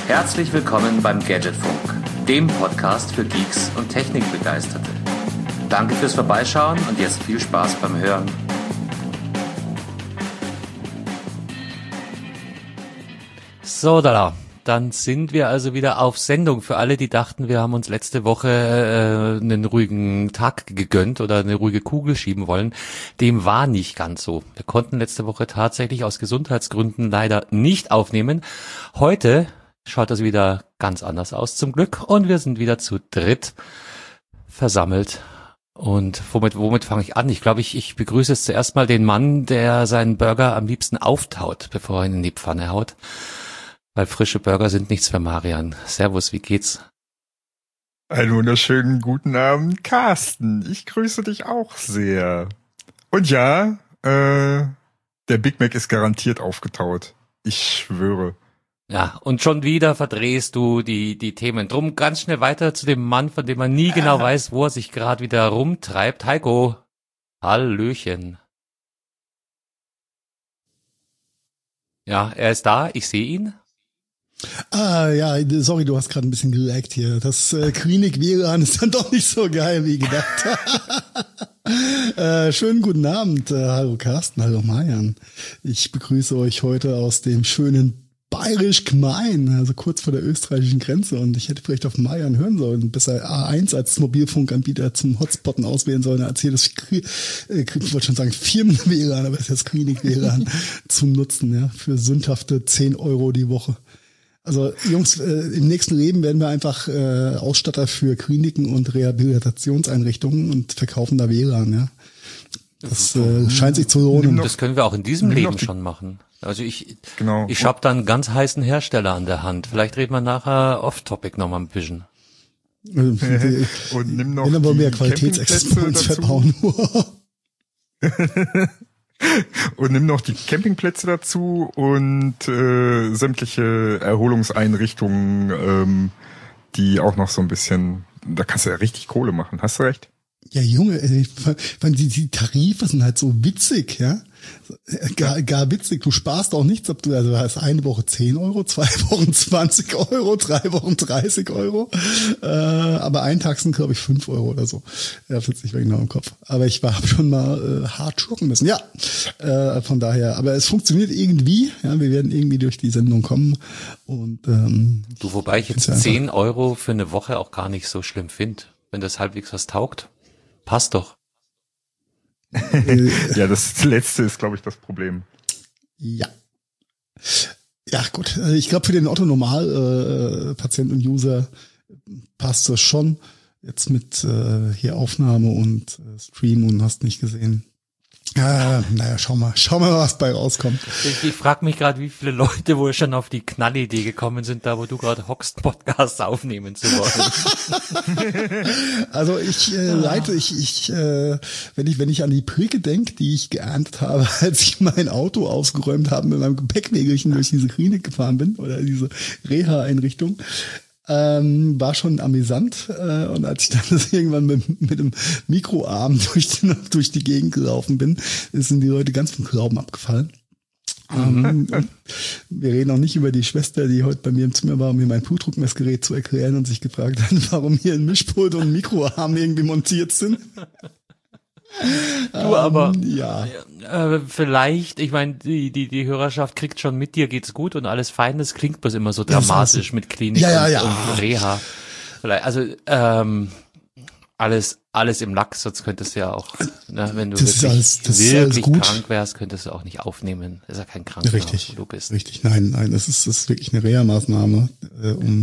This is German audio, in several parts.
Herzlich willkommen beim Gadgetfunk, dem Podcast für Geeks und Technikbegeisterte. Danke fürs Vorbeischauen und jetzt viel Spaß beim Hören. So, dann sind wir also wieder auf Sendung. Für alle, die dachten, wir haben uns letzte Woche einen ruhigen Tag gegönnt oder eine ruhige Kugel schieben wollen, dem war nicht ganz so. Wir konnten letzte Woche tatsächlich aus Gesundheitsgründen leider nicht aufnehmen. Heute schaut das wieder ganz anders aus zum Glück und wir sind wieder zu dritt versammelt. Und womit fange ich an? Ich glaube, ich begrüße jetzt zuerst mal den Mann, der seinen Burger am liebsten auftaut, bevor er ihn in die Pfanne haut. Weil frische Burger sind nichts für Marian. Servus, wie geht's? Einen wunderschönen guten Abend, Carsten. Ich grüße dich auch sehr. Und ja, der Big Mac ist garantiert aufgetaut. Ich schwöre. Ja, und schon wieder verdrehst du die Themen. Drum ganz schnell weiter zu dem Mann, von dem man nie genau weiß, wo er sich gerade wieder rumtreibt. Heiko, Hallöchen. Ja, er ist da, ich sehe ihn. Ja, sorry, du hast gerade ein bisschen gelaggt hier. Das Klinik WLAN ist dann doch nicht so geil wie gedacht. Schönen guten Abend. Hallo Carsten, hallo Marian. Ich begrüße euch heute aus dem schönen Bayerisch Gmein, also kurz vor der österreichischen Grenze, und ich hätte vielleicht auf Marian hören sollen, besser A1 als Mobilfunkanbieter zum Hotspotten auswählen sollen, als hier das, ich wollte schon sagen Firmen-WLAN, aber es ist das Klinik-WLAN zum Nutzen, ja, für sündhafte 10 € die Woche. Also Jungs, im nächsten Leben werden wir einfach Ausstatter für Kliniken und Rehabilitationseinrichtungen und verkaufen da WLAN, ja. Das scheint sich zu lohnen. Das können wir auch in diesem Leben schon machen. Also ich hab da einen ganz heißen Hersteller an der Hand. Vielleicht reden wir nachher off-topic noch mal ein bisschen. Und nimm noch die mehr Qualitätsexperten verbauen. Und nimm noch die Campingplätze dazu und sämtliche Erholungseinrichtungen, die auch noch so ein bisschen, da kannst du ja richtig Kohle machen. Hast du recht? Ja, Junge, die Tarife sind halt so witzig, ja. Gar witzig. Du sparst auch nichts, ob du, also hast eine Woche 10 €, 2 Wochen 20 €, 3 Wochen 30 €, aber ein Tag sind, glaube ich, 5 € oder so. Ja, sitzt nicht mehr genau im Kopf. Aber ich habe schon mal hart schlucken müssen. Ja, von daher, aber es funktioniert irgendwie, ja, wir werden irgendwie durch die Sendung kommen. Und wobei ich jetzt 10 € für eine Woche auch gar nicht so schlimm finde, wenn das halbwegs was taugt. Passt doch. Ja, das letzte ist, glaube ich, das Problem. Ja. Ja, gut. Ich glaube, für den Otto-Normal-Patient und User passt das schon. Jetzt mit hier Aufnahme und Stream und hast nicht gesehen. Naja, schau mal, was bei rauskommt. Ich frage mich gerade, wie viele Leute wohl schon auf die Knallidee gekommen sind, da wo du gerade hockst, Podcasts aufnehmen zu wollen. Also wenn ich an die Pricke denke, die ich geerntet habe, als ich mein Auto ausgeräumt habe, mit meinem Gepäckwägelchen durch diese Klinik gefahren bin oder diese Reha-Einrichtung, war schon amüsant, und als ich dann das irgendwann mit dem Mikroarm durch die Gegend gelaufen bin, sind die Leute ganz vom Glauben abgefallen. Wir reden auch nicht über die Schwester, die heute bei mir im Zimmer war, um mir mein Blutdruckmessgerät zu erklären und sich gefragt hat, warum hier ein Mischpult und ein Mikroarm irgendwie montiert sind. Du, aber ja. Vielleicht, ich meine, die Hörerschaft kriegt schon mit, dir geht's gut und alles fein, das klingt bloß immer so dramatisch mit Klinik und Reha. Vielleicht, also alles im Lack, sonst könntest du ja auch, ne, wenn du wirklich krank wärst, könntest du auch nicht aufnehmen. Das ist ja kein Krankenhaus, richtig, wo du bist. Richtig, nein, das ist wirklich eine Reha-Maßnahme, um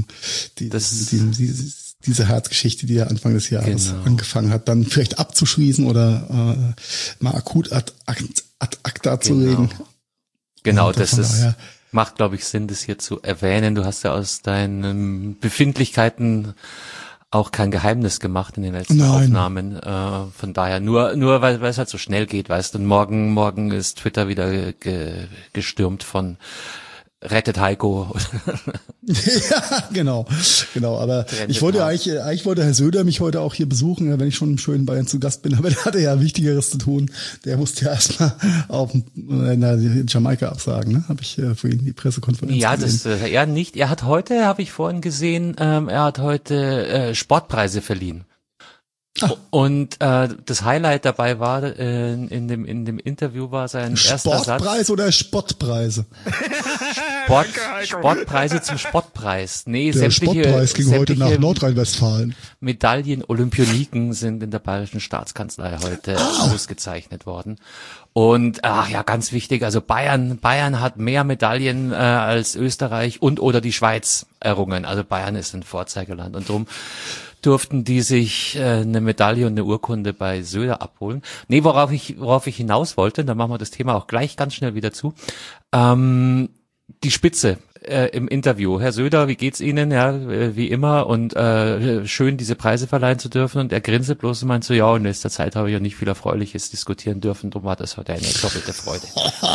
diese Herzgeschichte, die ja Anfang des Jahres angefangen hat, dann vielleicht abzuschließen oder mal akut ad acta zu legen. Genau, das macht, glaube ich, Sinn, das hier zu erwähnen. Du hast ja aus deinen Befindlichkeiten auch kein Geheimnis gemacht in den letzten Aufnahmen. Von daher, nur weil es halt so schnell geht, weißt du, und morgen ist Twitter wieder gestürmt von rettet Heiko. Ja, genau. Aber ich wollte eigentlich wollte Herr Söder mich heute auch hier besuchen, wenn ich schon im schönen Bayern zu Gast bin, aber der hatte ja Wichtigeres zu tun. Der musste ja erstmal in Jamaika absagen, ne? Habe ich für ihn die Pressekonferenz gesehen. Ja, nicht. Er hat heute, habe ich vorhin gesehen, er hat heute Sportpreise verliehen. Und das Highlight dabei war in dem Interview war sein erster Satz. Sportpreis oder Spottpreise? Sportpreise zum Spottpreis. Nee, der Spottpreis ging heute nach Nordrhein-Westfalen. Medaillen, Olympioniken sind in der Bayerischen Staatskanzlei heute ausgezeichnet worden. Und ganz wichtig, also Bayern hat mehr Medaillen als Österreich und oder die Schweiz errungen. Also Bayern ist ein Vorzeigeland und drum durften die sich eine Medaille und eine Urkunde bei Söder abholen. Nee, worauf ich hinaus wollte, dann machen wir das Thema auch gleich ganz schnell wieder zu. Die Spitze im Interview. Herr Söder, wie geht's Ihnen? Ja, wie immer und schön, diese Preise verleihen zu dürfen. Und er grinset bloß und meint so, ja, in letzter Zeit habe ich ja nicht viel Erfreuliches diskutieren dürfen. Darum war das heute eine doppelte Freude.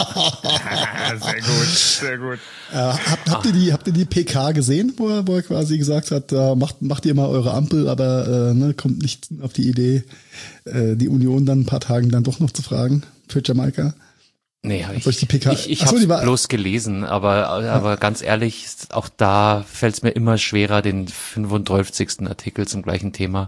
Sehr gut. Habt ihr die PK gesehen, wo er quasi gesagt hat, macht ihr mal eure Ampel, aber kommt nicht auf die Idee, die Union dann ein paar Tagen dann doch noch zu fragen für Jamaika? Nee, ich habe bloß gelesen, aber ganz ehrlich, auch da fällt es mir immer schwerer, den 35. Artikel zum gleichen Thema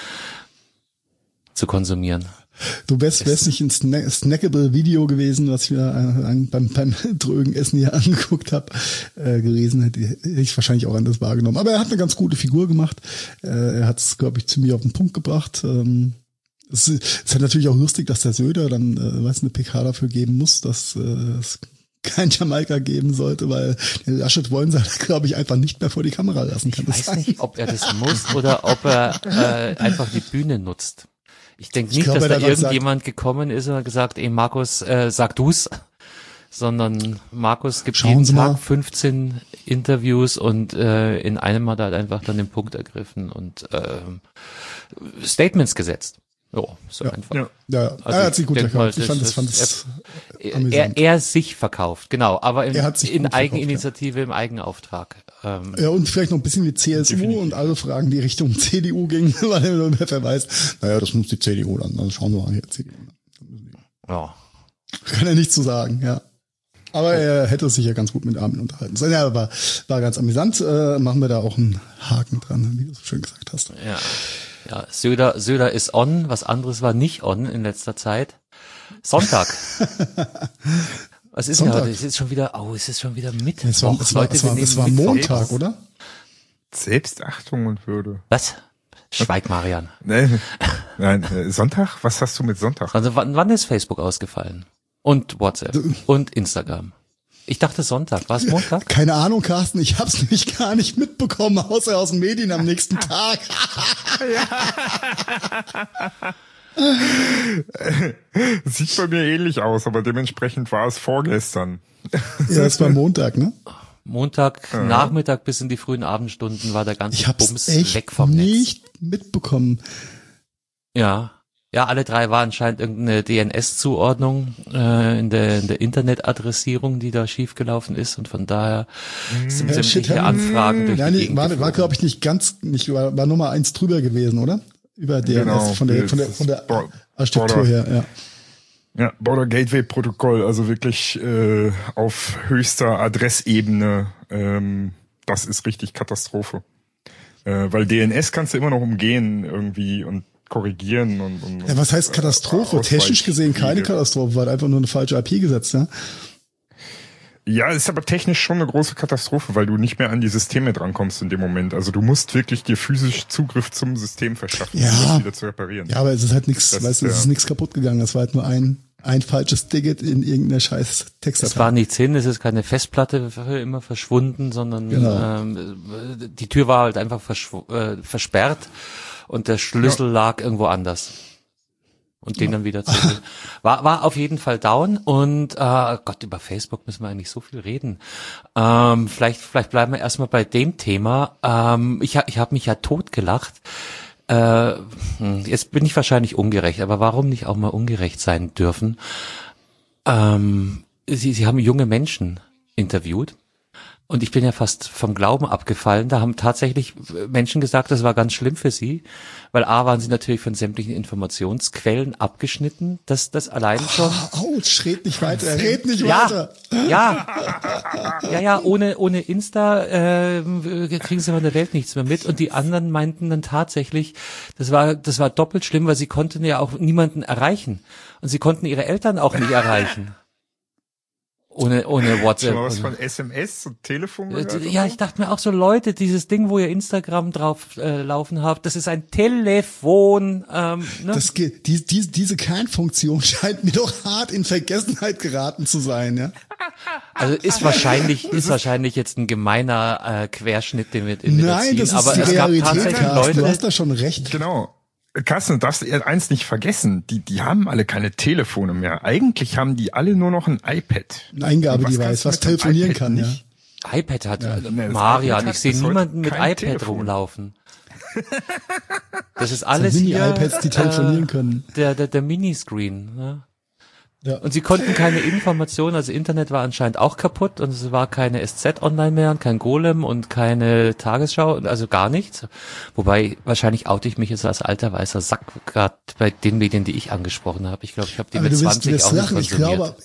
zu konsumieren. Du wärst nicht ein snackable Video gewesen, was ich mir beim drögen Essen hier angeguckt habe, gelesen hätte ich wahrscheinlich auch anders wahrgenommen. Aber er hat eine ganz gute Figur gemacht. Er hat es, glaube ich, ziemlich auf den Punkt gebracht. Es ist halt natürlich auch lustig, dass der Söder dann eine PK dafür geben muss, dass es kein Jamaika geben sollte, weil den Laschet wollen sie, glaube ich, einfach nicht mehr vor die Kamera lassen. Ich weiß nicht, ob er das muss oder ob er einfach die Bühne nutzt. Ich denke nicht, dass da irgendjemand gekommen ist und hat gesagt, Markus, sag du's, sondern Markus gibt jeden Tag 15 Interviews und in einem hat er halt einfach dann den Punkt ergriffen und Statements gesetzt. So einfach. Ja. Also er hat sich gut verkauft. Ich fand das amüsant. Er sich verkauft, genau, aber in Eigeninitiative, im Eigenauftrag. Ja, und vielleicht noch ein bisschen die CSU definitiv. Und alle Fragen, die Richtung CDU gingen, weil wer weiß, das muss die CDU dann schauen wir mal hier, CDU. Ja. Kann er nichts zu sagen, ja. Aber er hätte sich ja ganz gut mit Armin unterhalten. Ja, war ganz amüsant. Machen wir da auch einen Haken dran, wie du so schön gesagt hast. Ja, Söder ist on, was anderes war nicht on in letzter Zeit. Sonntag. Was ist denn heute? Es ist schon wieder Mittwoch. Es war Montag, oder? Selbstachtung und Würde. Was? Schweig, Marian. Nein, Sonntag? Was hast du mit Sonntag? Also wann ist Facebook ausgefallen? Und WhatsApp und Instagram. Ich dachte Sonntag. War es Montag? Keine Ahnung, Carsten. Ich hab's nämlich gar nicht mitbekommen, außer aus den Medien am nächsten Tag. Sieht bei mir ähnlich aus, aber dementsprechend war es vorgestern. Ja, es war Montag, ne? Montag, Nachmittag bis in die frühen Abendstunden war der ganze Bums weg Ich vom hab's Netz. nicht mitbekommen. Ja, alle drei war anscheinend irgendeine DNS-Zuordnung in der Internetadressierung, die da schiefgelaufen ist und von daher sind sämtliche Anfragen durch die Gegend war glaube ich war Nummer 1 drüber gewesen, oder? Über DNS von der Architektur her, ja. Ja, Border Gateway Protokoll, also wirklich auf höchster Adressebene, das ist richtig Katastrophe. Weil DNS kannst du immer noch umgehen irgendwie und korrigieren und ja, was heißt Katastrophe? Technisch gesehen keine Katastrophe, weil einfach nur eine falsche IP gesetzt, ja? Ja, ist aber technisch schon eine große Katastrophe, weil du nicht mehr an die Systeme drankommst in dem Moment. Also du musst wirklich dir physisch Zugriff zum System verschaffen, um das wieder zu reparieren. Ja, aber es ist halt nichts, es ist nichts kaputt gegangen. Es war halt nur ein falsches Ticket in irgendeiner scheiß Textdatei. Es war nichts hin, es ist keine Festplatte für immer verschwunden, sondern die Tür war halt einfach versperrt und der Schlüssel lag irgendwo anders. Und den dann wieder zurück. War auf jeden Fall down und Gott, über Facebook müssen wir eigentlich so viel reden. Vielleicht bleiben wir erstmal bei dem Thema. Ich hab mich ja totgelacht. Jetzt bin ich wahrscheinlich ungerecht, aber warum nicht auch mal ungerecht sein dürfen? Sie haben junge Menschen interviewt Und ich bin ja fast vom Glauben abgefallen. Da haben tatsächlich Menschen gesagt, das war ganz schlimm für sie, weil waren sie natürlich von sämtlichen Informationsquellen abgeschnitten. Das allein schon. Autsch, red nicht weiter. Ja, ohne Insta kriegen sie von der Welt nichts mehr mit. Und die anderen meinten dann tatsächlich, das war doppelt schlimm, weil sie konnten ja auch niemanden erreichen. Und sie konnten ihre Eltern auch nicht erreichen. Ohne WhatsApp. Schon mal was von SMS und Telefon gehört? Ja, ich dachte mir auch so, Leute, dieses Ding, wo ihr Instagram drauf laufen habt, das ist ein Telefon. Ne? Diese Kernfunktion scheint mir doch hart in Vergessenheit geraten zu sein, ja. Also ist wahrscheinlich jetzt ein gemeiner Querschnitt, den wir in Nein, ziehen, das ist aber die es Realität, gab tatsächlich Carsten, Leute. du hast da schon recht. Genau. Carsten, du darfst eins nicht vergessen, die haben alle keine Telefone mehr. Eigentlich haben die alle nur noch ein iPad. Ein Eingabedevice, was telefonieren iPad kann, nicht? Ja. iPad hat das Marian, iPad ich sehe hat bis niemanden mit heute kein iPad Telefon. rumlaufen. Das ist alles sind hier iPads, die telefonieren können. Der Miniscreen. Ne? Ja. Und sie konnten keine Informationen, also Internet war anscheinend auch kaputt und es war keine SZ online mehr und kein Golem und keine Tagesschau, also gar nichts. Wobei, wahrscheinlich oute ich mich jetzt als alter weißer Sack gerade bei den Medien, die ich angesprochen habe. Ich glaube, ich habe die Aber mit du 20 wirst auch nicht lachen, ich konsumiert. glaube,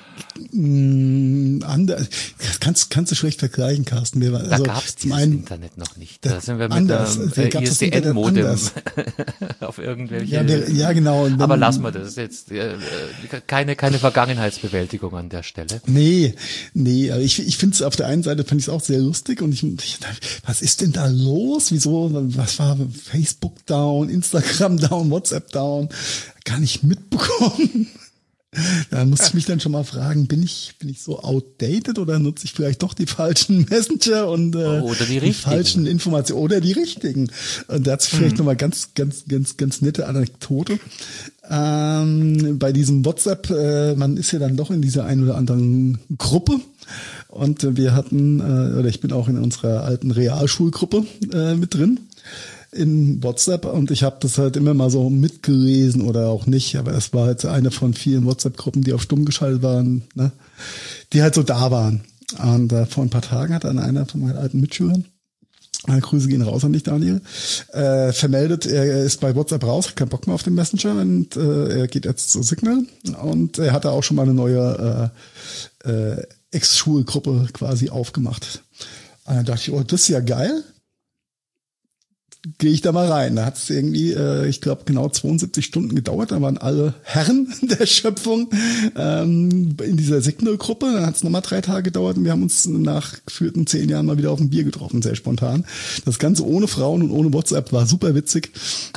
das kannst du schlecht vergleichen, Carsten. Da gab's zum dieses einen Internet noch nicht. Da sind wir mit anders. einem Gab's das Internet ISDN-Modem anders. auf irgendwelche... Ja, genau. Und Aber dann- lassen wir das jetzt. Keine Vergangenheitsbewältigung an der Stelle. Nee, aber ich finde es auf der einen Seite fand ich es auch sehr lustig und ich was ist denn da los? Wieso? Was war Facebook down, Instagram down, WhatsApp down? Gar nicht mitbekommen. Da musste ich mich dann schon mal fragen, bin ich so outdated oder nutze ich vielleicht doch die falschen Messenger und Oder die richtigen. falschen Informationen oder die richtigen. Und dazu vielleicht noch mal ganz nette Anekdote. Bei diesem WhatsApp, man ist ja dann doch in dieser ein oder anderen Gruppe. Und wir hatten, oder ich bin auch in unserer alten Realschulgruppe mit drin in WhatsApp und ich habe das halt immer mal so mitgelesen oder auch nicht, aber es war halt so eine von vielen WhatsApp-Gruppen, die auf stumm geschaltet waren, ne? Die halt so da waren. Und vor ein paar Tagen hat dann einer von meinen alten Mitschülern, Grüße gehen raus an dich, Daniel, vermeldet, er ist bei WhatsApp raus, hat keinen Bock mehr auf den Messenger und er geht jetzt zu Signal und er hatte auch schon mal eine neue Ex-Schulgruppe quasi aufgemacht. Und dann dachte ich, oh, das ist ja geil. Gehe ich da mal rein. Da hat es irgendwie, ich glaube, genau 72 Stunden gedauert. Da waren alle Herren der Schöpfung in dieser Signal-Gruppe. Dann hat es nochmal 3 Tage gedauert und wir haben uns nach geführten 10 Jahren mal wieder auf ein Bier getroffen, sehr spontan. Das Ganze ohne Frauen und ohne WhatsApp war super witzig.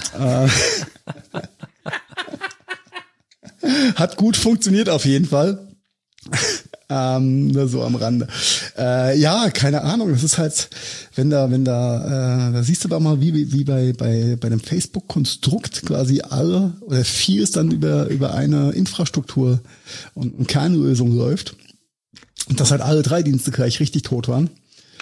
Hat gut funktioniert auf jeden Fall. Nur so am Rande. Ja, keine Ahnung. Das ist halt, da siehst du doch mal, wie bei dem Facebook-Konstrukt quasi alle oder vieles dann über eine Infrastruktur und eine Kernlösung läuft. Und dass halt alle 3 Dienste gleich richtig tot waren.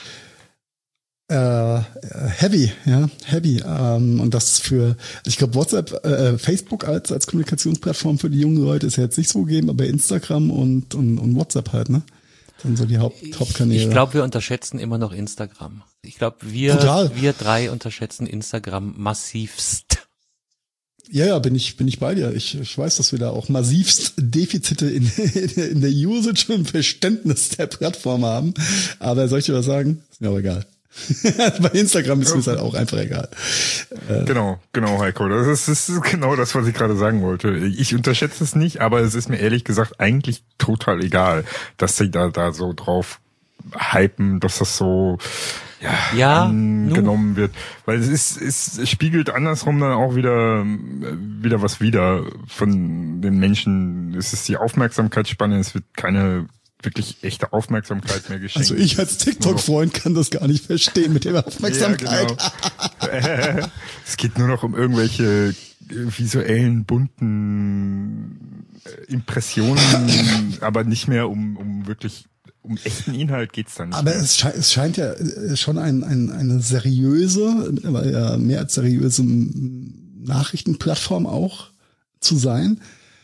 Heavy. Und das für, ich glaube, WhatsApp, Facebook als Kommunikationsplattform für die jungen Leute ist ja jetzt nicht so gegeben, aber Instagram und WhatsApp halt, ne? Dann so die Hauptkanäle. Ich glaube, wir unterschätzen immer noch Instagram. Ich glaube, wir 3 unterschätzen Instagram massivst. Ja, bin ich bei dir. Ich weiß, dass wir da auch massivst Defizite in der Usage und Verständnis der Plattform haben. Aber soll ich dir was sagen? Ist mir aber egal. Bei Instagram ist mir halt auch einfach egal. Genau, Heiko. Das ist genau das, was ich gerade sagen wollte. Ich unterschätze es nicht, aber es ist mir ehrlich gesagt eigentlich total egal, dass sie da so drauf hypen, dass das so angenommen wird. Weil es spiegelt andersrum dann auch wieder was wider von den Menschen. Es ist die Aufmerksamkeitsspanne, es wird keine wirklich echte Aufmerksamkeit mehr geschenkt. Also ich als TikTok-Freund kann das gar nicht verstehen mit der Aufmerksamkeit. Ja, genau. Es geht nur noch um irgendwelche visuellen, bunten Impressionen, aber nicht mehr um echten Inhalt geht's dann nicht. Aber mehr. es scheint ja schon eine seriöse, aber ja mehr als seriöse Nachrichtenplattform auch zu sein.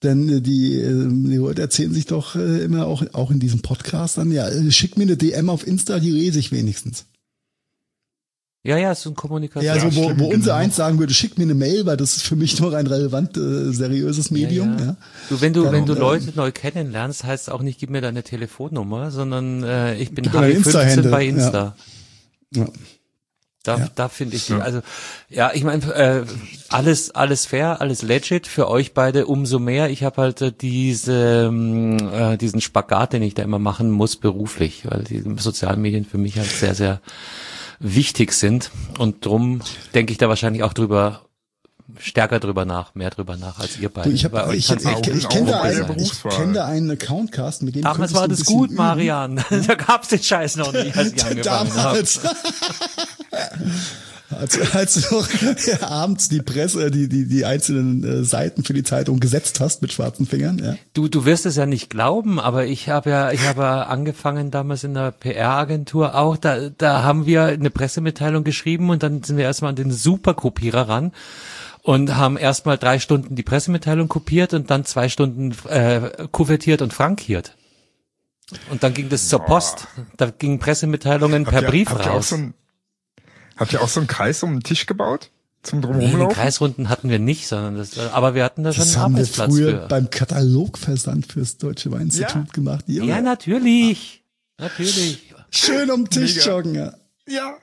Denn die Leute erzählen sich doch immer auch in diesem Podcast dann, ja, schick mir eine DM auf Insta, die lese ich wenigstens. Ja, es ist ein Kommunikation. Ja, also wo stimmt, unser genau. eins sagen würde, schick mir eine Mail, weil das ist für mich noch ein relevant, seriöses Medium. Ja. Du, wenn du Dann, Leute neu kennenlernst, heißt es auch nicht, gib mir deine Telefonnummer, sondern ich bin Gib mir deine Harry 15 Insta-Handle, bei Insta. Ja. Da finde ich, also ja, ich meine, alles fair, alles legit für euch beide, umso mehr. Ich habe halt diesen Spagat, den ich da immer machen muss beruflich, weil die sozialen Medien für mich halt sehr, sehr wichtig sind und drum denke ich da wahrscheinlich auch stärker drüber nach, mehr drüber nach als ihr beide. Ich kenne da einen Accountcast, mit dem damals war das gut, Marian. Da gab's den Scheiß noch nicht, als ich angefangen habe. Als du noch abends die Presse, die einzelnen Seiten für die Zeitung gesetzt hast mit schwarzen Fingern, ja. Du wirst es ja nicht glauben, aber ich habe angefangen damals in der PR-Agentur auch, da haben wir eine Pressemitteilung geschrieben und dann sind wir erstmal an den Superkopierer ran und haben erstmal 3 Stunden die Pressemitteilung kopiert und dann 2 Stunden kuvertiert und frankiert. Und dann ging das zur Post. Da gingen Pressemitteilungen per Brief raus. Habt ihr auch so einen Kreis um den Tisch gebaut? Zum Nee, Drumherumlaufen? den Kreisrunden hatten wir nicht, sondern aber wir hatten da schon Das einen haben wir Arbeitsplatz früher für. beim Katalogversand fürs Deutsche Weininstitut gemacht. Ja, natürlich. Schön um den Tisch Mega. joggen, ja. Ja.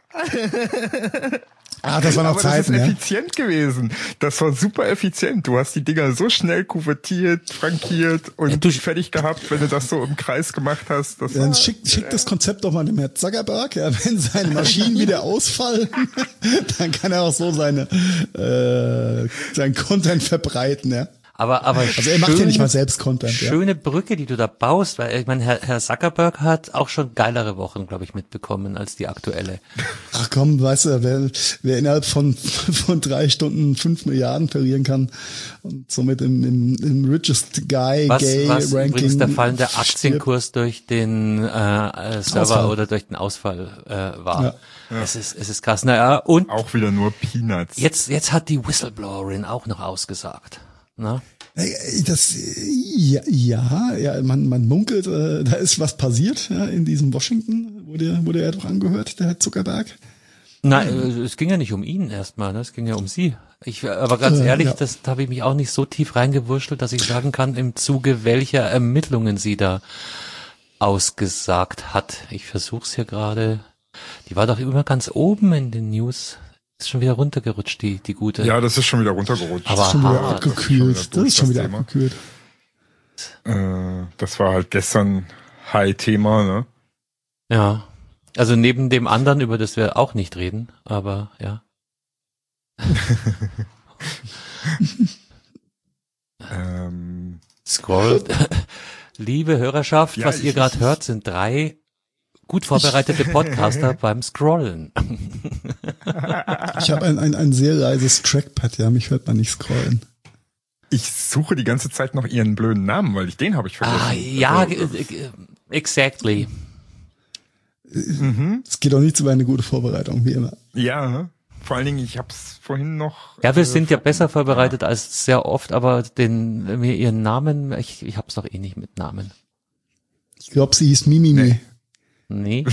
Das war noch Aber Zeiten, das ist ja. effizient gewesen. Das war super effizient. Du hast die Dinger so schnell kuvertiert, frankiert und fertig gehabt, wenn du das so im Kreis gemacht hast. Das Dann war, schick das Konzept doch mal dem Herrn Zuckerberg, ja, wenn seine Maschinen wieder ausfallen, dann kann er auch so seinen Content verbreiten, ja. Aber Also er macht ja nicht mal selbst Content, ja. schöne Brücke, die du da baust, weil ich meine, Herr Zuckerberg hat auch schon geilere Wochen, glaube ich, mitbekommen als die aktuelle. Ach komm, weißt du, wer innerhalb von 3 Stunden 5 Milliarden verlieren kann und somit im richest guy Was Ranking übrigens der fallende Aktienkurs durch den Server Ausfall. oder durch den Ausfall war. Ja. Es ist krass. Naja, und auch wieder nur Peanuts. jetzt hat die Whistleblowerin auch noch ausgesagt. Na? Man munkelt, da ist was passiert, ja, in diesem Washington, wurde er doch angehört, der Herr Zuckerberg. Nein, es ging ja nicht um ihn erstmal, ne? Es ging ja um sie. Aber ganz ehrlich, ja. da habe ich mich auch nicht so tief reingewurschtelt, dass ich sagen kann, im Zuge welcher Ermittlungen sie da ausgesagt hat. Ich versuch's hier gerade. Die war doch immer ganz oben in den News. Ist schon wieder runtergerutscht, die gute. Ja, das ist schon wieder runtergerutscht. Aber Das ist schon wieder hart. abgekühlt. Das ist schon wieder Thema. abgekühlt. Das war halt gestern High-Thema, ne? Ja. Also neben dem anderen, über das wir auch nicht reden, aber ja. Scroll. Liebe Hörerschaft, Ja, was ihr gerade hört, sind 3 gut vorbereitete Podcaster beim Scrollen. Ich habe ein sehr leises Trackpad, ja, mich hört man nicht scrollen. Ich suche die ganze Zeit noch ihren blöden Namen, weil den habe ich vergessen. Ja, exactly. Es geht auch nichts über eine gute Vorbereitung, wie immer. Ja, ne? Vor allen Dingen, ich hab's vorhin noch. Ja, wir sind ja besser vorbereitet als sehr oft, aber mir ihren Namen, ich hab's doch eh nicht mit Namen. Ich glaube, sie hieß Mimimi. Nee.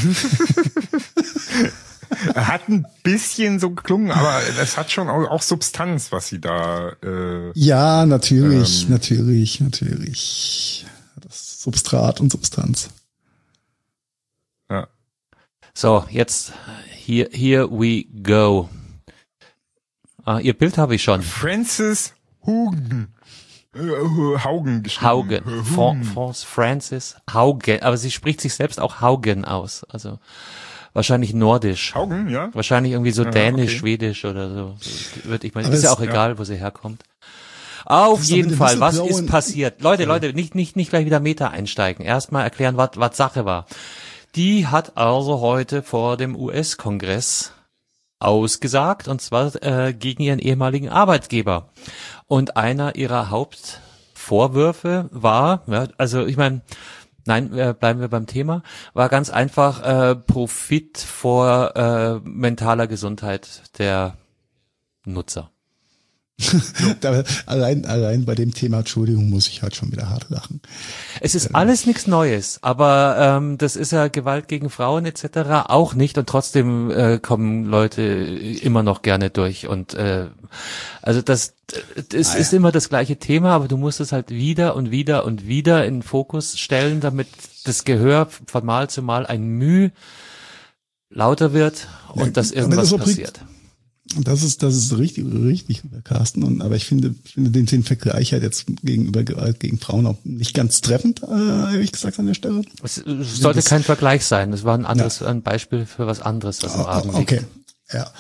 Hat ein bisschen so geklungen, aber es hat schon auch Substanz, was sie da. Ja, natürlich. Das Substrat und Substanz. Ja. So, jetzt here we go. Ihr Bild habe ich schon. Francis Haugen. Haugen geschrieben. Francis Haugen. Aber sie spricht sich selbst auch Haugen aus. Also wahrscheinlich nordisch. Haugen, ja. Wahrscheinlich irgendwie so dänisch, okay. schwedisch oder so. Ich meine, Aber ist ja es- auch egal, wo sie herkommt. Auf ist doch jeden mit dem Fall, was Whistleblowen- ist passiert? Leute, nicht gleich wieder Meta einsteigen. Erstmal erklären, was Sache war. Die hat also heute vor dem US-Kongress ausgesagt, und zwar gegen ihren ehemaligen Arbeitgeber. Und einer ihrer Hauptvorwürfe war, ja, also ich meine, nein, bleiben wir beim Thema, war ganz einfach Profit vor mentaler Gesundheit der Nutzer. allein bei dem Thema, Entschuldigung, muss ich halt schon wieder hart lachen. Es ist alles nichts Neues, aber das ist ja Gewalt gegen Frauen etc. auch nicht und trotzdem kommen Leute immer noch gerne durch und also das ist immer das gleiche Thema, aber du musst es halt wieder und wieder und wieder in den Fokus stellen, damit das Gehör von Mal zu Mal ein Mühe lauter wird und dass irgendwas passiert. Das ist richtig, Carsten. Aber ich finde den Vergleich halt jetzt gegenüber Gewalt gegen Frauen auch nicht ganz treffend, ehrlich gesagt, an der Stelle. Es sollte kein Vergleich sein. Das war ein Beispiel für was anderes, was im Argen liegt. Okay, ja.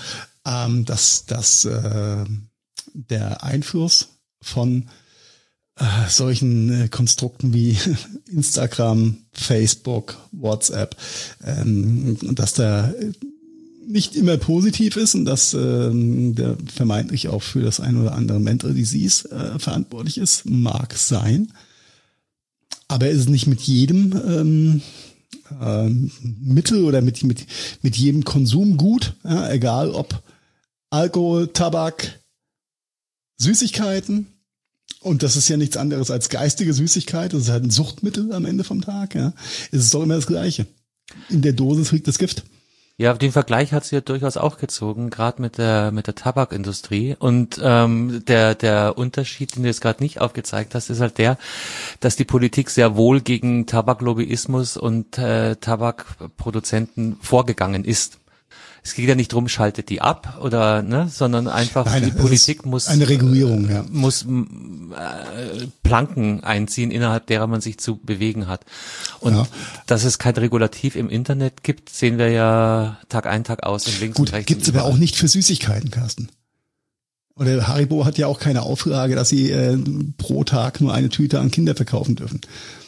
Der Einfluss von solchen Konstrukten wie Instagram, Facebook, WhatsApp, dass da nicht immer positiv ist und dass der vermeintlich auch für das ein oder andere Mental Disease verantwortlich ist, mag sein. Aber es ist nicht mit jedem Mittel oder mit jedem Konsum gut, ja, egal ob Alkohol, Tabak, Süßigkeiten. Und das ist ja nichts anderes als geistige Süßigkeit. Das ist halt ein Suchtmittel am Ende vom Tag. Ja. Es ist doch immer das Gleiche. In der Dosis liegt das Gift. Ja, den Vergleich hat sie ja durchaus auch gezogen, gerade mit der Tabakindustrie. Und der Unterschied, den du jetzt gerade nicht aufgezeigt hast, ist halt der, dass die Politik sehr wohl gegen Tabaklobbyismus und Tabakproduzenten vorgegangen ist. Es geht ja nicht drum, schaltet die ab oder sondern einfach die Politik muss eine Regulierung, muss Planken einziehen, innerhalb derer man sich zu bewegen hat. Und dass es kein Regulativ im Internet gibt, sehen wir ja Tag ein, Tag aus und links und rechts. Gut, gibt's aber auch nicht für Süßigkeiten, Carsten. Oder Haribo hat ja auch keine Auflage, dass sie pro Tag nur eine Tüte an Kinder verkaufen dürfen.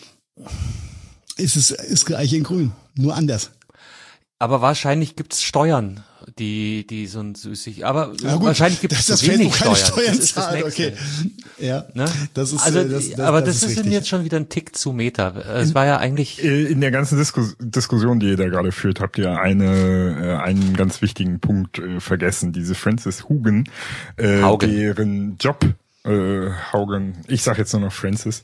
Ist gleich in Grün, nur anders. Aber wahrscheinlich gibt's Steuern, die so ein süßig, aber wahrscheinlich gibt es zu wenig Steuern. Das ist das Nächste. Okay. Ja, ne? Das ist, also, das ist richtig. jetzt schon wieder ein Tick zu Meta. Es war ja eigentlich in der ganzen Diskussion, die ihr da gerade führt, habt ihr einen ganz wichtigen Punkt vergessen. Diese Frances Haugen, deren Job Haugen, ich sag jetzt nur noch Frances,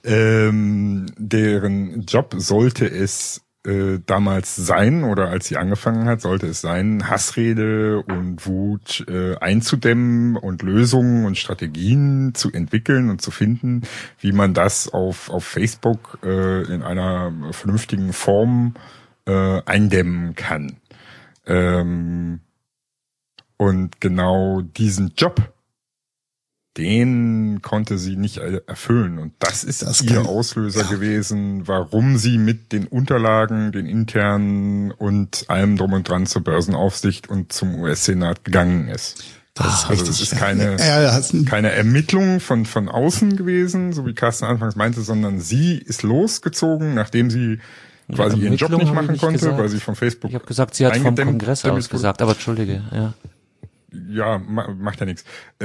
deren Job sollte es damals sein, oder als sie angefangen hat, sollte es sein, Hassrede und Wut einzudämmen und Lösungen und Strategien zu entwickeln und zu finden, wie man das auf Facebook in einer vernünftigen Form eindämmen kann. Und genau diesen Job, den konnte sie nicht erfüllen. Und das ist ihr Auslöser gewesen, warum sie mit den Unterlagen, den internen und allem drum und dran zur Börsenaufsicht und zum US-Senat gegangen ist. Das ist keine Ermittlung von außen gewesen, so wie Carsten anfangs meinte, sondern sie ist losgezogen, nachdem sie quasi ihren Job nicht machen konnte, weil sie von Facebook. Ich habe gesagt, sie hat vom Kongress aus gesagt, aber entschuldige, ja. Ja, macht ja nichts.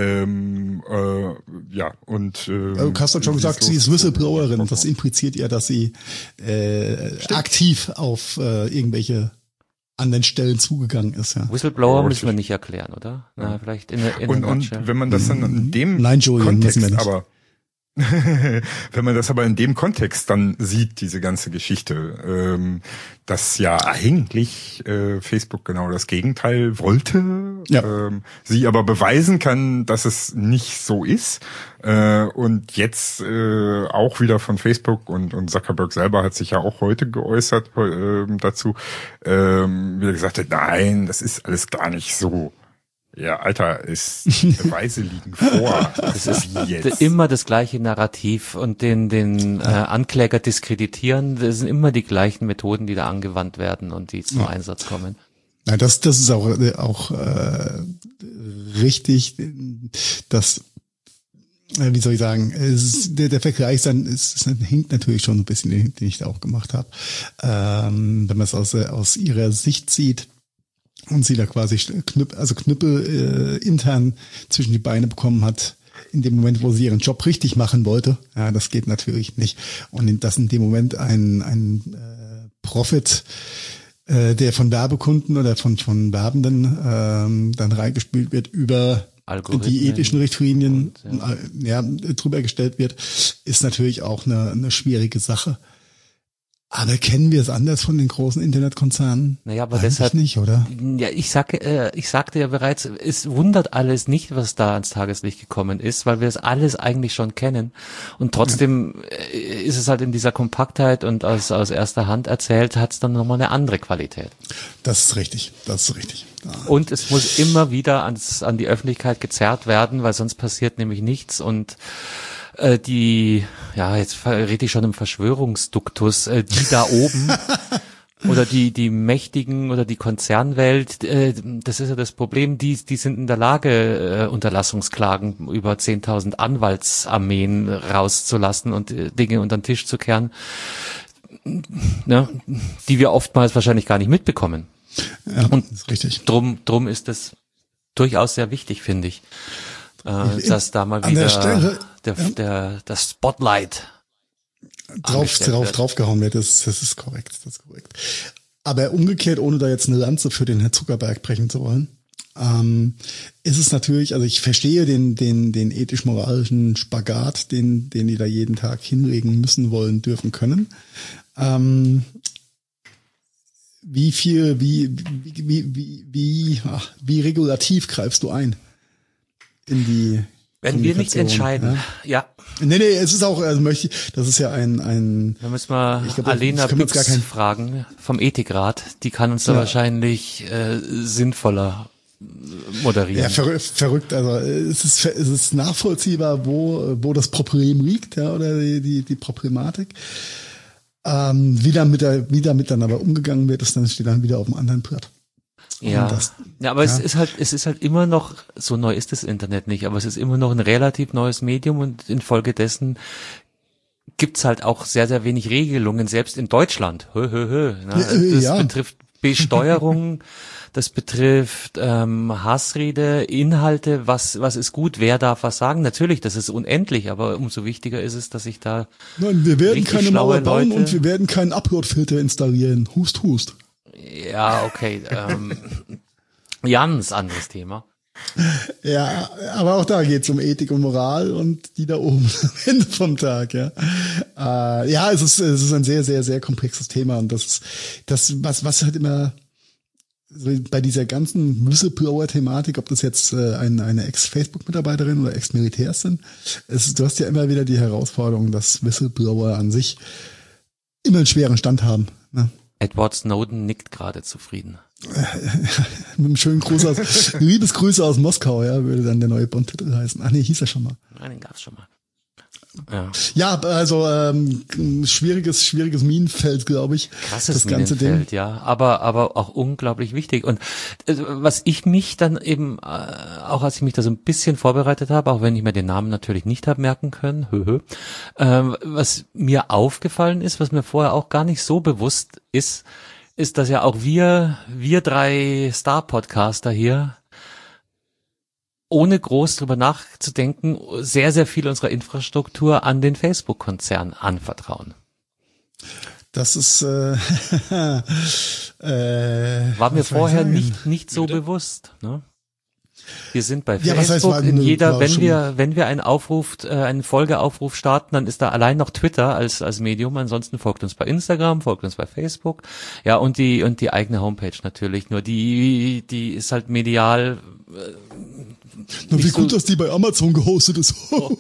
Ja, und du hast doch schon gesagt, sie ist Whistleblowerin. Das impliziert ja, dass sie aktiv auf irgendwelche anderen Stellen zugegangen ist. Ja. Whistleblower müssen wir nicht erklären, oder? Ja. Na, vielleicht in und wenn man das dann in dem Kontext aber wenn man das aber in dem Kontext dann sieht, diese ganze Geschichte, dass ja eigentlich Facebook genau das Gegenteil wollte, sie aber beweisen kann, dass es nicht so ist, und jetzt auch wieder von Facebook und Zuckerberg selber hat sich ja auch heute geäußert dazu, wieder gesagt hat, nein, das ist alles gar nicht so. Ja, Alter, Beweise liegen vor. Das ist jetzt immer das gleiche Narrativ und den Ankläger diskreditieren. Das sind immer die gleichen Methoden, die da angewandt werden und die zum Einsatz kommen. Ja, das ist auch richtig, dass, wie soll ich sagen, der Vergleich hinkt natürlich schon ein bisschen, den ich da auch gemacht habe. Wenn man es aus ihrer Sicht sieht, und sie da quasi Knüppel intern zwischen die Beine bekommen hat, in dem Moment, wo sie ihren Job richtig machen wollte. Ja, das geht natürlich nicht. Und dass in dem Moment ein Profit, der von Werbekunden oder von Werbenden dann reingespült wird über Algorithmen. Die ethischen Richtlinien und, drüber gestellt wird, ist natürlich auch eine schwierige Sache. Aber kennen wir es anders von den großen Internetkonzernen? Naja, aber eigentlich deshalb nicht, oder? Ja, ich sagte ja bereits, es wundert alles nicht, was da ans Tageslicht gekommen ist, weil wir es alles eigentlich schon kennen. Und trotzdem ist es halt in dieser Kompaktheit und aus erster Hand erzählt, hat es dann nochmal eine andere Qualität. Das ist richtig. Ja. Und es muss immer wieder an die Öffentlichkeit gezerrt werden, weil sonst passiert nämlich nichts und jetzt rede ich schon im Verschwörungsduktus, die da oben oder die Mächtigen oder die Konzernwelt, das ist ja das Problem, die sind in der Lage, Unterlassungsklagen über 10.000 Anwaltsarmeen rauszulassen und Dinge unter den Tisch zu kehren, ne, die wir oftmals wahrscheinlich gar nicht mitbekommen. Ja, und das ist richtig. Drum ist das durchaus sehr wichtig, finde ich. Dass da mal wieder das Spotlight draufgehauen wird, das ist korrekt, Aber umgekehrt, ohne da jetzt eine Lanze für den Herrn Zuckerberg brechen zu wollen, ist es natürlich, also ich verstehe den ethisch-moralischen Spagat, den die da jeden Tag hinlegen müssen, wollen, dürfen, können. Wie regulativ greifst du ein in die Wenn wir nicht entscheiden, ja. Nee, es ist auch, also das ist ja ein da müssen wir Alena Büchs fragen vom Ethikrat, die kann uns da wahrscheinlich sinnvoller moderieren. Ja, verrückt, also es ist nachvollziehbar, wo das Problem liegt, ja, oder die Problematik. Wie damit dann aber umgegangen wird, steht dann wieder auf dem anderen Blatt. Ja, aber es ist halt immer noch, so neu ist das Internet nicht, aber es ist immer noch ein relativ neues Medium und infolgedessen gibt's halt auch sehr, sehr wenig Regelungen, selbst in Deutschland. Das betrifft Besteuerung, das betrifft Hassrede, Inhalte, was ist gut, wer darf was sagen. Natürlich, das ist unendlich, aber umso wichtiger ist es, dass ich da Nein, wir werden keine Mauer bauen und wir werden keinen Upload-Filter installieren. Hust, hust. Ja, okay. Ganz anderes Thema. Ja, aber auch da geht's um Ethik und Moral und die da oben am Ende vom Tag, ja. Es ist ein sehr, sehr, sehr komplexes Thema und das was halt immer so bei dieser ganzen Whistleblower-Thematik, ob das jetzt eine Ex-Facebook-Mitarbeiterin oder Ex-Militärs sind, du hast ja immer wieder die Herausforderung, dass Whistleblower an sich immer einen schweren Stand haben, ne? Edward Snowden nickt gerade zufrieden. Mit einem schönen Gruß Liebesgrüße aus Moskau, ja, würde dann der neue Bond-Titel heißen. Ach nee, hieß er schon mal. Nein, den gab's schon mal. Ja, also schwieriges Minenfeld, glaube ich. Krasses Minenfeld, ja, aber auch unglaublich wichtig. Und was ich mich dann eben, auch als ich mich da so ein bisschen vorbereitet habe, auch wenn ich mir den Namen natürlich nicht habe merken können, was mir aufgefallen ist, was mir vorher auch gar nicht so bewusst ist, dass ja auch wir drei Star-Podcaster hier ohne groß drüber nachzudenken, sehr, sehr viel unserer Infrastruktur an den Facebook-Konzern anvertrauen. Das ist war mir vorher nicht so bewusst, ne? Wir sind bei Facebook in jeder, wenn wir einen Folgeaufruf starten, dann ist da allein noch Twitter als Medium, ansonsten folgt uns bei Instagram, folgt uns bei Facebook, ja, und die eigene Homepage natürlich, nur die ist halt medial wie gut, dass die bei Amazon gehostet ist.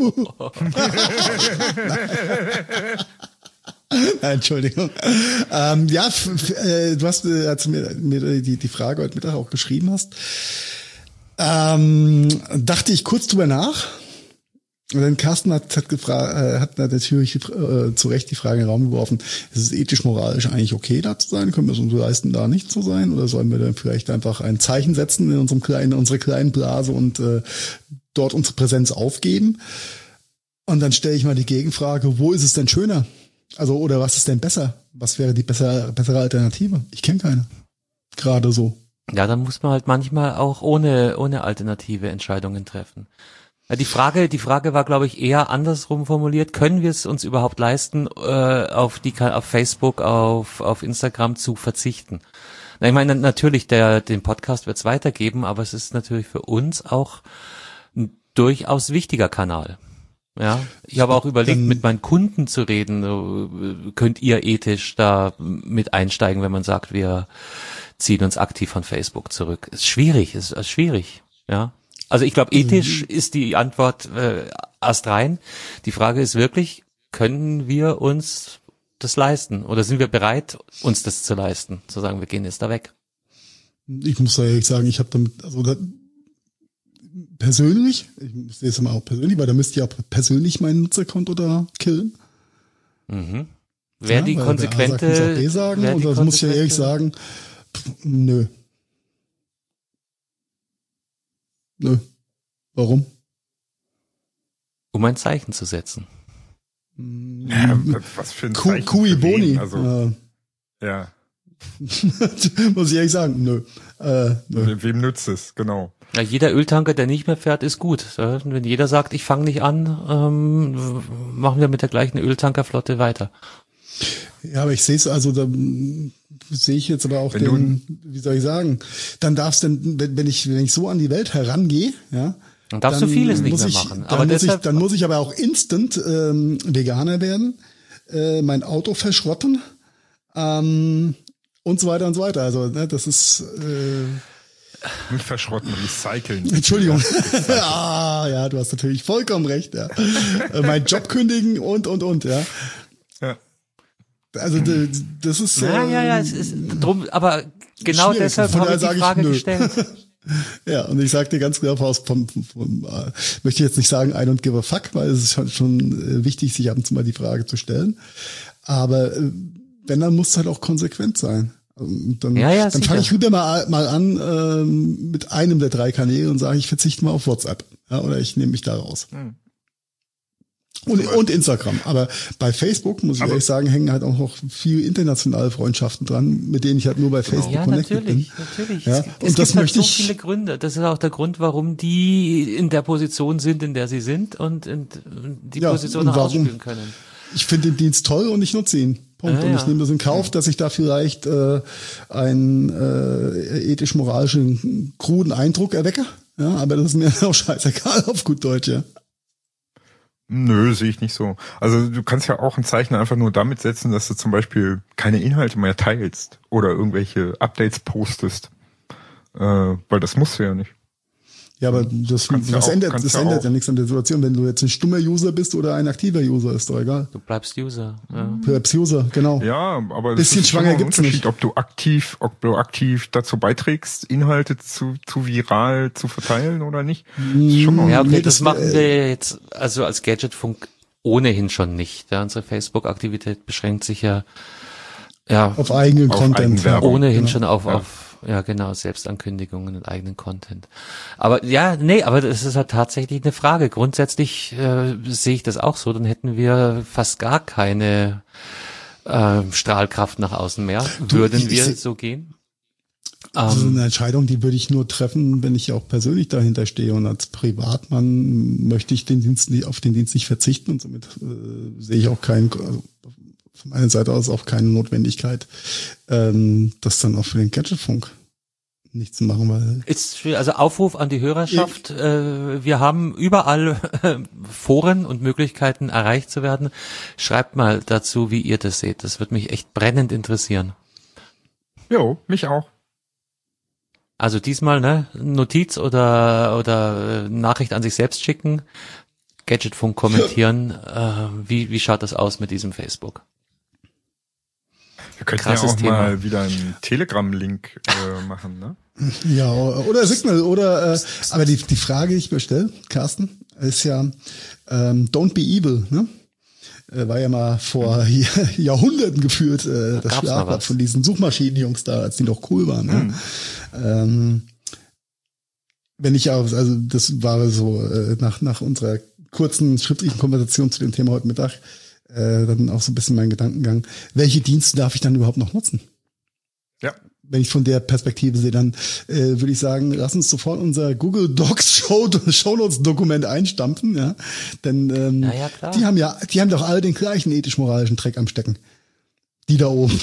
Entschuldigung. Du hast, als du mir die Frage heute Mittag auch geschrieben hast, dachte ich kurz drüber nach. Und dann Carsten hat natürlich zu Recht die Frage in den Raum geworfen, ist es ethisch-moralisch eigentlich okay, da zu sein? Können wir es uns leisten, da nicht zu sein? Oder sollen wir dann vielleicht einfach ein Zeichen setzen in unserer kleinen Blase und dort unsere Präsenz aufgeben? Und dann stelle ich mal die Gegenfrage, wo ist es denn schöner? Also, oder was ist denn besser? Was wäre die bessere Alternative? Ich kenne keine. Gerade so. Ja, dann muss man halt manchmal auch ohne alternative Entscheidungen treffen. Die Frage war, glaube ich, eher andersrum formuliert. Können wir es uns überhaupt leisten, auf Facebook, auf Instagram zu verzichten? Na, ich meine, natürlich, den Podcast wird es weitergeben, aber es ist natürlich für uns auch ein durchaus wichtiger Kanal. Ja, ich habe auch überlegt, mit meinen Kunden zu reden. So, könnt ihr ethisch da mit einsteigen, wenn man sagt, wir ziehen uns aktiv von Facebook zurück? Ist schwierig, ja. Also ich glaube, ethisch ist die Antwort astrein. Die Frage ist wirklich, können wir uns das leisten? Oder sind wir bereit, uns das zu leisten? Zu sagen, wir gehen jetzt da weg. Ich muss da ehrlich sagen, ich habe damit, also persönlich, ich sehe es mal auch persönlich, weil da müsst ihr auch persönlich mein Nutzerkonto da killen. Mhm. Wer die konsequente... B sagen, und das muss ich ja ehrlich sagen, nö. Warum? Um ein Zeichen zu setzen. Ja, was für ein Zeichen Cui für wen? Boni. Also, ja. Muss ich ehrlich sagen, nö. Wem nützt es, genau. Ja, jeder Öltanker, der nicht mehr fährt, ist gut. Wenn jeder sagt, ich fange nicht an, machen wir mit der gleichen Öltankerflotte weiter. Ja, aber ich sehe es, also da sehe ich jetzt aber auch wie soll ich sagen, dann darfst du, wenn ich so an die Welt herangehe, ja, dann darfst du vieles nicht mehr machen. Dann muss ich aber auch instant Veganer werden, mein Auto verschrotten und so weiter und so weiter. Also das ist Nicht verschrotten, recyceln. Entschuldigung. Ja, du hast natürlich vollkommen recht. Ja. Mein Job kündigen und ja. Ja. Also das ist es ist drum, aber genau deshalb habe ich die Frage gestellt. Ja, und ich sag dir ganz klar, möchte ich jetzt nicht sagen, I don't give a fuck, weil es ist schon wichtig, sich ab und zu mal die Frage zu stellen. Aber wenn, dann muss es halt auch konsequent sein. Und dann fange ich wieder mal an mit einem der 3 Kanäle und sage, ich verzichte mal auf WhatsApp. Ja, oder ich nehme mich da raus. Und Instagram. Aber bei Facebook, muss ich ehrlich sagen, hängen halt auch noch viel internationale Freundschaften dran, mit denen ich halt nur bei Facebook connected bin. Natürlich. Ja, es gibt halt so viele Gründe. Das ist auch der Grund, warum die in der Position sind, in der sie sind und die Position auch ausspielen können. Ich finde den Dienst toll und ich nutze ihn. Punkt. Und ich nehme das in Kauf, dass ich da vielleicht einen ethisch-moralischen, kruden Eindruck erwecke. Ja, aber das ist mir auch scheißegal auf gut Deutsch, ja. Nö, sehe ich nicht so. Also du kannst ja auch ein Zeichen einfach nur damit setzen, dass du zum Beispiel keine Inhalte mehr teilst oder irgendwelche Updates postest. Weil das musst du ja nicht. Ja, aber das ändert ja nichts an der Situation. Wenn du jetzt ein stummer User bist oder ein aktiver User, ist doch egal. Du bleibst User. Ja. Du bleibst User, genau. Ja, aber bisschen das ist schwanger schon ein gibt's Unterschied, nicht. ob du aktiv dazu beiträgst, Inhalte zu viral zu verteilen oder nicht. Ja, okay, das machen wir jetzt also als Gadgetfunk ohnehin schon nicht. Ja, unsere Facebook-Aktivität beschränkt sich ja auf eigenen Content. Ohnehin schon auf Selbstankündigungen und eigenen Content. Aber aber das ist halt tatsächlich eine Frage. Grundsätzlich sehe ich das auch so, dann hätten wir fast gar keine Strahlkraft nach außen mehr. Würden wir so gehen? Das ist eine Entscheidung, die würde ich nur treffen, wenn ich auch persönlich dahinter stehe. Und als Privatmann möchte ich auf den Dienst nicht verzichten und somit sehe ich auch von meiner Seite aus auch keine Notwendigkeit, das dann auch für den Gadgetfunk nicht zu machen, weil also Aufruf an die Hörerschaft, wir haben überall Foren und Möglichkeiten erreicht zu werden. Schreibt mal dazu, wie ihr das seht. Das wird mich echt brennend interessieren. Jo, mich auch. Also diesmal Notiz oder Nachricht an sich selbst schicken, Gadgetfunk kommentieren. Wie schaut das aus mit diesem Facebook? Wir könnten ja auch mal wieder einen Telegram-Link machen, ne? Ja, oder Signal, oder aber die Frage, die ich mir stelle, Carsten, ist ja Don't be evil, ne? War ja mal vor Jahrhunderten geführt, das Schlagwort von diesen Suchmaschinenjungs da, als die noch cool waren. Ne? Wenn ich also das war so nach unserer kurzen schriftlichen Konversation zu dem Thema heute Mittag, dann auch so ein bisschen mein Gedankengang. Welche Dienste darf ich dann überhaupt noch nutzen? Ja. Wenn ich von der Perspektive sehe, dann würde ich sagen, lass uns sofort unser Google Docs Shownotes-Dokument einstampfen, ja. Denn klar. die haben doch alle den gleichen ethisch-moralischen Dreck am Stecken. Die da oben.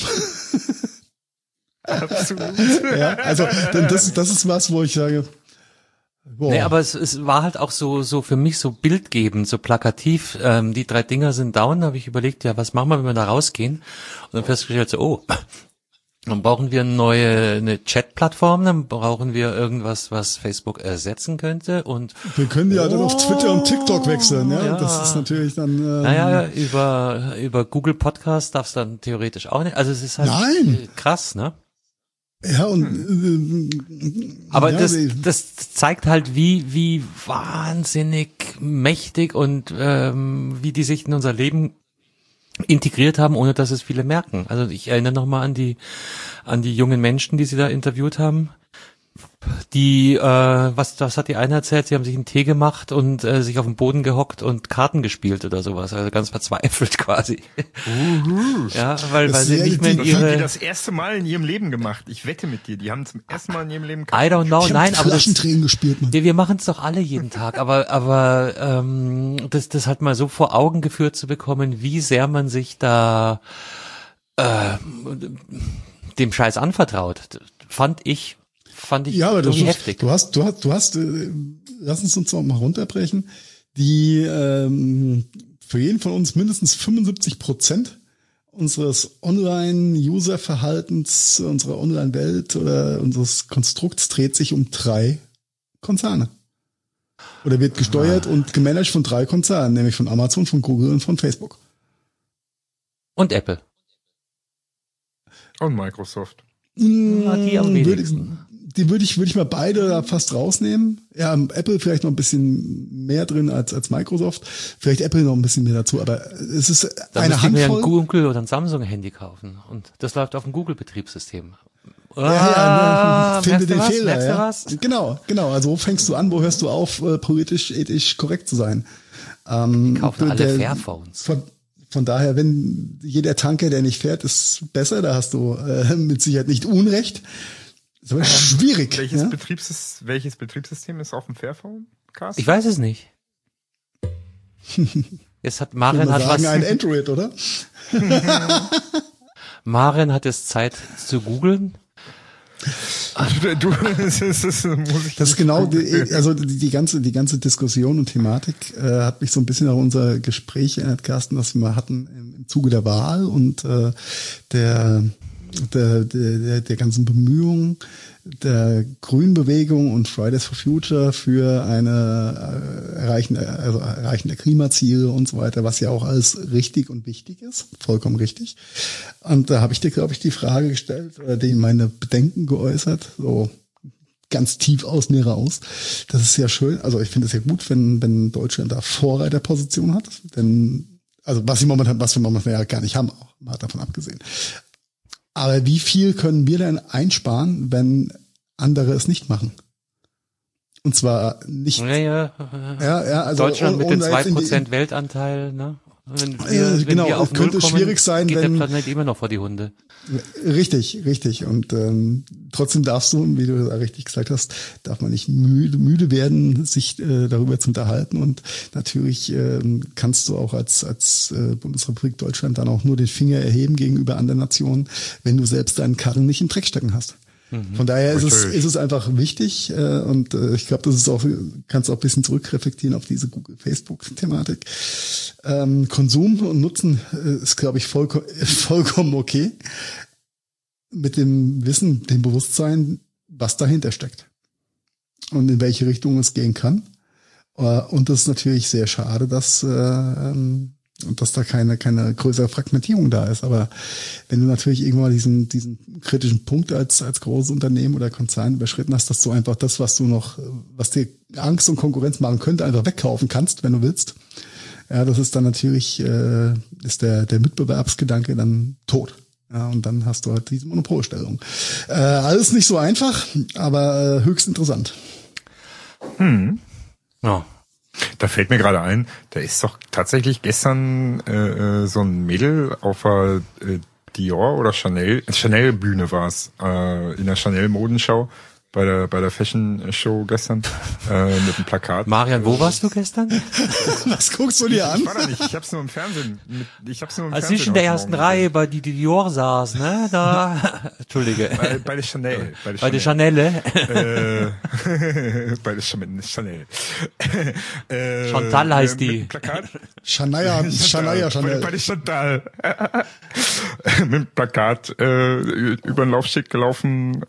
Absolut. Ja, also das ist was, wo ich sage, Boah. Nee, aber es war halt auch so für mich so bildgebend, so plakativ. Die 3 Dinger sind down, habe ich überlegt, ja, was machen wir, wenn wir da rausgehen? Und dann festgestellt so, oh, dann brauchen wir eine Chat-Plattform, dann brauchen wir irgendwas, was Facebook ersetzen könnte und wir können ja dann auf Twitter und TikTok wechseln, ja. Das ist natürlich dann. Naja, über Google Podcast darf's dann theoretisch auch nicht. Also es ist halt krass, ne? Ja, und aber ja, das zeigt halt, wie wahnsinnig mächtig und wie die sich in unser Leben integriert haben, ohne dass es viele merken. Also ich erinnere nochmal an die jungen Menschen, die sie da interviewt haben. Die, was hat die eine erzählt? Sie haben sich einen Tee gemacht und sich auf den Boden gehockt und Karten gespielt oder sowas. Also ganz verzweifelt quasi. Ja, weil sie nicht mehr in Das haben die das erste Mal in ihrem Leben gemacht. Ich wette mit dir, die haben zum ersten Mal in ihrem Leben I don't know, nein, aber Flaschentränen gespielt, man. Wir machen es doch alle jeden Tag, aber das halt mal so vor Augen geführt zu bekommen, wie sehr man sich da dem Scheiß anvertraut, fand ich ja, aber irgendwie heftig. Du hast, lass uns noch mal runterbrechen, die für jeden von uns mindestens 75% unseres Online-User-Verhaltens, unserer Online-Welt oder unseres Konstrukts dreht sich um 3 Konzerne. Oder wird gesteuert und gemanagt von 3 Konzernen, nämlich von Amazon, von Google und von Facebook. Und Apple. Und Microsoft. Die am wenigsten. Die würde ich mal beide da fast rausnehmen. Ja, Apple vielleicht noch ein bisschen mehr drin als Microsoft. Vielleicht Apple noch ein bisschen mehr dazu, aber es ist da eine Handvoll. Da müsste ich mir ein Google oder ein Samsung-Handy kaufen. Und das läuft auf dem Google-Betriebssystem. Finde den Fehler. Merkst du was? Genau. Also wo fängst du an, wo hörst du auf, politisch, ethisch korrekt zu sein? Kaufen alle Fairphones. Von daher, wenn jeder Tanker, der nicht fährt, ist besser, da hast du mit Sicherheit nicht Unrecht. Das ist aber schwierig. Welches Betriebssystem ist auf dem Fairphone, Carsten? Ich weiß es nicht. Jetzt hat Maren ein Android, oder? Maren hat jetzt Zeit zu googeln. Das ist genau, die ganze Diskussion und Thematik hat mich so ein bisschen an unser Gespräch erinnert, Carsten, das wir mal hatten im Zuge der Wahl und der ganzen Bemühungen der Grünbewegung und Fridays for Future für eine Erreichen der Klimaziele und so weiter, was ja auch alles richtig und wichtig ist, vollkommen richtig. Und da habe ich dir, glaube ich, die Frage gestellt oder denen meine Bedenken geäußert, so ganz tief aus mir raus. Das ist ja schön, also ich finde es ja gut, wenn Deutschland da Vorreiterposition hat, denn also was wir momentan ja gar nicht haben, auch mal davon abgesehen. Aber wie viel können wir denn einsparen, wenn andere es nicht machen? Und zwar nicht. Ja, also Deutschland mit den 2% Weltanteil, ne? Wenn wir auf könnte kommen, schwierig sein, geht wenn der Planet immer noch vor die Hunde. Richtig. Und trotzdem darfst du, wie du richtig gesagt hast, darf man nicht müde werden, sich darüber zu unterhalten. Und natürlich kannst du auch als Bundesrepublik Deutschland dann auch nur den Finger erheben gegenüber anderen Nationen, wenn du selbst deinen Karren nicht im Dreck stecken hast. Von daher ist es einfach wichtig und ich glaube, das ist auch, kannst auch ein bisschen zurückreflektieren auf diese Google-Facebook-Thematik. Konsum und Nutzen ist, glaube ich, vollkommen okay. Mit dem Wissen, dem Bewusstsein, was dahinter steckt und in welche Richtung es gehen kann. Und das ist natürlich sehr schade, dass da keine größere Fragmentierung da ist. Aber wenn du natürlich irgendwann diesen kritischen Punkt als großes Unternehmen oder Konzern überschritten hast, dass du einfach das, was dir Angst und Konkurrenz machen könnte, einfach wegkaufen kannst, wenn du willst. Ja, das ist dann natürlich, ist der Mitbewerbsgedanke dann tot. Ja, und dann hast du halt diese Monopolstellung. Alles nicht so einfach, aber höchst interessant. Ja. Da fällt mir gerade ein, da ist doch tatsächlich gestern so ein Mädel auf der Dior oder Chanel Bühne war es, in der Chanel Modenschau bei der Fashion Show gestern mit dem Plakat. Marian, wo warst du gestern? Was guckst du dir an? Ich war da nicht, ich hab's nur im Fernsehen. Also ich in der ersten Reihe bei die Dior saß, ne? Da, Entschuldige. Bei der Chanel. Bei der Chanel. Bei der Chanel. Chantal heißt die. Plakat? Shania Chanel. Bei der Chantal. Mit dem Plakat über den Laufsteg gelaufen.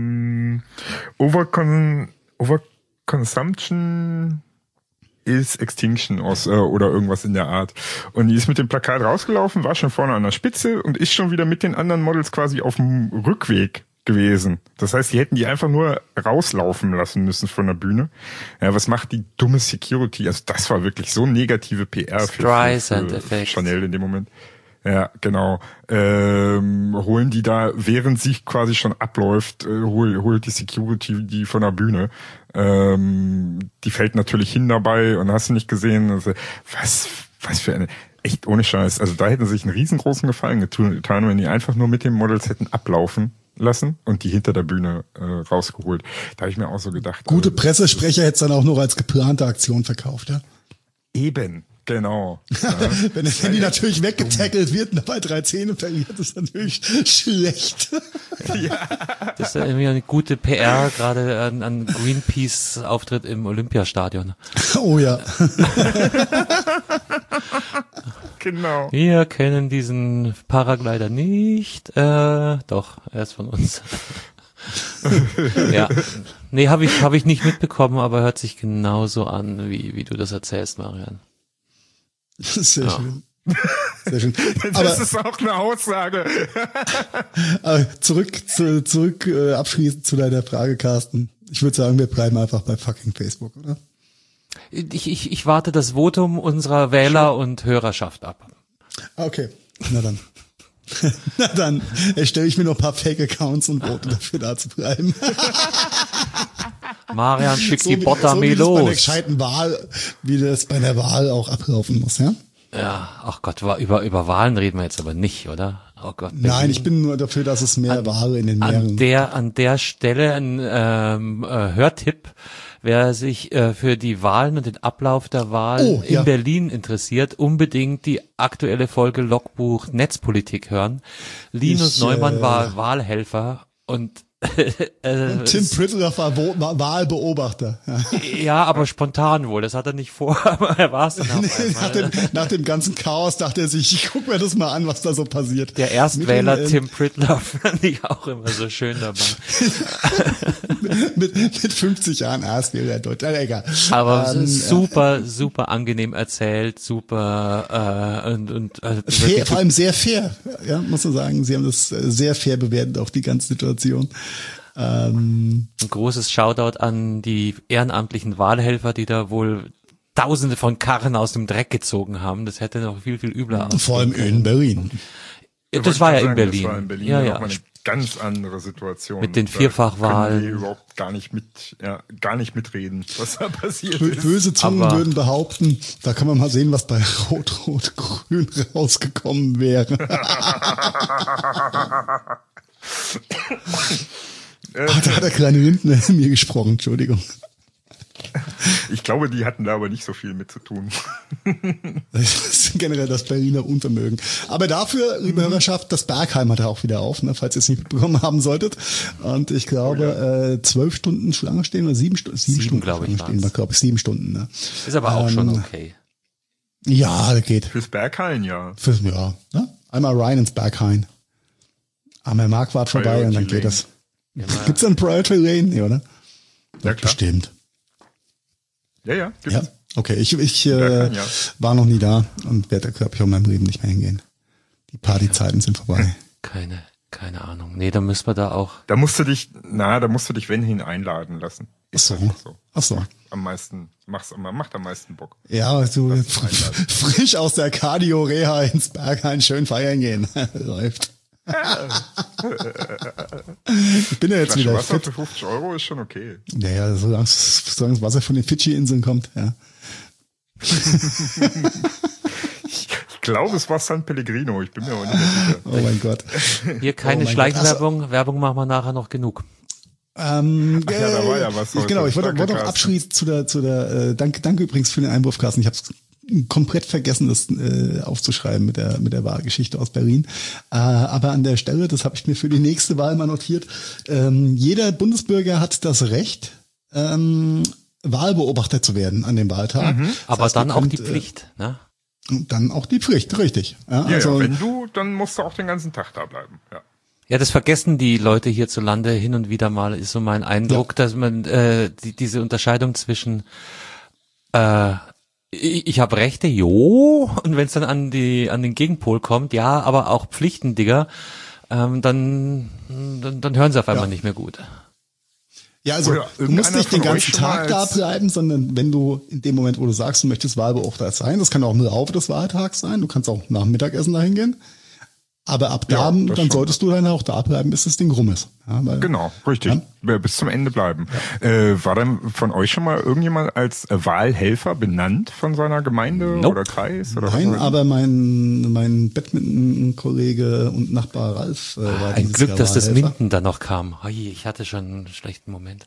Overconsumption is extinction oder irgendwas in der Art. Und die ist mit dem Plakat rausgelaufen, war schon vorne an der Spitze und ist schon wieder mit den anderen Models quasi auf dem Rückweg gewesen. Das heißt, die hätten die einfach nur rauslaufen lassen müssen von der Bühne. Ja, was macht die dumme Security? Also das war wirklich so negative PR für Chanel in dem Moment. Ja, genau. Holen die da, während sie quasi schon abläuft, holt die Security die von der Bühne. Die fällt natürlich hin dabei und hast du nicht gesehen. Also, was für eine, echt ohne Scheiß. Also da hätten sie sich einen riesengroßen Gefallen getan, wenn die einfach nur mit den Models hätten ablaufen lassen und die hinter der Bühne rausgeholt. Da habe ich mir auch so gedacht. Gute Pressesprecher hätte es dann auch noch als geplante Aktion verkauft, ja? Eben. Genau. Ja. Wenn die natürlich weggetackelt wird und dabei 3 Zähne verliert, ist natürlich schlecht. Ja. Das ist ja irgendwie eine gute PR, gerade an Greenpeace Auftritt im Olympiastadion. Oh ja. Genau. Wir kennen diesen Paraglider nicht. Doch, er ist von uns. Ja. Nee, hab ich nicht mitbekommen, aber hört sich genauso an, wie du das erzählst, Marian. Sehr schön. Sehr schön. Das ist auch eine Aussage. Aber zurück abschließend zu deiner Frage, Carsten. Ich würde sagen, wir bleiben einfach bei fucking Facebook, oder? Ich warte das Votum unserer Wähler und Hörerschaft ab. Okay, na dann. Na dann erstelle ich mir noch ein paar Fake-Accounts und vote dafür da zu bleiben. Marian, schick die Bottermee los. Bei einer los. gescheiten Wahl, wie das bei der Wahl auch ablaufen muss, ja? Ja, ach Gott, über Wahlen reden wir jetzt aber nicht, oder? Oh Gott. Nein, ich bin nur dafür, dass es mehr Wahlen in den mehreren. An der Stelle ein Hörtipp. Wer sich für die Wahlen und den Ablauf der Wahlen in Berlin interessiert, unbedingt die aktuelle Folge Logbuch Netzpolitik hören. Linus Neumann war Wahlhelfer und Tim Pritlove war Wahlbeobachter. Ja, aber spontan wohl. Das hat er nicht vor, aber er war es dann nach dem ganzen Chaos dachte er sich, ich guck mir das mal an, was da so passiert. Der Erstwähler Tim Pritlove fand ich auch immer so schön dabei. mit 50 Jahren Erstwähler Deutsch. Egal. Aber super angenehm erzählt, super und fair, vor allem sehr fair. Ja, muss man sagen, sie haben das sehr fair bewertet, auch die ganze Situation. Ein großes Shoutout an die ehrenamtlichen Wahlhelfer, die da wohl Tausende von Karren aus dem Dreck gezogen haben. Das hätte noch viel übler ausgesehen. Vor allem in Berlin. Das war ja in Berlin. Das war in Berlin ja. Eine ganz andere Situation. Mit den Vierfachwahlen. Die überhaupt gar nicht mitreden, was da passiert ist. Böse Zungen würden behaupten, da kann man mal sehen, was bei Rot-Rot-Grün rausgekommen wäre. Da hat der kleine Lindner mir gesprochen, Entschuldigung. Ich glaube, die hatten da aber nicht so viel mit zu tun. Das ist generell das Berliner Unvermögen. Aber dafür, liebe Hörerschaft, das Bergheim hat er auch wieder auf, ne, falls ihr es nicht mitbekommen haben solltet. Und ich glaube, 12 Stunden Schlange stehen oder 7 Stunden? 7 Stunden, glaube ich, stehen wir, glaube ich, 7 Stunden. Ne? Ist aber auch schon okay. Ja, das geht. Fürs Berghain, ja. Ja, ne? Einmal rein ins Berghain. Am Marquardt vorbei und dann geht das. Gibt's da ein Priority Lane? Nee, oder? Ja, klar. Bestimmt. Ja, gibt's. Ja, okay. Ich war noch nie da und werde, glaube ich, auch in meinem Leben nicht mehr hingehen. Die Partyzeiten sind vorbei. Keine Ahnung. Nee, da müssen wir da auch. Da musst du dich, wenn hin einladen lassen. Ist Ach so. Macht am meisten Bock. Ja, so frisch aus der Cardio-Reha ins Berghain schön feiern gehen. Läuft. Ich bin ja jetzt wieder Wasser für 50 € ist schon okay. Ja, solange das Wasser von den Fidschi-Inseln kommt, ja. Ich glaube, es war San Pellegrino, ich bin mir aber nicht mehr sicher. Oh mein Gott. Hier keine Schleichwerbung, Werbung machen wir nachher noch genug. Ja, da war ja was heute. Genau, ich wollte Danke, noch Carsten. abschließen danke übrigens für den Einwurf, Carsten. Ich habe es komplett vergessen, das aufzuschreiben mit der Wahlgeschichte aus Berlin. Aber an der Stelle, das habe ich mir für die nächste Wahl mal notiert, jeder Bundesbürger hat das Recht, Wahlbeobachter zu werden an dem Wahltag. Das Aber heißt, dann ihr auch könnt, die Pflicht, ne? Dann auch die Pflicht, richtig. Ja, Ja, also, wenn dann musst du auch den ganzen Tag da bleiben. Ja. Ja, das vergessen die Leute hierzulande hin und wieder mal, ist so mein Eindruck, dass man diese Unterscheidung zwischen ich habe Rechte, jo, und wenn es dann an den Gegenpol kommt, ja, aber auch Pflichten, Digga, dann hören sie auf einmal nicht mehr gut. Ja, also Oder du musst nicht den irgendeiner von ganzen euch schon mal Tag da als- bleiben, sondern wenn du in dem Moment, wo du sagst, du möchtest Wahlbeobachter sein, das kann auch im Laufe des Wahltags sein, du kannst auch nach dem Mittagessen dahin gehen, aber ab Ja, da, das dann schon. solltest du dann auch da bleiben, bis das Ding rum ist. Ja, weil, Genau, richtig. Bis zum Ende bleiben. War dann von euch schon mal irgendjemand als Wahlhelfer benannt von seiner Gemeinde Nope. oder Kreis? Oder Nein, was? aber mein Badminton-Kollege und Nachbar Ralf war Ein dieses Glück, Jahr dass das Wahlhelfer. Minden dann noch kam. Oi, ich hatte schon einen schlechten Moment.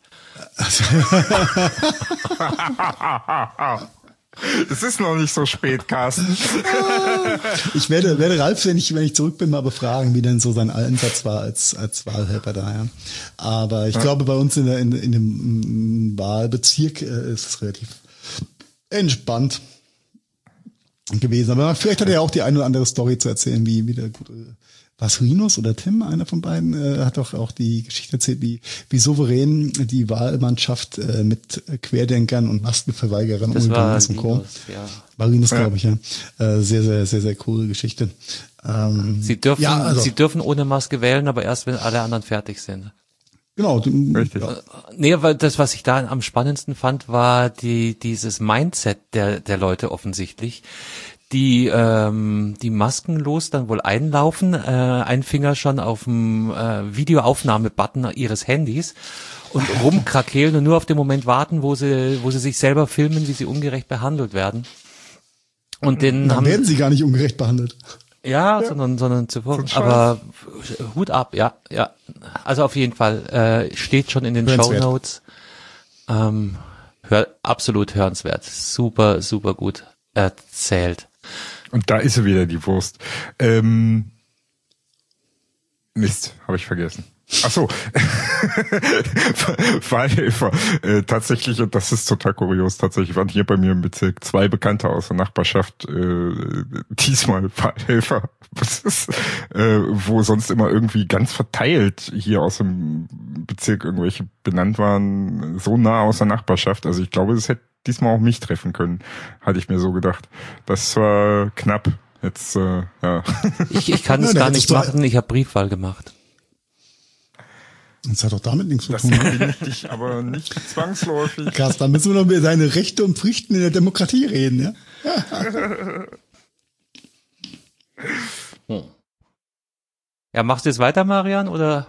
Es ist noch nicht so spät, Carsten. Ich werde Ralf, wenn ich zurück bin, mal befragen, wie denn so sein Einsatz war als Wahlhelfer da. Ja. Aber ich glaube, bei uns in dem Wahlbezirk ist es relativ entspannt gewesen. Aber vielleicht hat er ja auch die eine oder andere Story zu erzählen, wie der gute, was Rinus oder Tim, einer von beiden, hat doch auch die Geschichte erzählt, wie souverän die Wahlmannschaft mit Querdenkern und Maskenverweigerern Das war umgegangen ist und Co. Linus, ja. Marinus, glaube ich, ja. Sehr, sehr, sehr, sehr coole Geschichte. Sie dürfen, ja, also, Sie dürfen ohne Maske wählen, aber erst wenn alle anderen fertig sind. genau. Richtig. Ja. Nee, weil das, was ich da am spannendsten fand, war dieses Mindset der Leute offensichtlich, die maskenlos dann wohl einlaufen, ein Finger schon auf dem Videoaufnahme-Button ihres Handys und rumkrakeelen und nur auf den Moment warten, wo sie sich selber filmen, wie sie ungerecht behandelt werden. Und den Dann werden sie gar nicht ungerecht behandelt. ja, sondern zuvor. So ein Scheiß. Aber Hut ab, ja. Also auf jeden Fall steht schon in den Hörenswert. Shownotes. Absolut hörenswert. Super, super gut erzählt. Und da ist sie wieder, die Wurst. Mist, habe ich vergessen. Ach so. Wahlhelfer. Tatsächlich, und das ist total kurios, tatsächlich waren hier bei mir im Bezirk 2 Bekannte aus der Nachbarschaft diesmal Wahlhelfer. Das ist, wo sonst immer irgendwie ganz verteilt hier aus dem Bezirk irgendwelche benannt waren, so nah aus der Nachbarschaft. Also ich glaube, das hätte diesmal auch mich treffen können, hatte ich mir so gedacht. Das war knapp. Jetzt, ja. Ich kann es Ja, gar da nicht hättest du- machen, ich habe Briefwahl gemacht. Das hat doch damit nichts zu Das tun. verbinde ich dich aber nicht zwangsläufig. Krass, da müssen wir noch über seine Rechte und Pflichten in der Demokratie reden, ja? Ja, machst du jetzt weiter, Marian, oder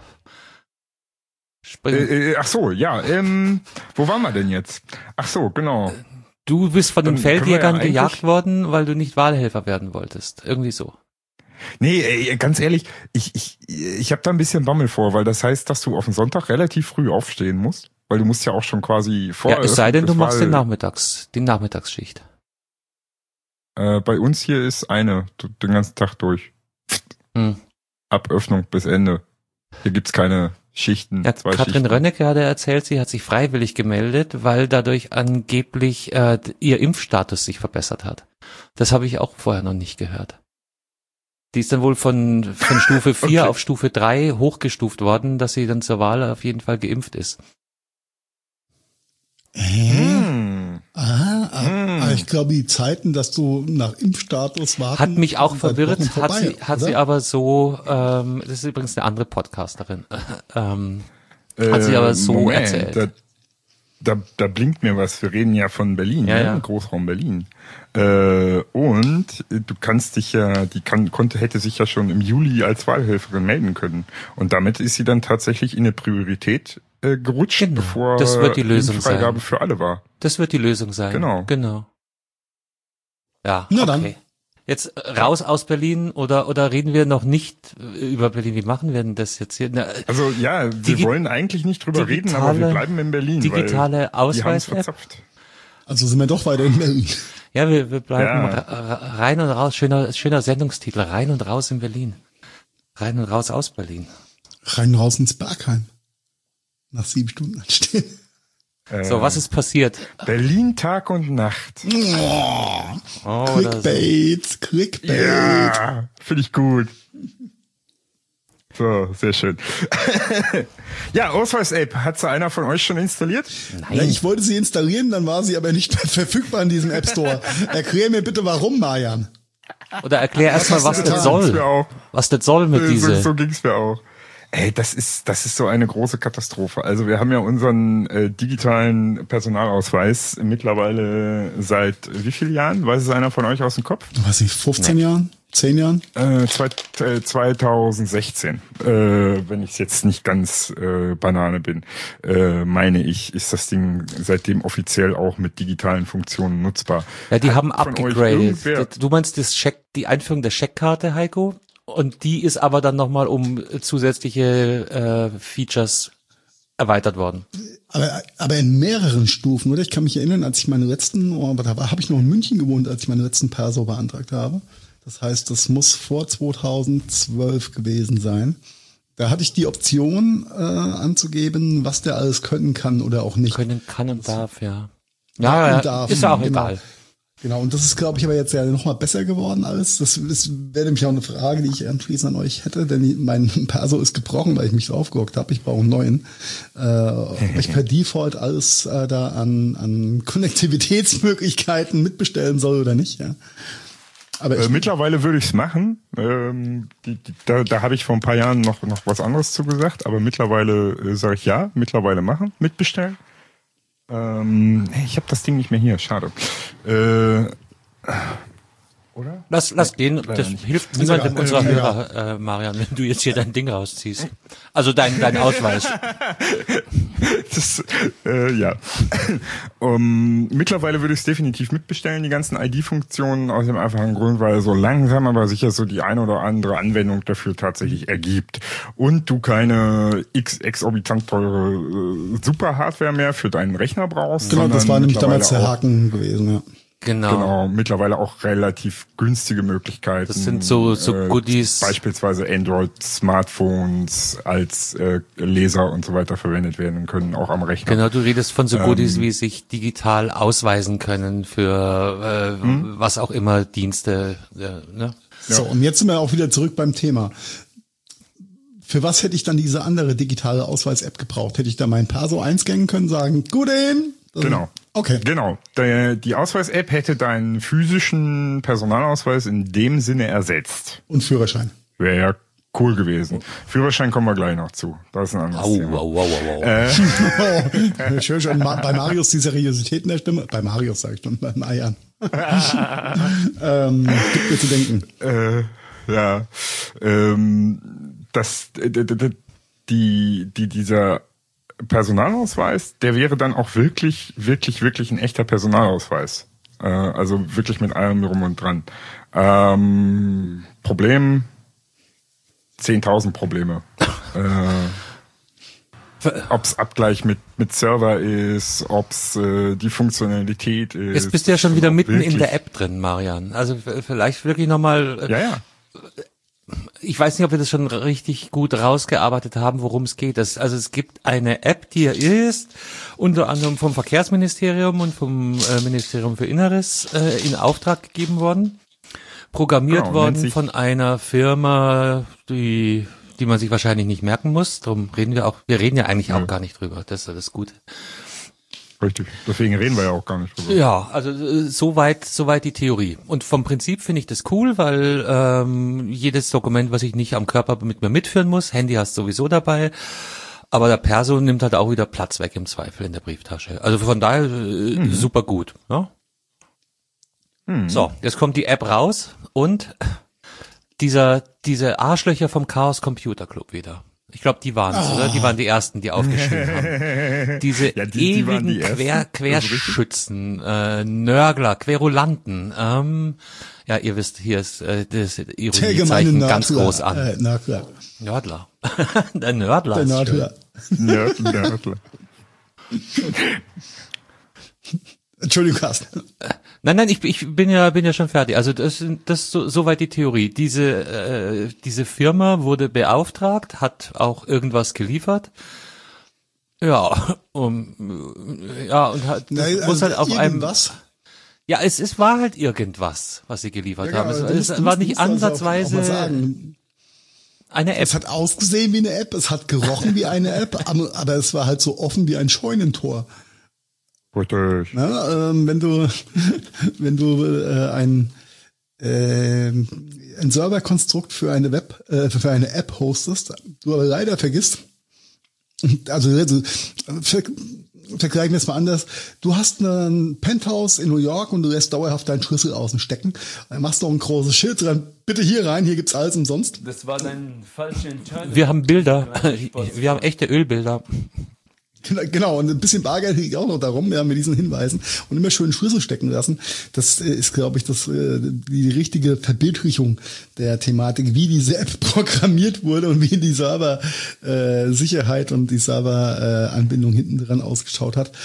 spring? Ach so, ja. Wo waren wir denn jetzt? Ach so, genau. Du bist von den Dann können wir Feldjägern ja eigentlich- gejagt worden, weil du nicht Wahlhelfer werden wolltest. Irgendwie so. Nee, ganz ehrlich, ich habe da ein bisschen Bammel vor, weil das heißt, dass du auf den Sonntag relativ früh aufstehen musst, weil du musst ja auch schon quasi vor. Ja, es sei denn, du des machst Wahl- die Nachmittagsschicht. Bei uns hier ist den ganzen Tag durch. Hm. Ab Öffnung bis Ende. Hier gibt's keine Schichten. Ja, 2 Katrin Schichten. Rönnecke hat erzählt, sie hat sich freiwillig gemeldet, weil dadurch angeblich ihr Impfstatus sich verbessert hat. Das habe ich auch vorher noch nicht gehört. Die ist dann wohl von Stufe 4 Okay. auf Stufe 3 hochgestuft worden, dass sie dann zur Wahl auf jeden Fall geimpft ist. Hm. Ich glaube, die Zeiten, dass du nach Impfstatus warten. Hat mich auch sind seit verwirrt, Wochen vorbei, hat oder? sie aber so, das ist übrigens eine andere Podcasterin, hat sie aber so erzählt. Da blinkt mir was. Wir reden ja von Berlin, Ja, ne? ja. Großraum Berlin. Und du kannst dich ja, hätte sich ja schon im Juli als Wahlhelferin melden können. Und damit ist sie dann tatsächlich in eine Priorität gerutscht, Genau. bevor Das wird die Lösung Impffreigabe sein. für alle war. Das wird die Lösung sein. Genau. Ja, Na okay. dann. Jetzt raus aus Berlin oder reden wir noch nicht über Berlin? Wie machen wir denn das jetzt hier? Also ja, wir wollen eigentlich nicht drüber reden, aber wir bleiben in Berlin. Digitale Ausweis. Also sind wir doch weiter in Berlin. Ja, wir bleiben rein und raus. Schöner Sendungstitel. Rein und raus in Berlin. Rein und raus aus Berlin. Rein und raus ins Bergheim. Nach 7 Stunden anstehen. So, was ist passiert? Berlin Tag und Nacht. Clickbait. Ja, finde ich gut. So, sehr schön. Ja, Ausweis-App, hat sie einer von euch schon installiert? Nein. Ja, ich wollte sie installieren, dann war sie aber nicht mehr verfügbar in diesem App Store. Erklär mir bitte, warum, Marian. Oder erklär erstmal, was das soll. Was das soll mit dieser. So ging's mir auch. Ey, das ist so eine große Katastrophe. Also wir haben ja unseren digitalen Personalausweis mittlerweile seit wie vielen Jahren? Weiß es einer von euch aus dem Kopf? Weiß ich, 15 Jahren? 10 Jahren? 2016. Wenn ich jetzt nicht ganz Banane bin, meine ich, ist das Ding seitdem offiziell auch mit digitalen Funktionen nutzbar. Ja, die haben abgegradet. Du meinst die Einführung der Scheckkarte, Heiko? Und die ist aber dann nochmal um zusätzliche Features erweitert worden. Aber in mehreren Stufen, oder? Ich kann mich erinnern, als ich meine letzten, da habe ich noch in München gewohnt, als ich meine letzten Perso beantragt habe. Das heißt, das muss vor 2012 gewesen sein. Da hatte ich die Option anzugeben, was der alles können kann oder auch nicht. Können kann und darf, ja. Ja, darf, ist ja auch egal. Genau, und das ist, glaube ich, aber jetzt ja noch mal besser geworden alles. Das wäre nämlich auch eine Frage, die ich anschließend an euch hätte, denn mein Perso ist gebrochen, weil ich mich so aufgehockt habe. Ich brauche einen neuen. Ob ich per Default alles da an Konnektivitätsmöglichkeiten mitbestellen soll oder nicht, ja. Aber mittlerweile würde ich es machen. Da habe ich vor ein paar Jahren noch was anderes zu gesagt, aber mittlerweile sage ich ja, mittlerweile machen, mitbestellen. Ich habe das Ding nicht mehr hier, schade. Oder? Lass gehen, das hilft niemandem unserer Hörer, Marian, wenn du jetzt hier dein Ding rausziehst. Also dein Ausweis. Ja. Mittlerweile würde ich es definitiv mitbestellen, die ganzen ID-Funktionen, aus dem einfachen Grund, weil so langsam aber sicher so die eine oder andere Anwendung dafür tatsächlich ergibt. Und du keine exorbitant teure Super-Hardware mehr für deinen Rechner brauchst. Genau, das war nämlich damals der Haken gewesen, ja. Genau, mittlerweile auch relativ günstige Möglichkeiten. Das sind so Goodies. Beispielsweise Android-Smartphones als Leser und so weiter verwendet werden können, auch am Rechner. Genau, du redest von so Goodies, wie sich digital ausweisen können für was auch immer Dienste. Ne? Ja. So, und jetzt sind wir auch wieder zurück beim Thema. Für was hätte ich dann diese andere digitale Ausweis-App gebraucht? Hätte ich da mein Perso einscannen können, sagen, gut in? Genau. Okay. Genau. Die Ausweis-App hätte deinen physischen Personalausweis in dem Sinne ersetzt. Und Führerschein. Wäre ja cool gewesen. Führerschein kommen wir gleich noch zu. Das ist ein anderes Thema. Ich höre schon bei Marius die Seriosität in der Stimme. Bei Marius sage ich schon, bei Marian. Gibt mir zu denken. Dieser Personalausweis, der wäre dann auch wirklich ein echter Personalausweis. Also wirklich mit allem drum und dran. Problem, 10.000 Probleme. Ob's Abgleich mit Server ist, ob's die Funktionalität ist. Jetzt bist du ja schon wieder mitten in der App drin, Marian. Also vielleicht wirklich nochmal. Ja. Ich weiß nicht, ob wir das schon richtig gut rausgearbeitet haben, worum es geht. Also es gibt eine App, die ist unter anderem vom Verkehrsministerium und vom Ministerium für Inneres in Auftrag gegeben worden, programmiert worden von einer Firma, die man sich wahrscheinlich nicht merken muss. Darum reden wir reden ja eigentlich auch gar nicht drüber. Das ist das Gute. Richtig. Deswegen reden wir ja auch gar nicht drüber. Ja, also soweit die Theorie. Und vom Prinzip finde ich das cool, weil jedes Dokument, was ich nicht am Körper mit mir mitführen muss, Handy hast du sowieso dabei, aber der Perso nimmt halt auch wieder Platz weg im Zweifel in der Brieftasche. Also von daher super gut. Ja? So, jetzt kommt die App raus und diese Arschlöcher vom Chaos Computer Club wieder. Ich glaube, die waren es, oder? Die waren die ersten, die aufgeschrieben haben. Diese Ja, die waren die ewigen ersten. Querschützen, Nörgler, Querulanten. Ja, ihr wisst, hier ist das Ironiezeichen ganz groß an. Nördler. Nördler. Der Nördler. Der ist schön. Nördler. Nördler. Entschuldigung, Carsten. Nein, ich bin ja schon fertig. Also das soweit die Theorie. Diese Firma wurde beauftragt, hat auch irgendwas geliefert. Ja, und hat, muss halt auf einem. Was? Ja, es war halt irgendwas, was sie geliefert haben. Es war nicht ansatzweise eine App. Es hat ausgesehen wie eine App, es hat gerochen wie eine App, aber es war halt so offen wie ein Scheunentor. Richtig. Ja, wenn du ein Serverkonstrukt für eine App hostest, du aber leider vergisst, vergleichen wir es mal anders. Du hast ein Penthouse in New York und du lässt dauerhaft deinen Schlüssel außen stecken. Dann machst du noch ein großes Schild dran. Bitte hier rein, hier gibt's alles umsonst. Das war deine falsche Entscheidung. Wir haben Bilder. Wir haben echte Ölbilder. Genau, und ein bisschen Bargeld liegt auch noch darum, ja, mit diesen Hinweisen und immer schön Schlüssel stecken lassen. Das ist, glaube ich, die richtige Verbildlichung der Thematik, wie diese App programmiert wurde und wie die Server Sicherheit und die Server Anbindung hinten dran ausgeschaut hat.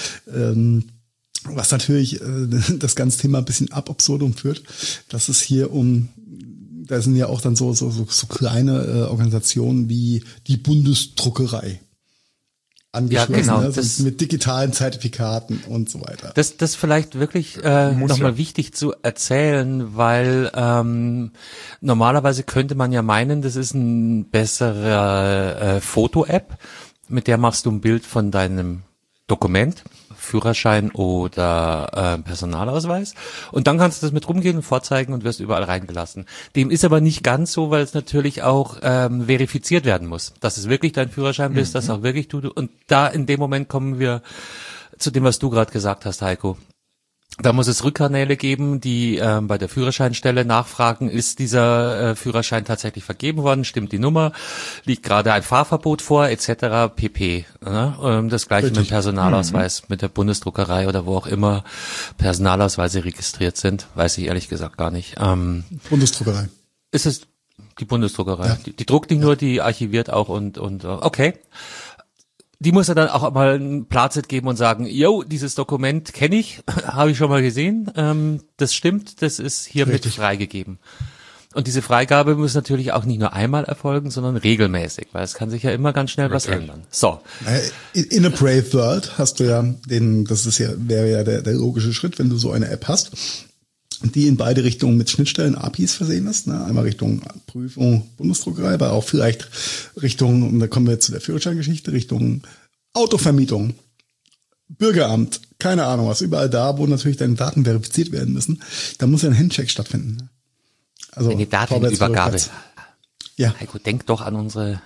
Was natürlich das ganze Thema ein bisschen ab absurdum führt, dass es hier da sind ja auch dann so kleine Organisationen wie die Bundesdruckerei angeschlossen, ja, genau, also mit digitalen Zertifikaten und so weiter. Das vielleicht wirklich nochmal wichtig zu erzählen, weil normalerweise könnte man ja meinen, das ist ein besserer Foto-App, mit der machst du ein Bild von deinem Dokument, Führerschein oder Personalausweis, und dann kannst du das mit rumgehen und vorzeigen und wirst überall reingelassen. Dem ist aber nicht ganz so, weil es natürlich auch verifiziert werden muss, dass es wirklich dein Führerschein bist, dass auch wirklich du, und da in dem Moment kommen wir zu dem, was du gerade gesagt hast, Heiko. Da muss es Rückkanäle geben, die bei der Führerscheinstelle nachfragen, ist dieser Führerschein tatsächlich vergeben worden, stimmt die Nummer, liegt gerade ein Fahrverbot vor, etc. pp. Ne? Das gleiche mit dem Personalausweis, mit der Bundesdruckerei oder wo auch immer Personalausweise registriert sind, weiß ich ehrlich gesagt gar nicht. Bundesdruckerei. Ist es die Bundesdruckerei? Ja. Die druckt nicht nur, die archiviert auch und okay. Die muss ja dann auch mal ein Plazet geben und sagen, yo, dieses Dokument kenne ich, habe ich schon mal gesehen, das stimmt, das ist hiermit freigegeben. Und diese Freigabe muss natürlich auch nicht nur einmal erfolgen, sondern regelmäßig, weil es kann sich ja immer ganz schnell was ändern. So. In a brave world hast du ja wäre ja der logische Schritt, wenn du so eine App hast, die in beide Richtungen mit Schnittstellen, APIs versehen ist. Ne? Einmal Richtung Prüfung, Bundesdruckerei, aber auch vielleicht Richtung, und da kommen wir jetzt zu der Führerscheingeschichte, Richtung Autovermietung, Bürgeramt, keine Ahnung was, überall da, wo natürlich deine Daten verifiziert werden müssen, da muss ja ein Handcheck stattfinden. Ne? Also eine Datenübergabe. Ja. Heiko, denk doch an unsere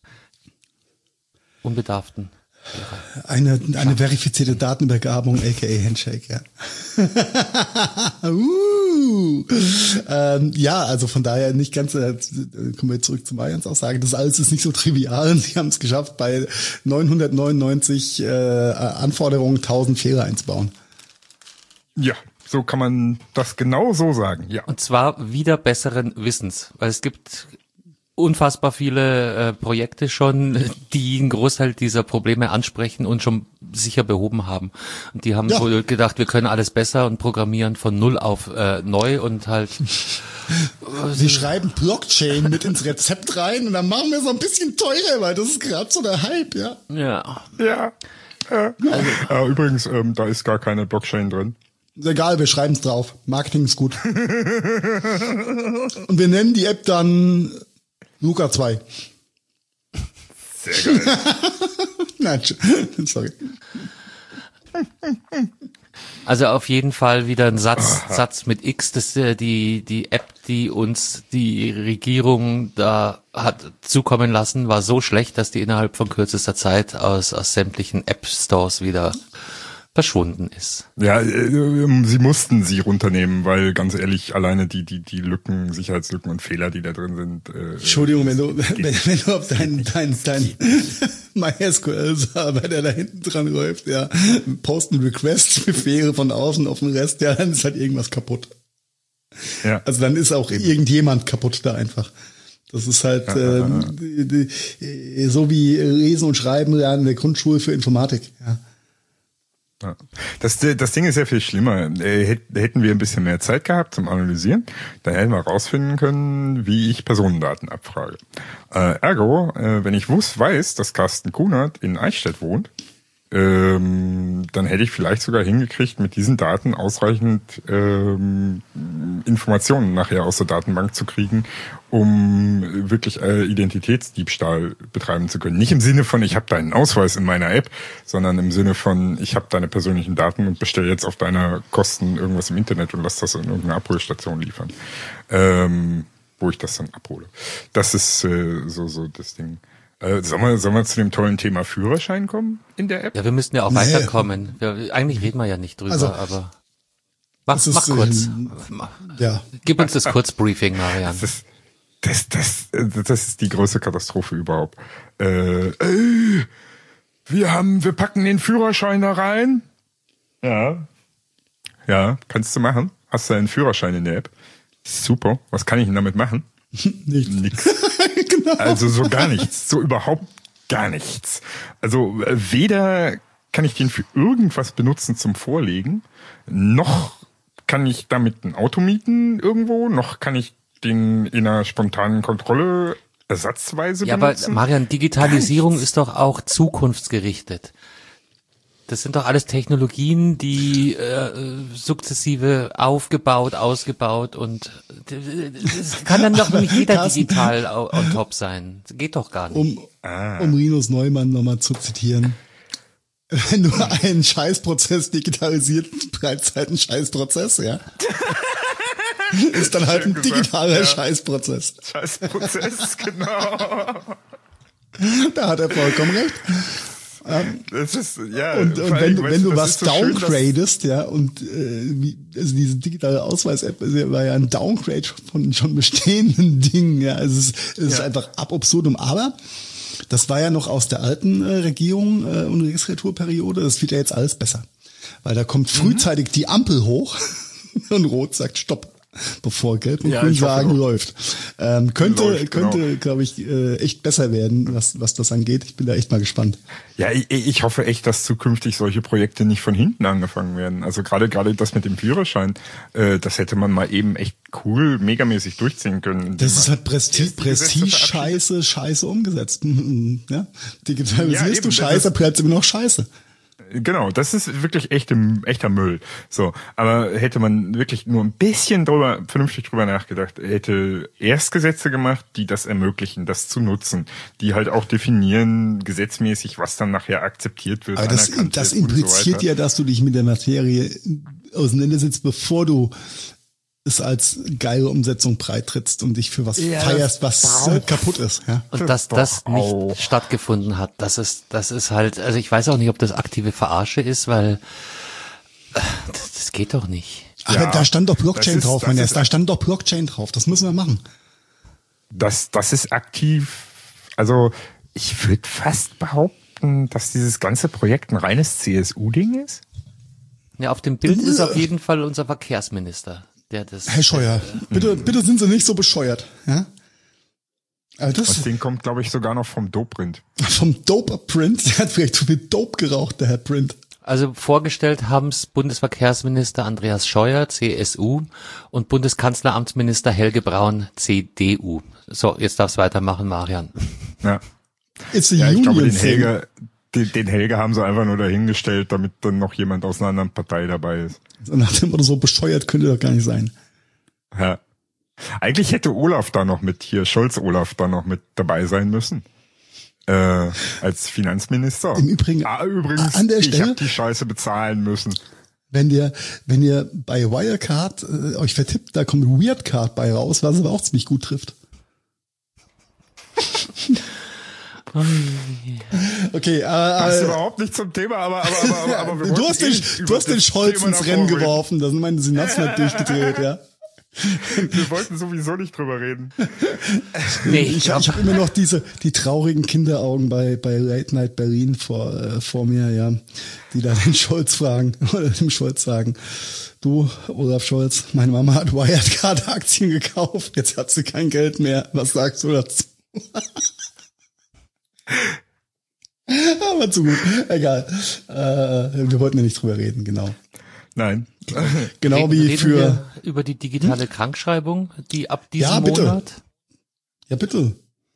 Unbedarften. Eine verifizierte Datenübergabung, aka Handshake, ja. Ja, also von daher nicht ganz, kommen wir zurück zu Marians Aussage, das alles ist nicht so trivial. Sie haben es geschafft, bei 999 Anforderungen 1000 Fehler einzubauen. Ja, so kann man das genau so sagen, ja. Und zwar wieder besseren Wissens, weil es gibt unfassbar viele Projekte schon, die einen Großteil dieser Probleme ansprechen und schon sicher behoben haben. Und die haben wohl gedacht, wir können alles besser und programmieren von null auf neu und halt. Sie schreiben Blockchain mit ins Rezept rein und dann machen wir so ein bisschen teurer, weil das ist gerade so der Hype, ja. Ja. Ja. Übrigens, da ist gar keine Blockchain drin. Ist egal, wir schreiben es drauf. Marketing ist gut. Und wir nennen die App dann Luca 2. Sehr geil. Nein, sorry. Also auf jeden Fall wieder ein Satz mit X, das die App, die uns die Regierung da hat zukommen lassen, war so schlecht, dass die innerhalb von kürzester Zeit aus sämtlichen App Stores wieder verschwunden ist. Ja, sie mussten sie runternehmen, weil ganz ehrlich, alleine die Lücken, Sicherheitslücken und Fehler, die da drin sind. Entschuldigung, wenn du auf dein MySQL-Server, der da hinten dran läuft, ja, posten Request-Befehle von außen auf den Rest, ja, dann ist halt irgendwas kaputt. Ja. Also dann ist auch irgendjemand kaputt da einfach. Das ist halt so wie Lesen und Schreiben lernen in der Grundschule für Informatik, ja. Ja. Das Ding ist ja viel schlimmer. Hätten wir ein bisschen mehr Zeit gehabt zum Analysieren, dann hätten wir rausfinden können, wie ich Personendaten abfrage. Ergo, wenn ich weiß, dass Carsten Kunert in Eichstätt wohnt, dann hätte ich vielleicht sogar hingekriegt, mit diesen Daten ausreichend Informationen nachher aus der Datenbank zu kriegen, um wirklich Identitätsdiebstahl betreiben zu können. Nicht im Sinne von, ich habe deinen Ausweis in meiner App, sondern im Sinne von, ich habe deine persönlichen Daten und bestelle jetzt auf deiner Kosten irgendwas im Internet und lass das in irgendeine Abholstation liefern, wo ich das dann abhole. Das ist so das Ding. Sollen wir zu dem tollen Thema Führerschein kommen in der App? Ja, wir müssten ja auch weiterkommen. Eigentlich reden wir ja nicht drüber, aber mach kurz. Ja. Gib uns das Kurzbriefing, Marian. Das ist die größte Katastrophe überhaupt. Wir packen den Führerschein da rein. Ja. Ja, kannst du machen. Hast du einen Führerschein in der App? Super. Was kann ich denn damit machen? Nix. Genau. Also so gar nichts. So überhaupt gar nichts. Also weder kann ich den für irgendwas benutzen zum Vorlegen, noch kann ich damit ein Auto mieten irgendwo, noch kann ich den in einer spontanen Kontrolle ersatzweise benutzen. Aber Marian, Digitalisierung ist doch auch zukunftsgerichtet. Das sind doch alles Technologien, die sukzessive aufgebaut, ausgebaut und das kann dann doch nicht jeder Carsten, digital on top sein. Das geht doch gar nicht. Um Rinus Neumann nochmal zu zitieren. Wenn du einen Scheißprozess digitalisiert, bleibt es halt ein Scheißprozess, ja. Ist dann halt ein digitaler Scheißprozess. Scheißprozess, genau. Da hat er vollkommen recht. Das ist, ja, und wenn du was so downgradest, ja, und also diese digitale Ausweis-App war ja ein Downgrade von schon bestehenden Dingen, ja, also es ist einfach ab absurdum, aber das war ja noch aus der alten Regierung und Legislaturperiode, das wird ja jetzt alles besser, weil da kommt frühzeitig die Ampel hoch und Rot sagt Stopp, bevor Gelb und Grün sagen läuft. Könnte, glaube ich, echt besser werden, was das angeht. Ich bin da echt mal gespannt. Ja, ich hoffe echt, dass zukünftig solche Projekte nicht von hinten angefangen werden. Also gerade das mit dem Führerschein, das hätte man mal eben echt cool, megamäßig durchziehen können. Das ist halt Prestige-Scheiße umgesetzt. Ja? Digitalisierst du Scheiße, bleibst immer noch Scheiße. Genau, das ist wirklich echter Müll. So, aber hätte man wirklich nur ein bisschen vernünftig drüber nachgedacht, hätte erst Gesetze gemacht, die das ermöglichen, das zu nutzen, die halt auch definieren gesetzmäßig, was dann nachher akzeptiert wird. Aber das impliziert ja, dass du dich mit der Materie auseinandersetzt, bevor du es als geile Umsetzung breitrittst und dich für was feierst, was kaputt ist. Ja? Und dass das nicht stattgefunden hat, das ist halt, also ich weiß auch nicht, ob das aktive Verarsche ist, weil das geht doch nicht. Aber da stand doch Blockchain drauf, mein Erst. Da stand doch Blockchain drauf. Das müssen wir machen. Das ist aktiv. Also ich würde fast behaupten, dass dieses ganze Projekt ein reines CSU-Ding ist. Ja, auf dem Bild ist auf jeden Fall unser Verkehrsminister. Herr Scheuer, bitte sind Sie nicht so bescheuert. Ja? Also das Ding kommt, glaube ich, sogar noch vom Dope-Print. Vom Dope-Print? Der hat vielleicht zu viel Dope geraucht, der Herr Print. Also vorgestellt haben es Bundesverkehrsminister Andreas Scheuer, CSU, und Bundeskanzleramtsminister Helge Braun, CDU. So, jetzt darfst du weitermachen, Marian. Ja. Ich glaube, den Helge haben sie einfach nur dahingestellt, damit dann noch jemand aus einer anderen Partei dabei ist. Nach dem Motto, so bescheuert könnte doch gar nicht sein. Ja. Eigentlich hätte Scholz Olaf da noch mit dabei sein müssen. Als Finanzminister. Im Übrigen, übrigens, an der Stelle, ich habe die Scheiße bezahlen müssen. Wenn ihr bei Wirecard euch vertippt, da kommt Weirdcard bei raus, was aber auch ziemlich gut trifft. Okay, Passt überhaupt nicht zum Thema, aber wir du hast den Scholz ins Rennen geworfen, da sind meine Synapsen halt durchgedreht, ja. Wir wollten sowieso nicht drüber reden. Nee, ich hab immer noch die traurigen Kinderaugen bei Late Night Berlin vor mir, ja, die da den Scholz fragen oder dem Scholz sagen: Du, Olaf Scholz, meine Mama hat Wirecard-Aktien gekauft, jetzt hat sie kein Geld mehr. Was sagst du dazu? Aber zu gut, egal. Wir wollten ja nicht drüber reden, genau. Nein. Genau wie reden für wir über die digitale Krankschreibung, die ab diesem bitte. Monat. Ja, bitte.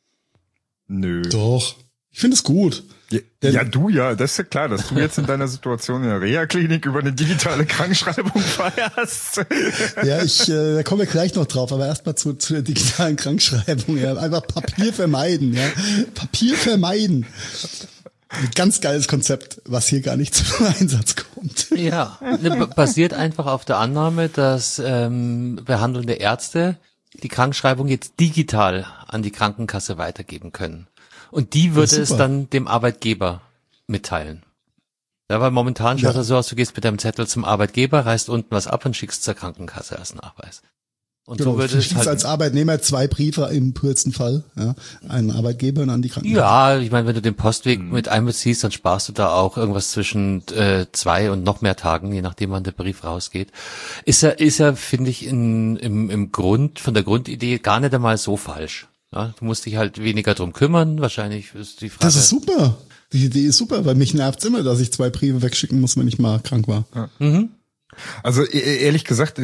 Nö. Doch. Ich finde es gut. Ja, das ist ja klar, dass du jetzt in deiner Situation in der Reha-Klinik über eine digitale Krankschreibung feierst. Ja, da kommen wir gleich noch drauf, aber erstmal zu der digitalen Krankschreibung. Ja. Einfach Papier vermeiden, ja. Papier vermeiden. Ein ganz geiles Konzept, was hier gar nicht zum Einsatz kommt. Ja, basiert einfach auf der Annahme, dass behandelnde Ärzte die Krankschreibung jetzt digital an die Krankenkasse weitergeben können. Und die würde es dann dem Arbeitgeber mitteilen. Ja, weil momentan schaut es so aus, du gehst mit deinem Zettel zum Arbeitgeber, reißt unten was ab und schickst zur Krankenkasse als Nachweis. Und genau, so würde du es schickst halt als Arbeitnehmer 2 Briefe im purzen Fall, ja, einen Arbeitgeber und an die Krankenkasse. Ja, ich meine, wenn du den Postweg mit einbeziehst, dann sparst du da auch irgendwas zwischen 2 und noch mehr Tagen, je nachdem, wann der Brief rausgeht. Ist ja, finde ich, im Grund, von der Grundidee gar nicht einmal so falsch. Ja, du musst dich halt weniger drum kümmern, wahrscheinlich ist die Frage. Das ist super. Die Idee ist super, weil mich nervt's immer, dass ich 2 Briefe wegschicken muss, wenn ich mal krank war. Ja. Also ehrlich gesagt,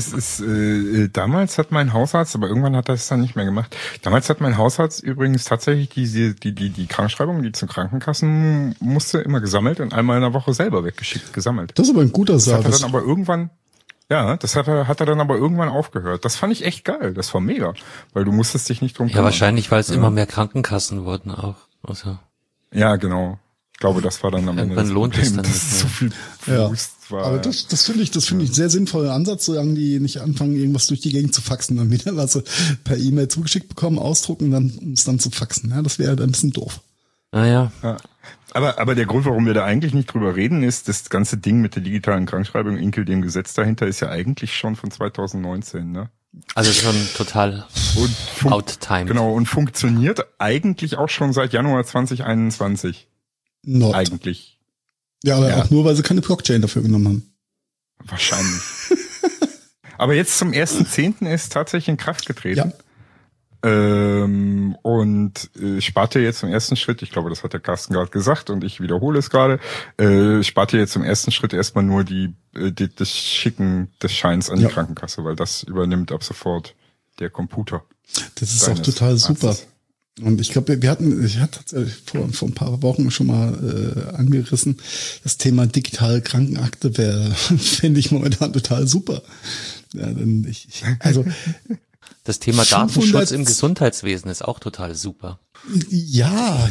damals hat mein Hausarzt, aber irgendwann hat er es dann nicht mehr gemacht. Damals hat mein Hausarzt übrigens tatsächlich die Krankschreibung, die zu Krankenkassen musste, immer gesammelt und einmal in der Woche selber weggeschickt, gesammelt. Das ist aber ein guter Das hat er Service. dann aber irgendwann, das hat er dann aber irgendwann aufgehört. Das fand ich echt geil. Das war mega, weil du musstest dich nicht drum kümmern. Ja, wahrscheinlich, weil es immer mehr Krankenkassen wurden auch. Also. Ja, genau. Ich glaube, das war dann am Ende Irgendwann das lohnt es Problem, dann dass nicht es so viel Frust war. Aber das finde ich einen sehr sinnvollen Ansatz, solange die nicht anfangen, irgendwas durch die Gegend zu faxen, dann wieder was per E-Mail zugeschickt bekommen, ausdrucken, um es dann zu faxen. Ja, das wäre dann ein bisschen doof. Naja. Ja. Aber der Grund, warum wir da eigentlich nicht drüber reden, ist, das ganze Ding mit der digitalen Krankschreibung, Inkel, dem Gesetz dahinter, ist ja eigentlich schon von 2019, ne? Also schon total out-timed. Genau, und funktioniert eigentlich auch schon seit Januar 2021. Not. Eigentlich. Ja, aber auch nur, weil sie keine Blockchain dafür genommen haben. Wahrscheinlich. Aber jetzt zum 1.10. ist tatsächlich in Kraft getreten. Ja. Und spart ihr jetzt im ersten Schritt, ich glaube, das hat der Carsten gerade gesagt und ich wiederhole es gerade, spart ihr jetzt im ersten Schritt erstmal nur das Schicken des Scheins an die Krankenkasse, weil das übernimmt ab sofort der Computer. Das ist auch total super. Arztes. Und ich glaube, ich hatte vor ein paar Wochen schon mal angerissen, das Thema digitale Krankenakte finde ich momentan total super. Ja, also das Thema Datenschutz im Gesundheitswesen ist auch total super. Ja.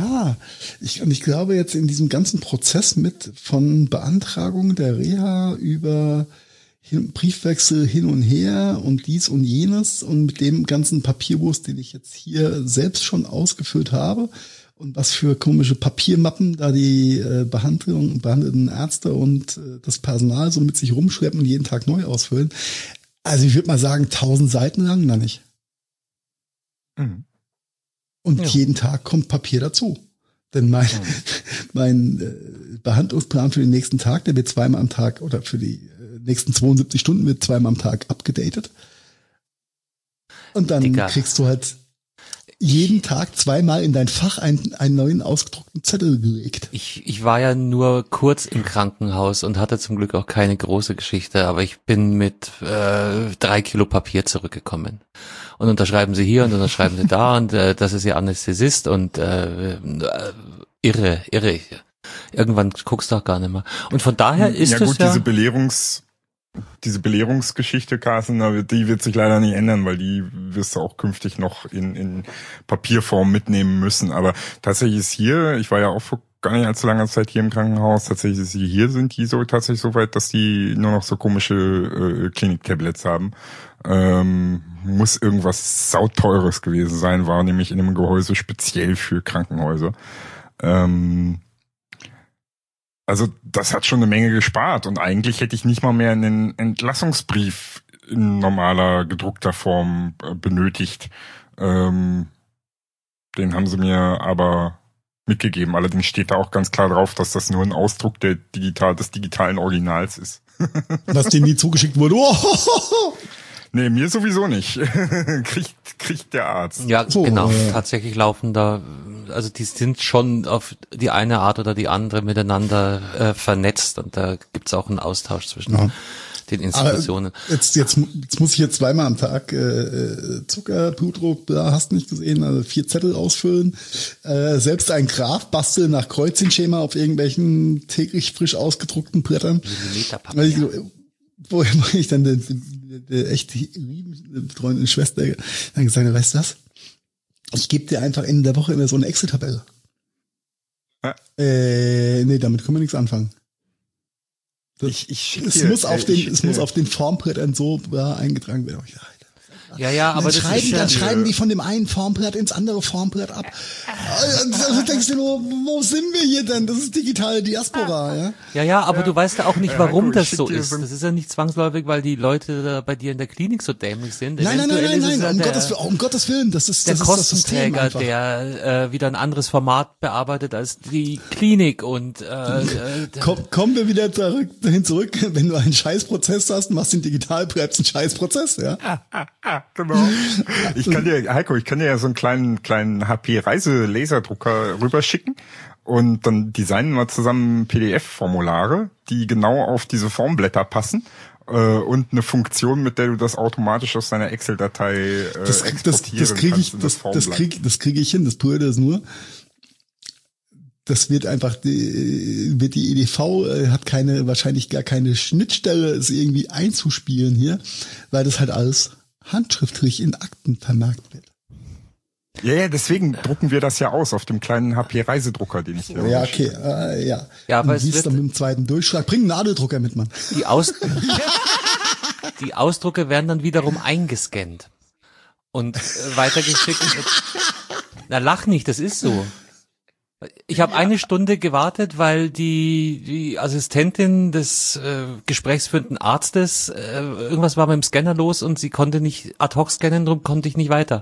Ich glaube jetzt in diesem ganzen Prozess von Beantragung der Reha über Briefwechsel hin und her und dies und jenes und mit dem ganzen Papierwust, den ich jetzt hier selbst schon ausgefüllt habe und was für komische Papiermappen da die behandelten Ärzte und das Personal so mit sich rumschleppen und jeden Tag neu ausfüllen. Also ich würde mal sagen, 1000 Seiten lang da nicht. Mhm. Und jeden Tag kommt Papier dazu. Denn mein Behandlungsplan für den nächsten Tag, der wird zweimal am Tag oder für die nächsten 72 Stunden wird zweimal am Tag abgedatet. Und dann kriegst du halt jeden Tag zweimal in dein Fach einen neuen ausgedruckten Zettel gelegt. Ich war ja nur kurz im Krankenhaus und hatte zum Glück auch keine große Geschichte, aber ich bin mit 3 Kilo Papier zurückgekommen. Und unterschreiben Sie hier und unterschreiben Sie da und das ist Ihr Anästhesist und irre. Irgendwann guckst du auch gar nicht mehr. Und von daher ist es ja diese Belehrungsgeschichte, Carsten, die wird sich leider nicht ändern, weil die wirst du auch künftig noch in Papierform mitnehmen müssen. Aber tatsächlich ist hier, ich war ja auch vor gar nicht allzu langer Zeit hier im Krankenhaus. Tatsächlich, hier sind die so tatsächlich so weit, dass die nur noch so komische Klinik-Tablets haben. Muss irgendwas sauteures gewesen sein, war nämlich in einem Gehäuse speziell für Krankenhäuser. Also das hat schon eine Menge gespart und eigentlich hätte ich nicht mal mehr einen Entlassungsbrief in normaler gedruckter Form benötigt. Den haben sie mir aber mitgegeben. Allerdings steht da auch ganz klar drauf, dass das nur ein Ausdruck des digitalen Originals ist. Was dir nie zugeschickt wurde. Nee, mir sowieso nicht. kriegt der Arzt. Ja, So, genau. Tatsächlich laufen da, also die sind schon auf die eine Art oder die andere miteinander vernetzt und da gibt's auch einen Austausch zwischen den Institutionen. Jetzt muss ich jetzt zweimal am Tag Zucker, Blutdruck, bla, hast nicht gesehen, also 4 Zettel ausfüllen, selbst ein Graph basteln nach Kreuzchenschema auf irgendwelchen täglich frisch ausgedruckten Brettern. Millimeterpapier. Wo ich dann der echt betreuende Schwester dann gesagt, weißt du was? Ich gebe dir einfach Ende der Woche immer so eine Excel-Tabelle. Nee, damit können wir nichts anfangen. Es muss auf den Formbrettern so eingetragen werden. Ja, aber dann schreiben die von dem einen Formbrett ins andere Formbrett ab. Also denkst du nur, wo sind wir hier denn? Das ist digitale Diaspora, ja? Ja, aber du weißt ja auch nicht, warum gut, das so ist. Das ist ja nicht zwangsläufig, weil die Leute da bei dir in der Klinik so dämlich sind. Nein, um Gottes Willen, das ist der das Kostenträger, System der wieder ein anderes Format bearbeitet als die Klinik und kommen wir wieder zurück, wenn du einen Scheißprozess hast, machst du den Digitalprep einen Scheißprozess, ja? Genau. Ich kann dir ja so einen kleinen HP-Reise-Laserdrucker rüberschicken und dann designen wir zusammen PDF-Formulare, die genau auf diese Formblätter passen und eine Funktion, mit der du das automatisch aus deiner Excel-Datei exportieren kannst. Das kriege ich hin. Das Blöde ist nur, das wird die EDV hat wahrscheinlich gar keine Schnittstelle, es irgendwie einzuspielen hier, weil das halt alles handschriftlich in Akten vermerkt wird. Ja, deswegen drucken wir das ja aus auf dem kleinen HP-Reisedrucker, den ich hier Ja, okay, ja. Ja, aber es wird dann mit dem zweiten Durchschlag. Bring einen Nadeldrucker mit, Mann. Die Ausdrucke werden dann wiederum eingescannt und weitergeschickt. Na, lach nicht, das ist so. Ich habe 1 Stunde gewartet, weil die Assistentin des gesprächsführenden Arztes, irgendwas war mit dem Scanner los und sie konnte nicht ad hoc scannen, darum konnte ich nicht weiter.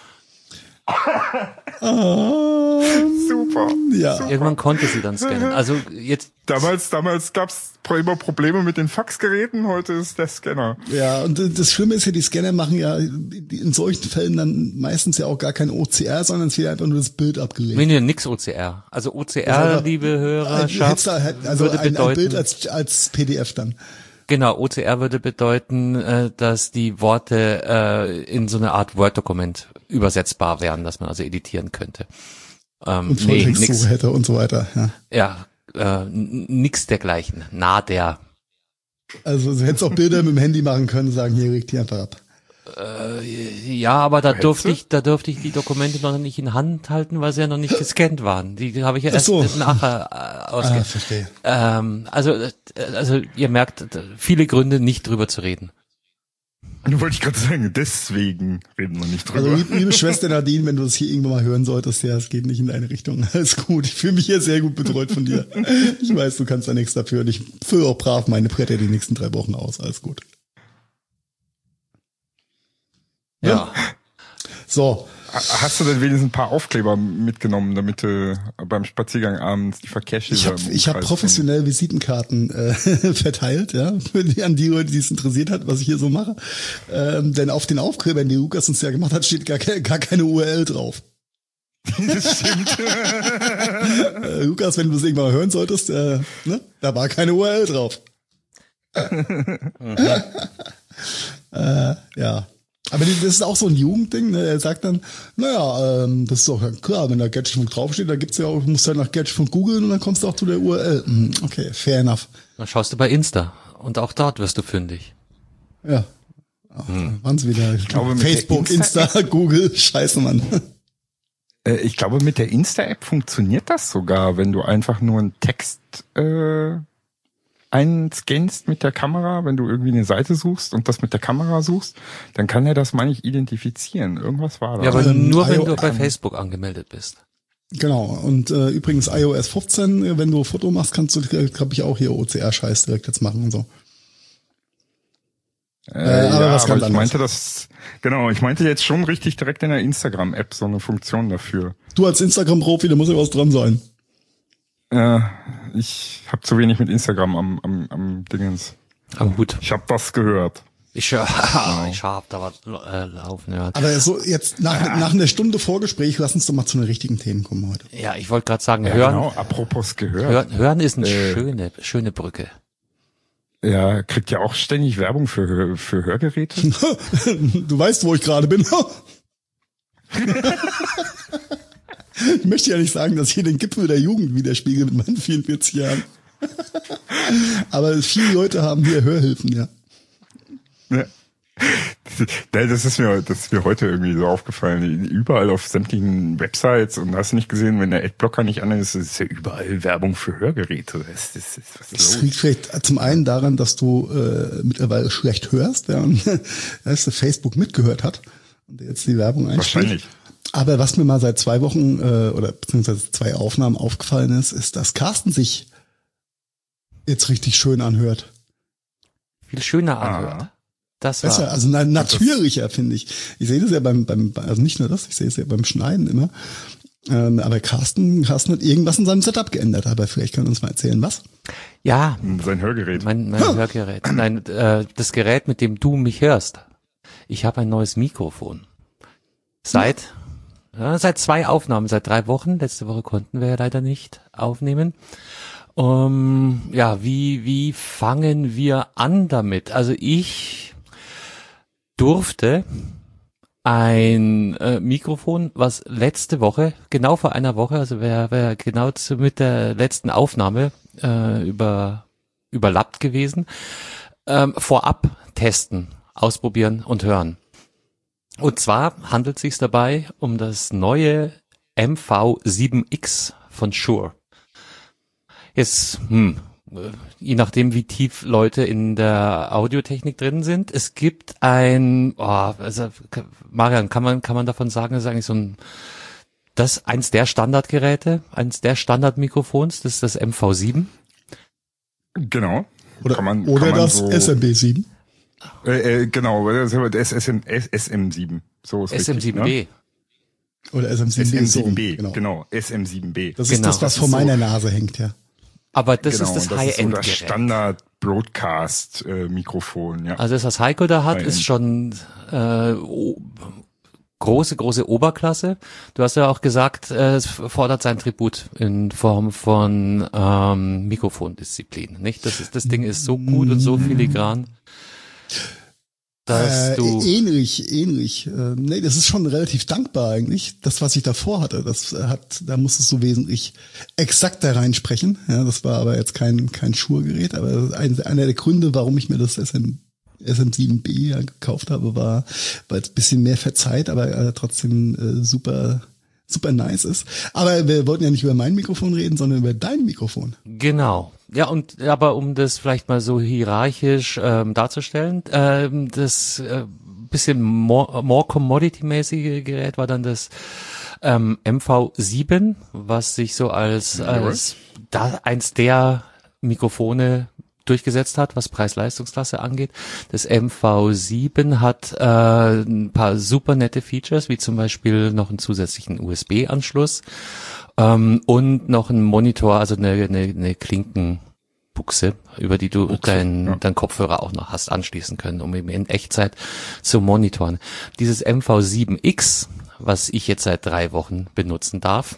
Super. Ja. Super. Irgendwann konnte sie dann scannen. Also jetzt. Damals gab's immer Probleme mit den Faxgeräten, heute ist der Scanner. Ja, und das Schlimme ist ja, die Scanner machen ja in solchen Fällen dann meistens ja auch gar kein OCR, sondern es wird einfach nur das Bild abgelegt. Nee, nix OCR. Also OCR, liebe Hörerschaft, also würde ein bedeuten, Bild als PDF dann. Genau, OCR würde bedeuten, dass die Worte in so eine Art Word-Dokument übersetzbar wären, dass man also editieren könnte. Und Volltext so hätte und so weiter. Ja, nix dergleichen. Also du hättest auch Bilder mit dem Handy machen können und sagen, hier, regt die einfach ab. Ja, aber da durfte ich die Dokumente noch nicht in Hand halten, weil sie ja noch nicht gescannt waren. Die habe ich ja erst nachher ausgescannt. Verstehe. Also ihr merkt, viele Gründe nicht drüber zu reden. Wollte ich gerade sagen, deswegen reden wir nicht drüber. Also liebe Schwester Nadine, wenn du das hier irgendwann mal hören solltest, ja, es geht nicht in deine Richtung. Alles gut, ich fühle mich hier sehr gut betreut von dir. Ich weiß, du kannst da nichts dafür und ich fülle auch brav meine Bretter die nächsten 3 Wochen aus. Alles gut. Ja. So. Hast du denn wenigstens ein paar Aufkleber mitgenommen, damit du beim Spaziergang abends die Verkehrsschilder... Ich hab professionell Visitenkarten verteilt, ja, an die Leute, die es interessiert hat, was ich hier so mache. Denn auf den Aufklebern, die Lukas uns ja gemacht hat, steht gar keine URL drauf. Das stimmt. Lukas, wenn du das irgendwann mal hören solltest, da war keine URL drauf. Ja. Aber das ist auch so ein Jugendding, ne? Er sagt dann, das ist doch klar, wenn da Gadgetfunk draufsteht, da gibt's ja auch, du musst halt nach Gadgetfunk googeln und dann kommst du auch zu der URL. Okay, fair enough. Dann schaust du bei Insta und auch dort wirst du fündig. Ja. Waren's wieder. Ich glaube, Facebook, Insta, Google, scheiße, Mann. Ich glaube, mit der Insta-App funktioniert das sogar, wenn du einfach nur einen Text einscannst mit der Kamera, wenn du irgendwie eine Seite suchst und das mit der Kamera suchst, dann kann er das, meine ich, identifizieren. Irgendwas war da. Ja, aber nur wenn iOS du bei Facebook angemeldet bist. Genau. Und übrigens iOS 15, wenn du ein Foto machst, kannst du, glaube ich, auch hier OCR-Scheiß direkt jetzt machen und so. Aber was ganz anderes. Ich meinte jetzt schon richtig direkt in der Instagram-App so eine Funktion dafür. Du als Instagram-Profi, da muss ja was dran sein. Ich habe zu wenig mit Instagram am Dingens. Am Hut. Ich habe das gehört. Ich hab da was laufen gehört. Aber so jetzt nach einer Stunde Vorgespräch, lass uns doch mal zu den richtigen Themen kommen heute. Ja, ich wollte gerade sagen, Ja, hören. genau, apropos gehört. Hören ist eine schöne Brücke. Ja, kriegt ja auch ständig Werbung für Hörgeräte. Du weißt, wo ich gerade bin. Ich möchte ja nicht sagen, dass ich hier den Gipfel der Jugend widerspiegel mit meinen 44 Jahren. Aber viele Leute haben hier Hörhilfen, ja. Ja. Das ist mir heute irgendwie so aufgefallen. Überall auf sämtlichen Websites, und hast du nicht gesehen, wenn der Adblocker nicht an ist ja überall Werbung für Hörgeräte. Was ist Das liegt vielleicht zum einen daran, dass du mittlerweile schlecht hörst, ja, und dass Facebook mitgehört hat und jetzt die Werbung einspielt. Wahrscheinlich. Aber was mir mal seit 2 Wochen oder beziehungsweise 2 Aufnahmen aufgefallen ist, dass Carsten sich jetzt richtig schön anhört. Viel schöner anhört. Das war Besser, also natürlicher, finde ich. Ich sehe das ja also nicht nur das, ich sehe es ja beim Schneiden immer. Aber Carsten hat irgendwas in seinem Setup geändert, aber vielleicht können wir uns mal erzählen, was? ja, Sein Hörgerät. mein Hörgerät. Nein, das Gerät, mit dem du mich hörst. Ich habe ein neues Mikrofon. Seit 2 Aufnahmen, seit 3 Wochen. Letzte Woche konnten wir ja leider nicht aufnehmen. Wie fangen wir an damit? Also ich durfte ein Mikrofon, was letzte Woche, genau vor einer Woche, also wäre genau mit der letzten Aufnahme überlappt gewesen, vorab testen, ausprobieren und hören. Und zwar handelt es sich dabei um das neue MV7X von Shure. Jetzt, je nachdem, wie tief Leute in der Audiotechnik drin sind, es gibt Marian, kann man davon sagen, das ist eigentlich eins der Standardgeräte, eins der Standardmikrofons, das ist das MV7. Genau. Oder kann man das so, SMB7. Genau, das SM7. So ist SM7B. richtig, ne? Oder SM7B. SM7B, genau. SM7B. Das ist Genau. das, was vor meiner Nase hängt, ja. Aber das Genau, ist das und das ist so das High-End-Gerät. Standard-Broadcast-Mikrofon, ja. Also das, was Heiko da hat, ist schon große Oberklasse. Du hast ja auch gesagt, es fordert sein Tribut in Form von Mikrofondisziplin, nicht? Das Ding ist so gut und so filigran, dass du... Ähnlich. Nee, das ist schon relativ dankbar eigentlich. Das, was ich davor hatte, da musstest du wesentlich exakter reinsprechen. Ja, das war aber jetzt kein Shure-Gerät, aber einer der Gründe, warum ich mir das SM7B ja gekauft habe, weil es ein bisschen mehr verzeiht, aber trotzdem super nice ist. Aber wir wollten ja nicht über mein Mikrofon reden, sondern über dein Mikrofon. Genau. Ja, aber um das vielleicht mal so hierarchisch darzustellen, das bisschen more commodity-mäßige Gerät war dann das MV7, was sich so als eins der Mikrofone durchgesetzt hat, was Preis-Leistungsklasse angeht. Das MV7 hat ein paar super nette Features, wie zum Beispiel noch einen zusätzlichen USB-Anschluss und noch einen Monitor, also eine Klinkenbuchse, über die du deinen Kopfhörer auch noch hast anschließen können, um eben in Echtzeit zu monitoren. Dieses MV7X, was ich jetzt seit 3 Wochen benutzen darf,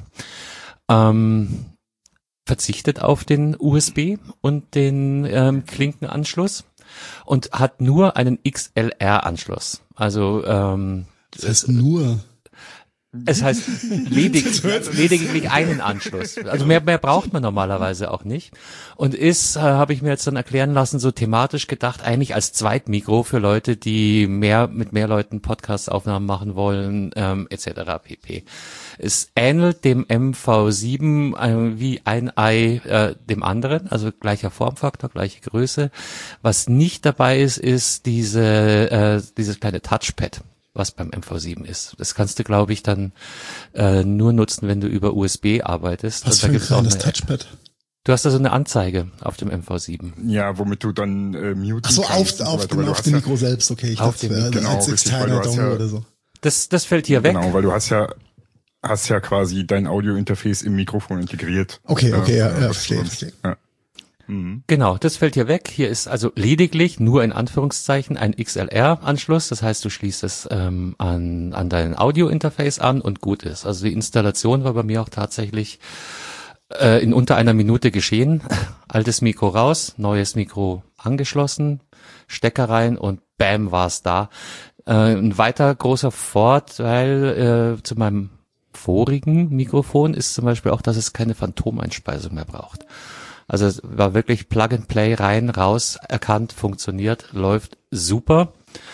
verzichtet auf den USB und den Klinkenanschluss und hat nur einen XLR-Anschluss. Also das heißt nur. Es heißt lediglich einen Anschluss. Also mehr braucht man normalerweise auch nicht. Und habe ich mir jetzt dann erklären lassen, so thematisch gedacht, eigentlich als Zweitmikro für Leute, die mit mehr Leuten Podcast-Aufnahmen machen wollen, etc. pp. Es ähnelt dem MV7 wie ein Ei dem anderen, also gleicher Formfaktor, gleiche Größe. Was nicht dabei ist dieses kleine Touchpad, was beim MV7 ist. Das kannst du, glaube ich, dann nur nutzen, wenn du über USB arbeitest. Was für ein kleines Touchpad? Du hast da so eine Anzeige auf dem MV7. Ja, womit du dann muten kannst. Ach so, auf dem Mikro selbst, okay. Ich dachte, als externer Dongle oder so. Das fällt hier weg. Genau, weil du hast ja quasi dein Audio-Interface im Mikrofon integriert. Okay, ja, verstehe. Ja. Genau, das fällt hier weg. Hier ist also lediglich nur in Anführungszeichen ein XLR-Anschluss. Das heißt, du schließt es an dein Audio-Interface an und gut ist. Also die Installation war bei mir auch tatsächlich in unter einer Minute geschehen. Altes Mikro raus, neues Mikro angeschlossen, Stecker rein und bam, war's da. Ein weiter großer Vorteil zu meinem vorigen Mikrofon ist zum Beispiel auch, dass es keine Phantomeinspeisung mehr braucht. Also es war wirklich Plug and Play, rein, raus, erkannt, funktioniert, läuft super.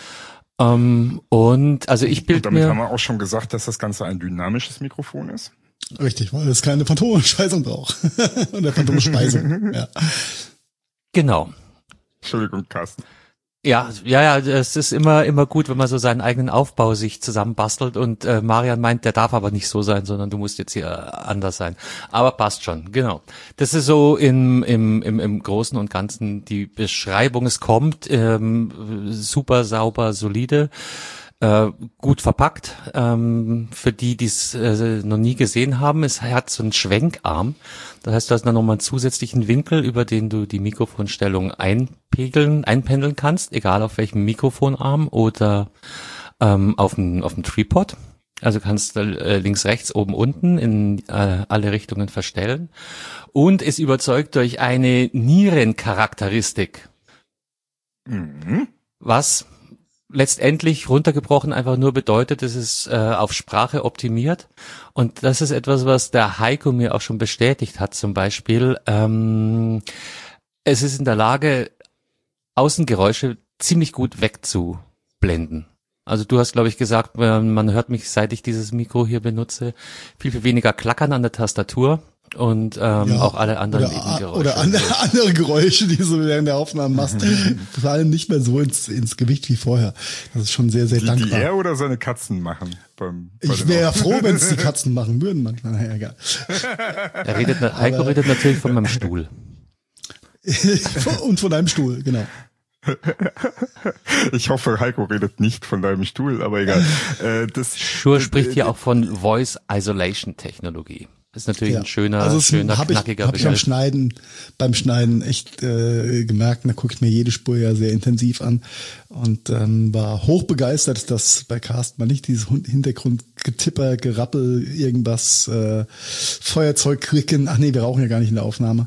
Und also ich bilde damit haben wir auch schon gesagt, dass das Ganze ein dynamisches Mikrofon ist. Richtig, weil es keine Phantomspeisung braucht. Oder Phantomspeisung, ja. Genau. Entschuldigung, Carsten. Ja, es ist immer gut, wenn man so seinen eigenen Aufbau sich zusammenbastelt und Marian meint, der darf aber nicht so sein, sondern du musst jetzt hier anders sein. Aber passt schon, genau. Das ist so im Großen und Ganzen die Beschreibung. Es kommt super sauber, solide. Gut verpackt. Für die es noch nie gesehen haben, es hat so einen Schwenkarm. Das heißt, du hast dann nochmal einen zusätzlichen Winkel, über den du die Mikrofonstellung einpendeln kannst, egal auf welchem Mikrofonarm oder auf dem Tripod. Also kannst du links, rechts, oben, unten in alle Richtungen verstellen. Und ist überzeugt durch eine Nierencharakteristik. Was letztendlich runtergebrochen einfach nur bedeutet, es ist auf Sprache optimiert. Und das ist etwas, was der Heiko mir auch schon bestätigt hat. Zum Beispiel, es ist in der Lage, Außengeräusche ziemlich gut wegzublenden. Also du hast, glaube ich, gesagt, man hört mich, seit ich dieses Mikro hier benutze, viel weniger klackern an der Tastatur. Und auch alle anderen Nebengeräusche. Oder andere Geräusche, die du während der Aufnahmen machst, fallen nicht mehr so ins Gewicht wie vorher. Das ist schon sehr, sehr dankbar. Die er oder seine Katzen machen? Ich wäre ja froh, wenn es die Katzen machen würden manchmal. Naja, egal. Heiko redet natürlich von meinem Stuhl. Und von deinem Stuhl, genau. Ich hoffe, Heiko redet nicht von deinem Stuhl, aber egal. Schur spricht hier auch von Voice Isolation Technologie. Das ist natürlich ein schöner, knackiger Begriff. Hab ich beim Schneiden echt gemerkt, da gucke ich mir jede Spur ja sehr intensiv an und war hochbegeistert, dass bei Carsten mal nicht dieses Hintergrundgetipper, Gerappel, irgendwas, Feuerzeug klicken. Ach nee, wir rauchen ja gar nicht in der Aufnahme.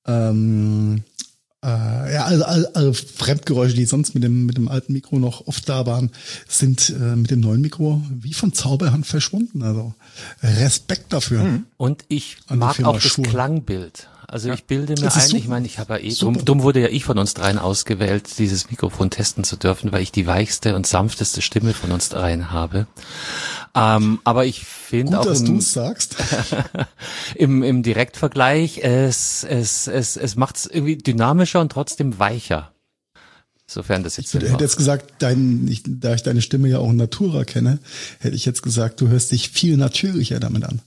Alle Fremdgeräusche, die sonst mit dem alten Mikro noch oft da waren, sind mit dem neuen Mikro wie von Zauberhand verschwunden. Also Respekt dafür. Und ich mag auch das Klangbild. Also ich bilde mir ein, ich meine, ich habe ja dumm wurde ja ich von uns dreien ausgewählt, dieses Mikrofon testen zu dürfen, weil ich die weichste und sanfteste Stimme von uns dreien habe. Aber ich finde auch dass du es sagst. im Direktvergleich, es macht es irgendwie dynamischer und trotzdem weicher. Sofern das jetzt. Ich hätte jetzt gesagt, da ich deine Stimme ja auch in Natura kenne, hätte ich jetzt gesagt, du hörst dich viel natürlicher damit an.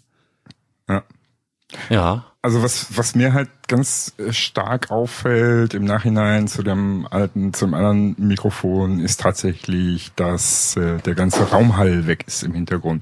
Ja. Also was mir halt ganz stark auffällt im Nachhinein zum anderen Mikrofon ist tatsächlich, dass der ganze Raumhall weg ist im Hintergrund.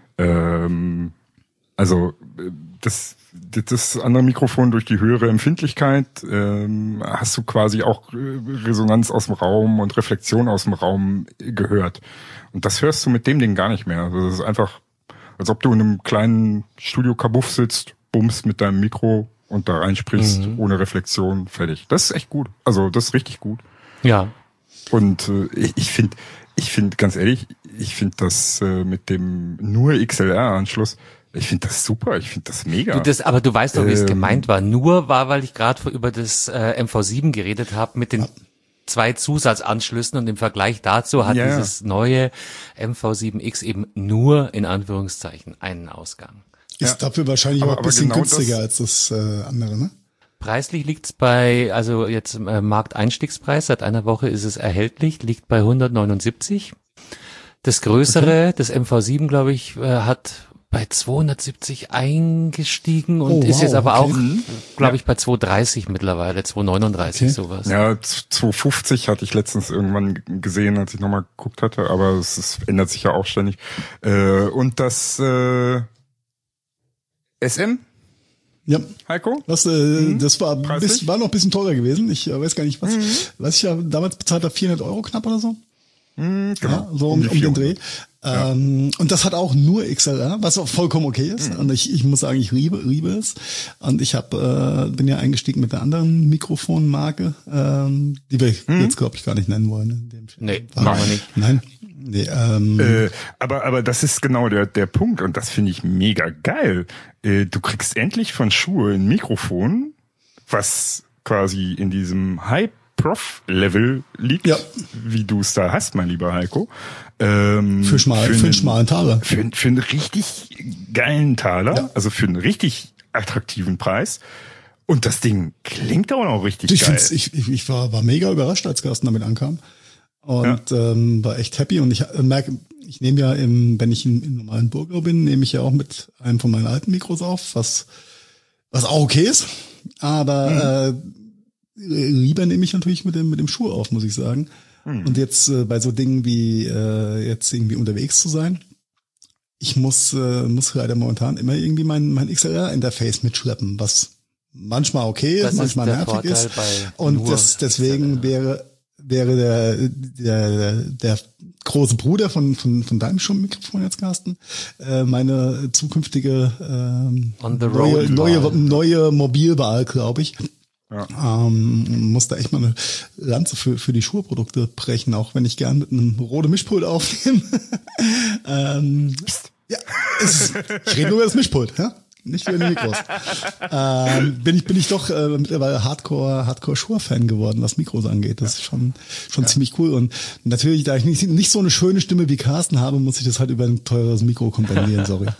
Also das andere Mikrofon durch die höhere Empfindlichkeit hast du quasi auch Resonanz aus dem Raum und Reflexion aus dem Raum gehört. Und das hörst du mit dem Ding gar nicht mehr. Also das ist einfach, als ob du in einem kleinen Studio-Kabuff sitzt, bummst mit deinem Mikro und da reinsprichst, ohne Reflexion, fertig. Das ist echt gut. Also das ist richtig gut. Ja. Und ich finde, Ich finde, ganz ehrlich, ich finde das mit dem nur XLR-Anschluss, ich finde das super, ich finde das mega. Aber du weißt doch, wie es gemeint war. Nur war, weil ich gerade über das MV7 geredet habe mit den 2 Zusatzanschlüssen und im Vergleich dazu hat dieses neue MV7X eben nur in Anführungszeichen einen Ausgang. Ist dafür wahrscheinlich auch ein bisschen genau günstiger als das andere, ne? Preislich liegt's bei, also jetzt Markteinstiegspreis, seit einer Woche ist es erhältlich, liegt bei 179. Das größere, das MV7, glaube ich, hat bei 270 eingestiegen und ist jetzt aber auch, glaube ich, bei 230 mittlerweile, 239 sowas. Ja, 250 hatte ich letztens irgendwann gesehen, als ich nochmal geguckt hatte, aber es ändert sich ja auch ständig. Und das SM? Ja. Heiko? Das war noch ein bisschen teurer gewesen. Ich weiß gar nicht, was ich ja damals bezahlt habe, 400 € knapp oder so. Genau. Ja, so um den Dreh. Ja. Und das hat auch nur XLR, was auch vollkommen okay ist. Und ich muss sagen, ich liebe es. Und ich bin ja eingestiegen mit der anderen Mikrofonmarke, die wir jetzt, glaube ich, gar nicht nennen wollen. Nee, machen wir nicht. Nein. Nee, aber das ist genau der Punkt und das finde ich mega geil. Du kriegst endlich von Shure ein Mikrofon, was quasi in diesem High-Prof-Level liegt, wie du es da hast, mein lieber Heiko. Für einen schmalen Taler. Für einen richtig geilen Taler, also für einen richtig attraktiven Preis. Und das Ding klingt auch noch richtig geil. Ich war mega überrascht, als Carsten damit ankam. Und war echt happy. Und ich merke, ich nehme ja, wenn ich im normalen Burger bin, nehme ich ja auch mit einem von meinen alten Mikros auf, was auch okay ist. Aber lieber nehme ich natürlich mit dem Schuh auf, muss ich sagen. Und jetzt bei so Dingen wie jetzt irgendwie unterwegs zu sein, ich muss leider momentan immer irgendwie mein XLR-Interface mitschleppen, was manchmal okay ist, manchmal nervig ist. Und deswegen wäre der große Bruder von deinem Mikrofon jetzt, Carsten, meine zukünftige neue Mobilwahl, glaube ich. Ja. Muss da echt mal eine Lanze für die Schuhprodukte brechen, auch wenn ich gern mit einem roten Mischpult aufnehme. Ich rede nur über das Mischpult, ja? Nicht über die Mikros. Bin ich doch mittlerweile Hardcore-Shure-Fan geworden, was Mikros angeht. Das ist schon ziemlich cool. Und natürlich, da ich nicht so eine schöne Stimme wie Carsten habe, muss ich das halt über ein teures Mikro kompensieren, sorry.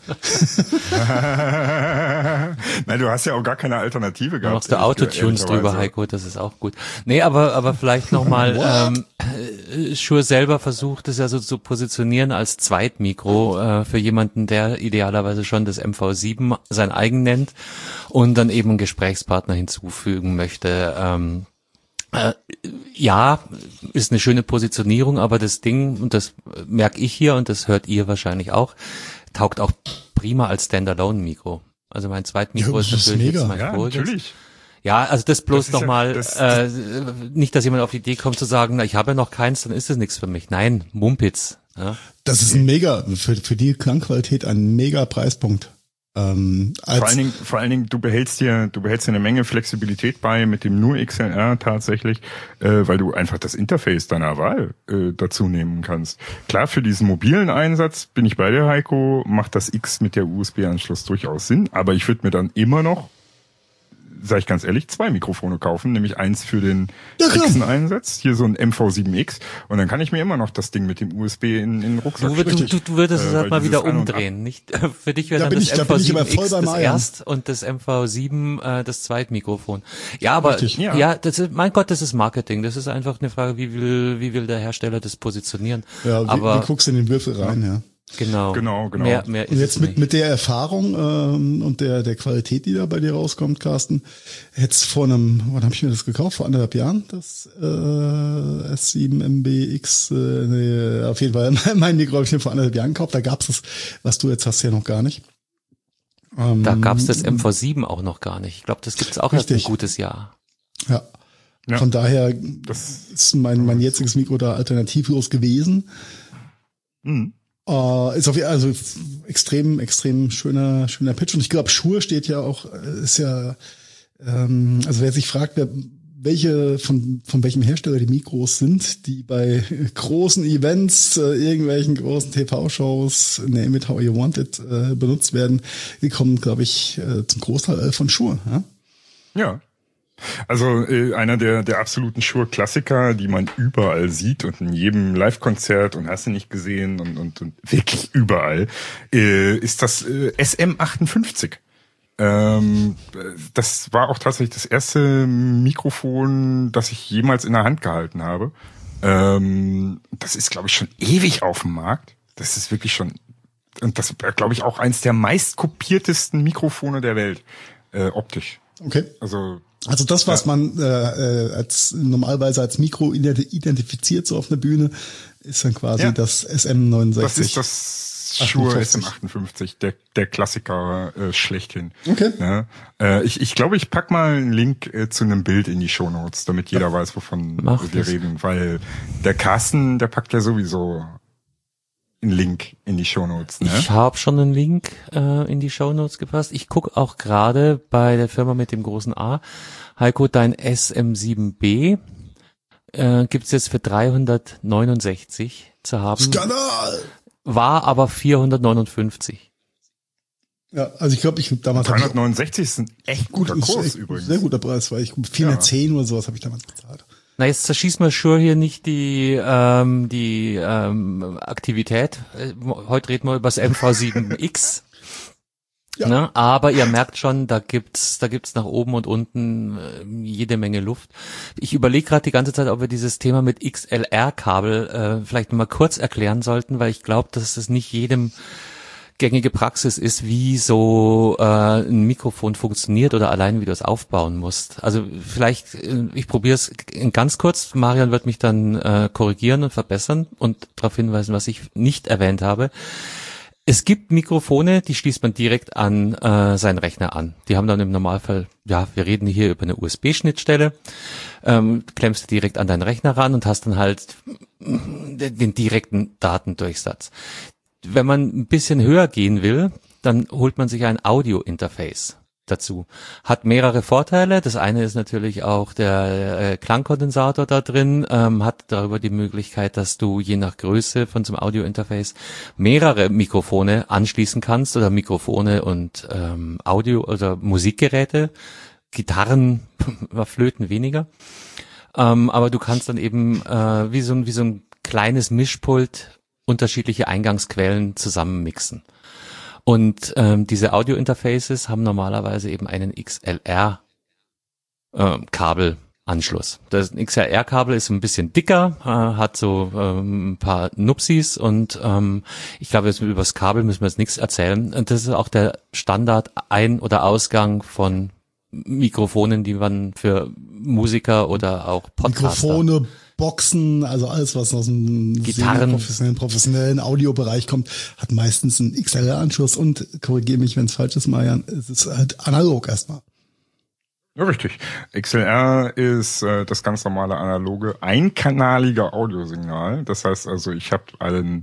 Nein, du hast ja auch gar keine Alternative gehabt. Da machst du Autotunes drüber, Heiko, das ist auch gut. Nee, aber vielleicht nochmal, Shure selber versucht es ja so zu positionieren als Zweitmikro für jemanden, der idealerweise schon das MV7 sein eigen nennt und dann eben einen Gesprächspartner hinzufügen möchte. Ja, ist eine schöne Positionierung, aber das Ding, und das merke ich hier und das hört ihr wahrscheinlich auch, taugt auch prima als Standalone-Mikro. Also mein Zweitmikro ist natürlich jetzt mein voriges. Natürlich. Ja, also das bloß nochmal, nicht, dass jemand auf die Idee kommt zu sagen, na, ich habe ja noch keins, dann ist das nichts für mich. Nein, Mumpitz. Ja. Das ist ein mega, für die Klangqualität ein mega Preispunkt. Vor allen Dingen, du behältst dir eine Menge Flexibilität bei mit dem nur XLR tatsächlich, weil du einfach das Interface deiner Wahl dazu nehmen kannst. Klar, für diesen mobilen Einsatz bin ich bei dir, Heiko, macht das X mit der USB-Anschluss durchaus Sinn, aber ich würde mir dann immer noch, sag ich ganz ehrlich, 2 Mikrofone kaufen, nämlich eins für den fixen Einsatz, hier so ein MV7X, und dann kann ich mir immer noch das Ding mit dem USB in den Rucksack stecken. Du würdest es halt mal wieder umdrehen, nicht? Für dich wäre dann das MV7X das Erst- und das MV7 das Zweitmikrofon. Ja, aber das ist, mein Gott, das ist Marketing. Das ist einfach eine Frage, wie will der Hersteller das positionieren? Ja, wie guckst du in den Würfel rein, ja. Genau. Mehr ist und jetzt mit der Erfahrung und der Qualität, die da bei dir rauskommt, Carsten, jetzt wann habe ich mir das gekauft? Vor 1,5 Jahren, das S7MBX, auf jeden Fall, mein Mikro habe ich mir vor 1,5 Jahren gekauft, da gab's das, was du jetzt hast, ja noch gar nicht. Da gab's das MV7 auch noch gar nicht. Ich glaube, das gibt's auch erst ein gutes Jahr. Ja. Von daher ist mein jetziges Mikro da alternativlos gewesen. Ist also extrem schöner Pitch, und ich glaube, Shure steht ja auch, ist ja, also wer sich fragt, von welchem Hersteller die Mikros sind, die bei großen Events, irgendwelchen großen TV-Shows, name it how you want it, benutzt werden. Die kommen, glaube ich, zum Großteil von Shure. Ja. Also einer der absoluten Shure-Klassiker, die man überall sieht und in jedem Live-Konzert und hast du nicht gesehen und wirklich überall, ist das SM58. Das war auch tatsächlich das erste Mikrofon, das ich jemals in der Hand gehalten habe. Das ist, glaube ich, schon ewig auf dem Markt. Das ist wirklich schon, und das war, glaube ich, auch eins der meistkopiertesten Mikrofone der Welt, optisch. Okay. Also das, was man normalerweise als Mikro identifiziert, so auf einer Bühne, ist dann quasi das SM69. Das ist das Shure SM58, der Klassiker schlechthin. Okay. Ja, ich glaube, ich pack mal einen Link zu einem Bild in die Shownotes, damit jeder weiß, wovon wir reden, weil der Carsten, der packt ja sowieso einen Link in die Shownotes. Ne? Ich habe schon einen Link in die Shownotes gepasst. Ich gucke auch gerade bei der Firma mit dem großen A. Heiko, dein SM7B gibt's jetzt für 369 zu haben. Skandal! War aber 459. Ja, also ich glaube, damals 369 ist ein echt guter Kurs übrigens. Sehr guter Preis, weil ich 410 oder sowas habe ich damals bezahlt. Na, jetzt zerschießt mal Shure hier nicht die Aktivität. Heute reden wir über das MV7X. Ja. Ne? Aber ihr merkt schon, da gibt's nach oben und unten jede Menge Luft. Ich überlege gerade die ganze Zeit, ob wir dieses Thema mit XLR-Kabel vielleicht mal kurz erklären sollten, weil ich glaube, dass es nicht jedem gängige Praxis ist, wie so ein Mikrofon funktioniert oder allein wie du es aufbauen musst. Also vielleicht, ich probiere es ganz kurz. Marian wird mich dann korrigieren und verbessern und darauf hinweisen, was ich nicht erwähnt habe. Es gibt Mikrofone, die schließt man direkt an seinen Rechner an. Die haben dann im Normalfall, ja, wir reden hier über eine USB-Schnittstelle, klemmst du direkt an deinen Rechner ran und hast dann halt den direkten Datendurchsatz. Wenn man ein bisschen höher gehen will, dann holt man sich ein Audio-Interface dazu. Hat mehrere Vorteile. Das eine ist natürlich auch der Klangkondensator da drin, hat darüber die Möglichkeit, dass du je nach Größe von so einem Audio-Interface mehrere Mikrofone anschließen kannst oder Mikrofone und Audio- oder Musikgeräte, Gitarren, Flöten weniger. Aber du kannst dann eben wie so ein kleines Mischpult unterschiedliche Eingangsquellen zusammenmixen. Und diese Audio-Interfaces haben normalerweise eben einen XLR-Kabelanschluss. Das XLR-Kabel ist ein bisschen dicker, hat so ein paar Nupsis und ich glaube, über das Kabel müssen wir jetzt nichts erzählen. Und das ist auch der Standard-Ein- oder Ausgang von Mikrofonen, die man für Musiker oder auch Podcaster... Mikrofone, Boxen, also alles, was aus dem Gitarren, professionellen Audiobereich kommt, hat meistens einen XLR-Anschluss und, korrigiere mich, wenn es falsch ist, Marian, es ist halt analog erstmal. Ja, richtig. XLR ist das ganz normale analoge, einkanalige Audiosignal. Das heißt also, ich habe einen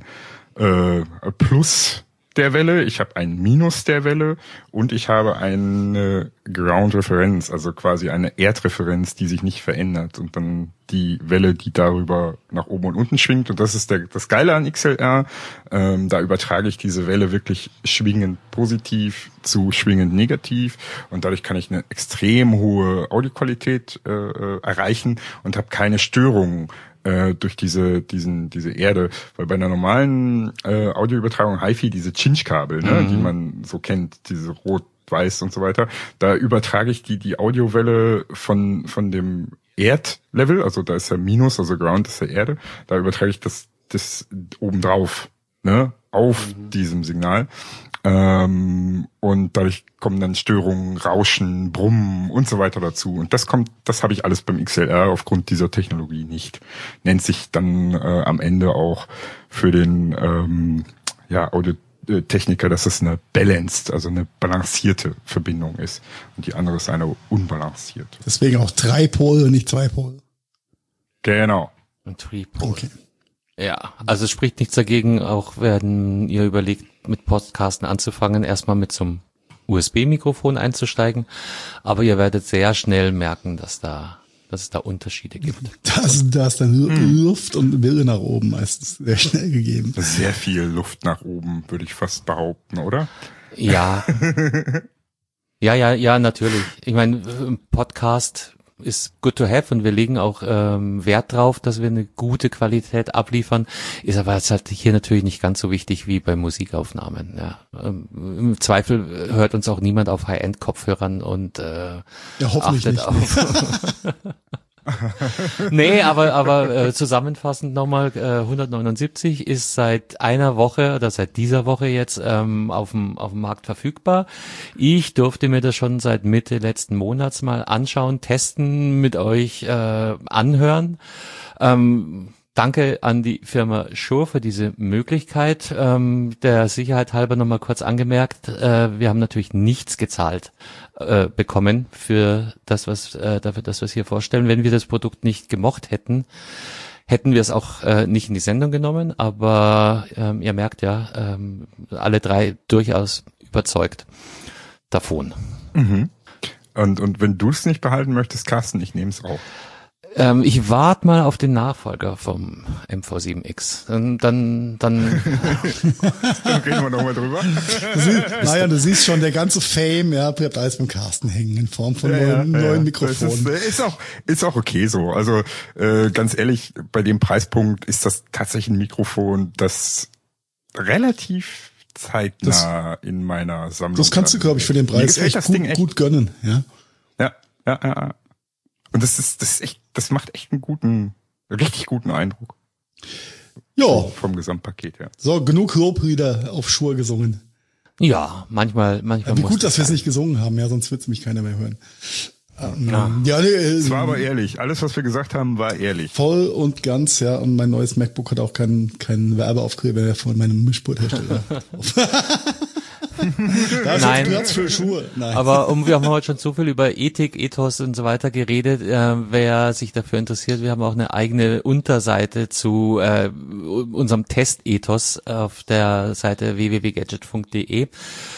Plus der Welle, ich habe ein Minus der Welle und ich habe eine Ground-Referenz, also quasi eine Erdreferenz, die sich nicht verändert und dann die Welle, die darüber nach oben und unten schwingt. Und das ist das Geile an XLR. Da übertrage ich diese Welle wirklich schwingend positiv zu schwingend negativ und dadurch kann ich eine extrem hohe Audioqualität erreichen und habe keine Störungen durch diese Erde, weil bei einer normalen Audioübertragung HiFi diese Cinch-Kabel, ne, die man so kennt, diese rot, weiß und so weiter, da übertrage ich die Audiowelle von dem Erdlevel, also da ist ja Minus, also Ground ist ja Erde, da übertrage ich das obendrauf, ne, auf diesem Signal. Und dadurch kommen dann Störungen, Rauschen, Brummen und so weiter dazu. Und das habe ich alles beim XLR aufgrund dieser Technologie nicht. Nennt sich dann am Ende auch für den Audiotechniker, dass es eine balanced, also eine balancierte Verbindung ist. Und die andere ist eine unbalancierte. Deswegen auch 3 Pole, nicht 2 Pole. Genau. Und 3 Pole. Okay. Ja, also es spricht nichts dagegen, auch wenn ihr überlegt, mit Podcasten anzufangen, erstmal mit so einem USB-Mikrofon einzusteigen. Aber ihr werdet sehr schnell merken, dass da dass es da Unterschiede gibt. Da ist dann Luft und Wille nach oben meistens sehr schnell gegeben. Sehr viel Luft nach oben, würde ich fast behaupten, oder? Ja. Ja, natürlich. Ich meine, Podcast ist good to have und wir legen auch Wert drauf, dass wir eine gute Qualität abliefern. Ist aber jetzt halt hier natürlich nicht ganz so wichtig wie bei Musikaufnahmen. Ja. Im Zweifel hört uns auch niemand auf High-End-Kopfhörern und hoffentlich achtet nicht. auf. Nee, aber zusammenfassend nochmal, 179 ist seit einer Woche oder seit dieser Woche jetzt auf dem Markt verfügbar. Ich durfte mir das schon seit Mitte letzten Monats mal anschauen, testen, mit euch anhören. Danke an die Firma Shure für diese Möglichkeit. Der Sicherheit halber nochmal kurz angemerkt, wir haben natürlich nichts gezahlt bekommen für das, was wir hier vorstellen. Wenn wir das Produkt nicht gemocht hätten, hätten wir es auch nicht in die Sendung genommen. Aber ihr merkt ja, alle drei durchaus überzeugt davon. Mhm. Und wenn du es nicht behalten möchtest, Carsten, ich nehme es auch. Ich warte mal auf den Nachfolger vom MV7X. Dann Dann reden wir nochmal drüber. Du siehst schon, der ganze Fame, bleibt alles beim Carsten hängen in Form von neuen Mikrofonen. Ist auch okay so. Also ganz ehrlich, bei dem Preispunkt ist das tatsächlich ein Mikrofon, das relativ zeitnah in meiner Sammlung. Das kannst du, glaube ich, für den Preis echt gut gönnen. Ja. Und das macht echt richtig guten Eindruck. Ja. Vom Gesamtpaket her. So, genug Loblieder auf Shure gesungen. Ja, manchmal. Wie gut, dass wir es nicht gesungen haben, sonst wird es mich keiner mehr hören. Es war aber ehrlich. Alles, was wir gesagt haben, war ehrlich. Voll und ganz, und mein neues MacBook hat auch keinen Werbeaufkleber von meinem Mischpulthersteller. Da ist Nein. Platz für Schuhe. Nein. Aber wir haben heute schon so viel über Ethik, Ethos und so weiter geredet. Wer sich dafür interessiert, wir haben auch eine eigene Unterseite zu unserem Testethos auf der Seite www.gadgetfunk.de.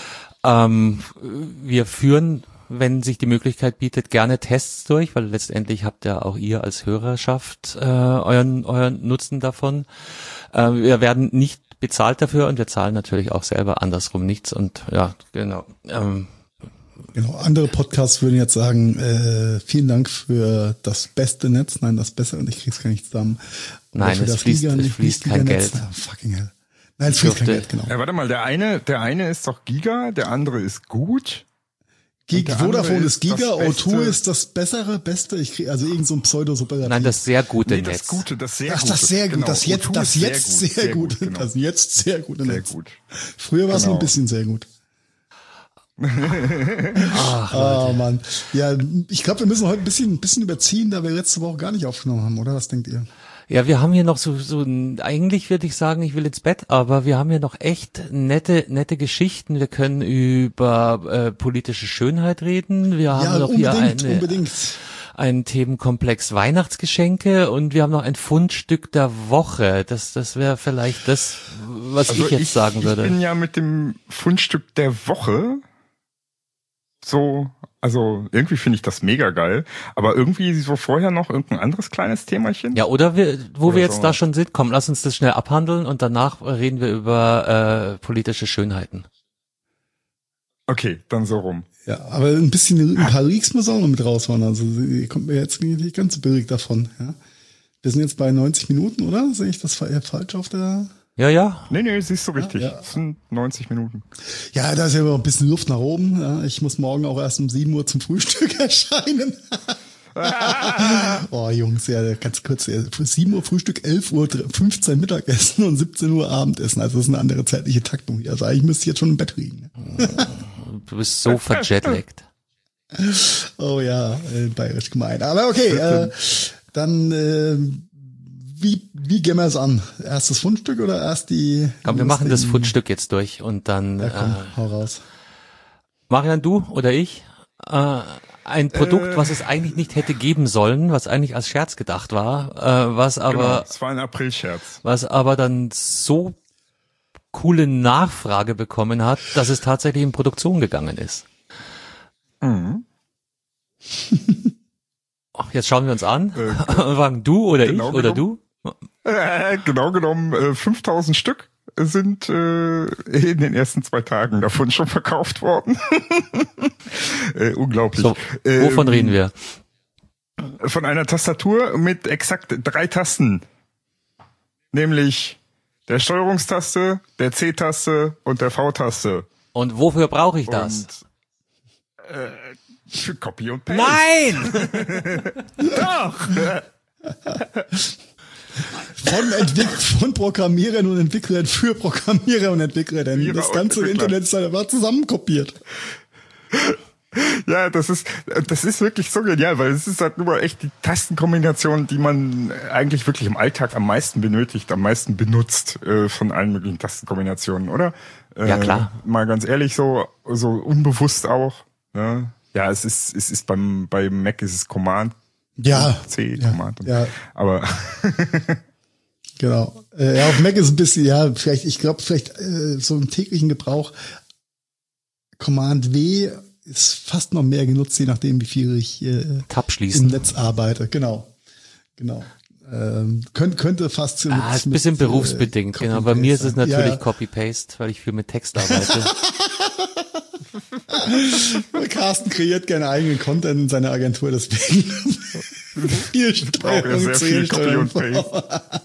Wir führen, wenn sich die Möglichkeit bietet, gerne Tests durch, weil letztendlich habt ja auch ihr als Hörerschaft euren Nutzen davon. Wir werden nicht bezahlt dafür und wir zahlen natürlich auch selber andersrum nichts und genau. Genau, andere Podcasts würden jetzt sagen, vielen Dank für das beste Netz, nein, das bessere, und ich krieg's gar nicht zusammen. Nein, es fließt kein Geld. Fucking hell. Nein, es fließt kein Geld, genau. Ja, warte mal, der eine ist doch Giga, der andere ist gut. Vodafone ist Giga, O2 ist das beste. Ich kriege also irgend so ein Pseudo-Superlativ. Nein, das sehr gute Netz. Das sehr gut. Genau. Das jetzt sehr gute Netz. Gut. Früher war es nur ein bisschen sehr gut. Ach, Mann. Ja, ich glaube, wir müssen heute ein bisschen überziehen, da wir letzte Woche gar nicht aufgenommen haben, oder? Was denkt ihr? Ja, wir haben hier noch so eigentlich würde ich sagen, ich will ins Bett, aber wir haben hier noch echt nette Geschichten. Wir können über politische Schönheit reden. Wir haben noch hier einen Themenkomplex Weihnachtsgeschenke und wir haben noch ein Fundstück der Woche. Das wäre vielleicht das, was ich jetzt sagen würde. Ich bin ja mit dem Fundstück der Woche also irgendwie finde ich das mega geil, aber irgendwie so vorher noch irgendein anderes kleines Themachen. Ja, oder wo wir jetzt da schon sind, komm, lass uns das schnell abhandeln und danach reden wir über politische Schönheiten. Okay, dann so rum. Ja, aber ein paar Leaks muss auch noch mit raushauen, also kommt mir jetzt nicht ganz so billig davon. Ja. Wir sind jetzt bei 90 Minuten, oder? Sehe ich das falsch auf der... Ja. Nee, siehst du richtig. Das sind 90 Minuten. Ja, da ist ja immer ein bisschen Luft nach oben. Ja, ich muss morgen auch erst um 7 Uhr zum Frühstück erscheinen. Oh, Jungs, ganz kurz. 7 Uhr Frühstück, 11:15 Uhr Mittagessen und 17 Uhr Abendessen. Also das ist eine andere zeitliche Taktung hier. Also eigentlich müsste ich jetzt schon im Bett liegen. Du bist so verjetlaggt. Oh ja, bayerisch gemein. Aber okay, dann... Wie gehen wir es an? Erst das Fundstück oder erst die... Komm, wir machen das Fundstück jetzt durch und dann... Ja, komm, hau raus. Marian, du oder ich? Ein Produkt, was es eigentlich nicht hätte geben sollen, was eigentlich als Scherz gedacht war, was aber... Genau, es war ein Aprilscherz. Was aber dann so coole Nachfrage bekommen hat, dass es tatsächlich in Produktion gegangen ist. Mhm. jetzt schauen wir uns an und sagen, du oder genau ich oder du? Genau genommen 5000 Stück sind in den ersten 2 Tagen davon schon verkauft worden. Unglaublich. So, wovon reden wir? Von einer Tastatur mit exakt 3 Tasten. Nämlich der Steuerungstaste, der C-Taste und der V-Taste. Und wofür brauche ich das? Und, für Copy und Paste. Nein! Doch! Von Programmierern und Entwicklern für Programmierer und Entwickler, denn das ganze Internet ist einfach zusammenkopiert. Ja, das ist wirklich so genial, weil es ist halt nur echt die Tastenkombination, die man eigentlich wirklich im Alltag am meisten benötigt, am meisten benutzt von allen möglichen Tastenkombinationen, oder? Ja, klar. Mal ganz ehrlich, so unbewusst auch. Ne? Ja, es ist beim Mac ist es Command, C, Command. Ja. Aber genau. Auf Mac ist ein bisschen, vielleicht so im täglichen Gebrauch Command W ist fast noch mehr genutzt, je nachdem, wie viel ich Tab schließen im Netz arbeite. Genau. Könnte fast ist ein bisschen berufsbedingt, genau. Bei mir ist es natürlich Copy-Paste, weil ich viel mit Text arbeite. Carsten kreiert gerne eigenen Content in seiner Agentur, deswegen viel Steuerung, sehr viel Copy und Paste.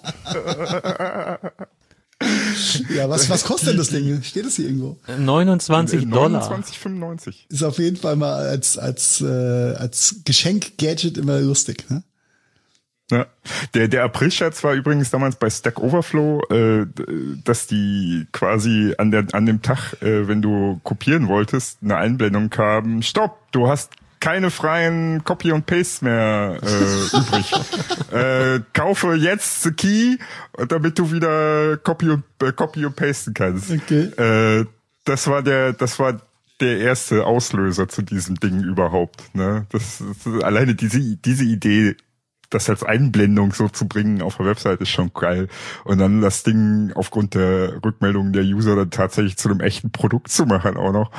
Ja, was kostet denn das Ding? Steht das hier irgendwo? $29. 29,95. Ist auf jeden Fall mal als Geschenk-Gadget immer lustig, ne? Ja. Der April-Scherz war übrigens damals bei Stack Overflow, dass die quasi an dem Tag, wenn du kopieren wolltest, eine Einblendung kam, stopp, du hast keine freien Copy und Paste mehr übrig. Kaufe jetzt the Key, damit du wieder Copy und pasten kannst. Okay. Das war der erste Auslöser zu diesem Ding überhaupt. Ne? Das alleine diese Idee, das als Einblendung so zu bringen auf der Website ist schon geil. Und dann das Ding aufgrund der Rückmeldungen der User dann tatsächlich zu einem echten Produkt zu machen auch noch.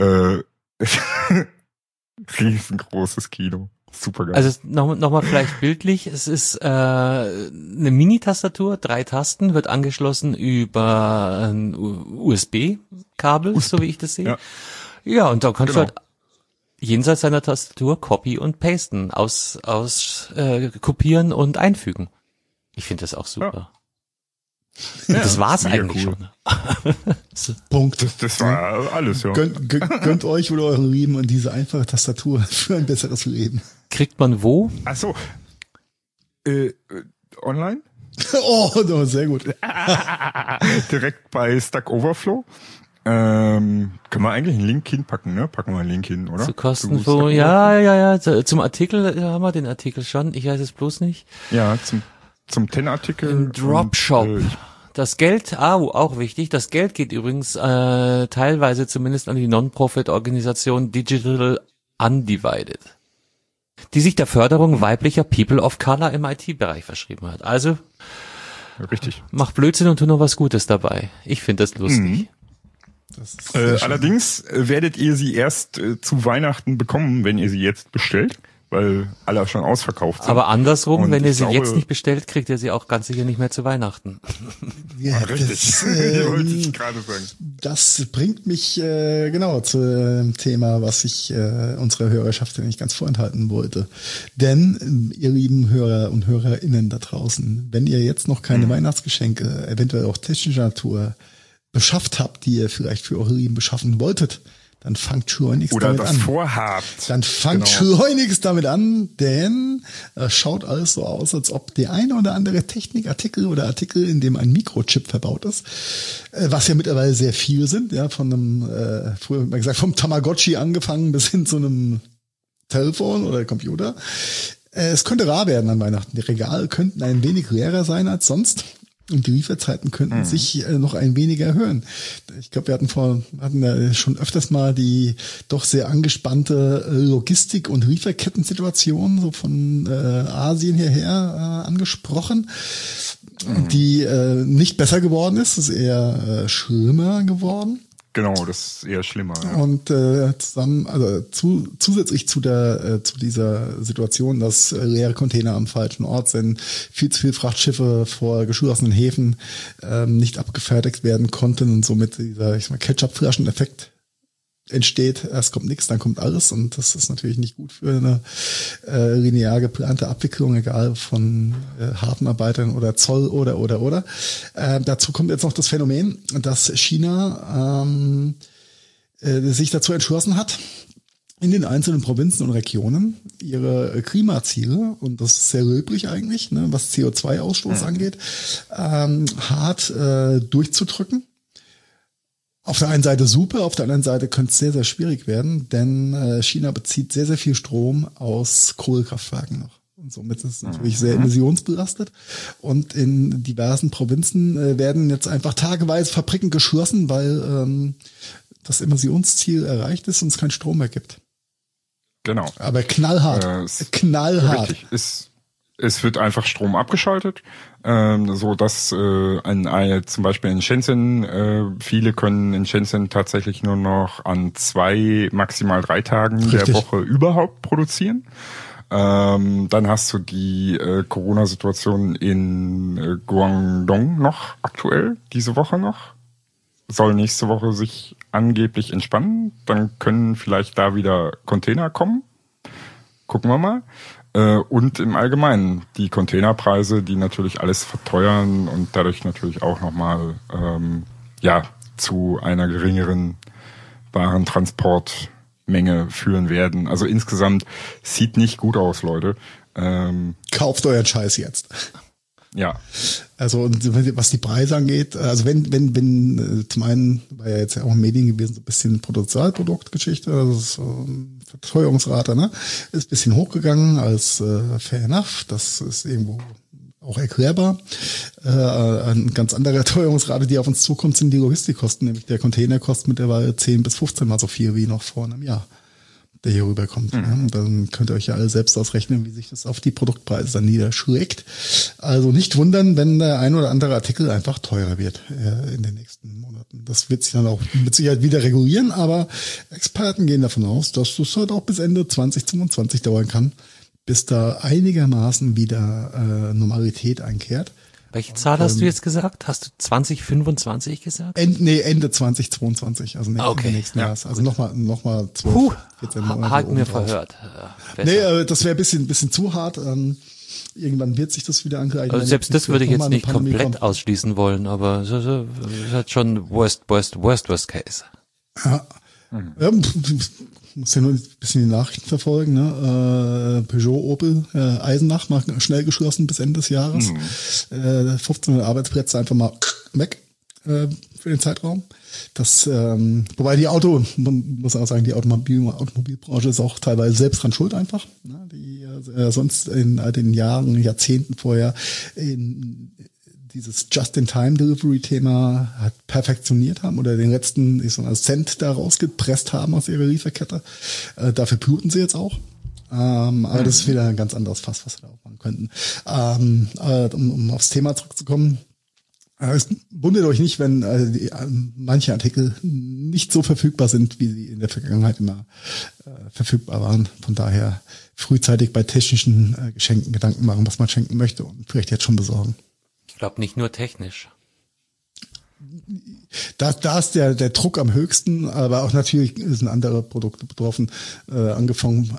Riesengroßes Kino. Super geil. Also noch mal vielleicht bildlich. Es ist eine Mini-Tastatur, 3 Tasten, wird angeschlossen über ein USB-Kabel, so wie ich das sehe. Ja, und da kannst du halt jenseits seiner Tastatur copy und pasten, kopieren und einfügen. Ich finde das auch super. Ja, das war's eigentlich schon. Punkt. Das war alles, ja. Gönnt euch oder euren Lieben und diese einfache Tastatur für ein besseres Leben. Kriegt man wo? Ach so. Online? Oh, sehr gut. Direkt bei Stack Overflow. Können wir eigentlich einen Link hinpacken, ne? Packen wir einen Link hin, oder? Zu kostenlos. Ja. Zum Artikel haben wir den Artikel schon. Ich weiß es bloß nicht. Ja, zum 10-Artikel. Im Dropshop. Das Geld, auch wichtig, das Geld geht übrigens teilweise zumindest an die Non-Profit-Organisation Digital Undivided, die sich der Förderung weiblicher People of Color im IT-Bereich verschrieben hat. Also, richtig. Mach Blödsinn und tu noch was Gutes dabei. Ich finde das lustig. Allerdings werdet ihr sie erst zu Weihnachten bekommen, wenn ihr sie jetzt bestellt, weil alle schon ausverkauft sind. Aber andersrum, und wenn ihr sie jetzt nicht bestellt, kriegt ihr sie auch ganz sicher nicht mehr zu Weihnachten. Ja, richtig. Wollte ich gerade sagen. Das bringt mich genau zu dem Thema, was ich unserer Hörerschaft nicht ganz vorenthalten wollte. Denn, ihr lieben Hörer und HörerInnen da draußen, wenn ihr jetzt noch keine Weihnachtsgeschenke, eventuell auch technischer Natur, beschafft habt, die ihr vielleicht für eure Lieben beschaffen wolltet, dann fangt schleunigst damit an. Oder das vorhabt. Dann fangt schleunigst damit an, denn schaut alles so aus, als ob der eine oder andere Technikartikel oder Artikel, in dem ein Mikrochip verbaut ist, was ja mittlerweile sehr viel sind, ja, von einem, früher hat man gesagt, vom Tamagotchi angefangen bis hin zu einem Telefon oder Computer. Es könnte rar werden an Weihnachten. Die Regale könnten ein wenig leerer sein als sonst. Und die Lieferzeiten könnten sich noch ein wenig erhöhen. Ich glaube, wir hatten ja schon öfters mal die doch sehr angespannte Logistik- und Lieferkettensituation so von Asien hierher angesprochen, die nicht besser geworden ist, ist eher schlimmer geworden. Genau, das ist eher schlimmer. Ja. Und zusätzlich zu dieser Situation, dass leere Container am falschen Ort sind, viel zu viele Frachtschiffe vor geschlossenen Häfen nicht abgefertigt werden konnten und somit dieser Ketchup-Flaschen-Effekt entsteht. Erst kommt nichts, dann kommt alles, und das ist natürlich nicht gut für eine linear geplante Abwicklung, egal von Hafenarbeitern oder Zoll oder. Dazu kommt jetzt noch das Phänomen, dass China sich dazu entschlossen hat, in den einzelnen Provinzen und Regionen ihre Klimaziele, und das ist sehr löblich eigentlich, ne, was CO2-Ausstoß angeht, hart durchzudrücken. Auf der einen Seite super, auf der anderen Seite könnte es sehr, sehr schwierig werden, denn China bezieht sehr, sehr viel Strom aus Kohlekraftwerken noch. Und somit ist es natürlich sehr emissionsbelastet. Und in diversen Provinzen werden jetzt einfach tageweise Fabriken geschlossen, weil das Emissionsziel erreicht ist und es keinen Strom mehr gibt. Genau. Aber knallhart. Knallhart. Richtig. Es wird einfach Strom abgeschaltet, so dass zum Beispiel in Shenzhen, viele können in Shenzhen tatsächlich nur noch an 2, maximal 3 Tagen der Woche überhaupt produzieren. Dann hast du die Corona-Situation in Guangdong noch aktuell, diese Woche noch. Soll nächste Woche sich angeblich entspannen. Dann können vielleicht da wieder Container kommen. Gucken wir mal. Und im Allgemeinen die Containerpreise, die natürlich alles verteuern und dadurch natürlich auch nochmal zu einer geringeren Warentransportmenge führen werden. Also insgesamt sieht nicht gut aus, Leute. Kauft euren Scheiß jetzt. Ja. Also, und was die Preise angeht, also wenn zum einen war ja jetzt ja auch in Medien gewesen, so ein bisschen Bruttosozialproduktgeschichte, also das Verteuerungsrate, ne, ist ein bisschen hochgegangen als fair enough, das ist irgendwo auch erklärbar. Eine ganz andere Teuerungsrate, die auf uns zukommt, sind die Logistikkosten, nämlich der Container kostet mittlerweile 10 bis 15 Mal so viel wie noch vor einem Jahr, der hier rüberkommt. Ja. Und dann könnt ihr euch ja alle selbst ausrechnen, wie sich das auf die Produktpreise dann niederschlägt. Also nicht wundern, wenn der ein oder andere Artikel einfach teurer wird in den nächsten Monaten. Das wird sich dann auch mit Sicherheit wieder regulieren, aber Experten gehen davon aus, dass das halt auch bis Ende 2022 dauern kann, bis da einigermaßen wieder Normalität einkehrt. Welche Zahl hast du jetzt gesagt? Hast du 2025 gesagt? Ende 2022, also Ende nächsten Jahres. Also nochmal 12, 14 Monate. Haken mir verhört. Das wäre ein bisschen zu hart. Irgendwann wird sich das wieder angleichen. Also selbst das würde ich jetzt nicht komplett ausschließen wollen, aber das ist halt schon worst case. Ja. Ja, muss ja nur ein bisschen die Nachrichten verfolgen, ne? Peugeot, Opel, Eisenach mal schnell geschlossen bis Ende des Jahres. 1500 Arbeitsplätze einfach mal weg für den Zeitraum. Das, wobei man muss auch sagen, die Automobilbranche ist auch teilweise selbst dran schuld einfach, ne? Die sonst in den Jahrzehnten vorher dieses Just-in-Time-Delivery-Thema perfektioniert haben oder den letzten Cent da rausgepresst haben aus ihrer Lieferkette. Dafür bluten sie jetzt auch. Aber das ist wieder ein ganz anderes Fass, was wir da aufmachen könnten. Um aufs Thema zurückzukommen. Es wundert euch nicht, wenn manche Artikel nicht so verfügbar sind, wie sie in der Vergangenheit immer verfügbar waren. Von daher frühzeitig bei technischen Geschenken Gedanken machen, was man schenken möchte und vielleicht jetzt schon besorgen. Ich glaube nicht nur technisch. Da ist der Druck am höchsten, aber auch natürlich sind andere Produkte betroffen, angefangen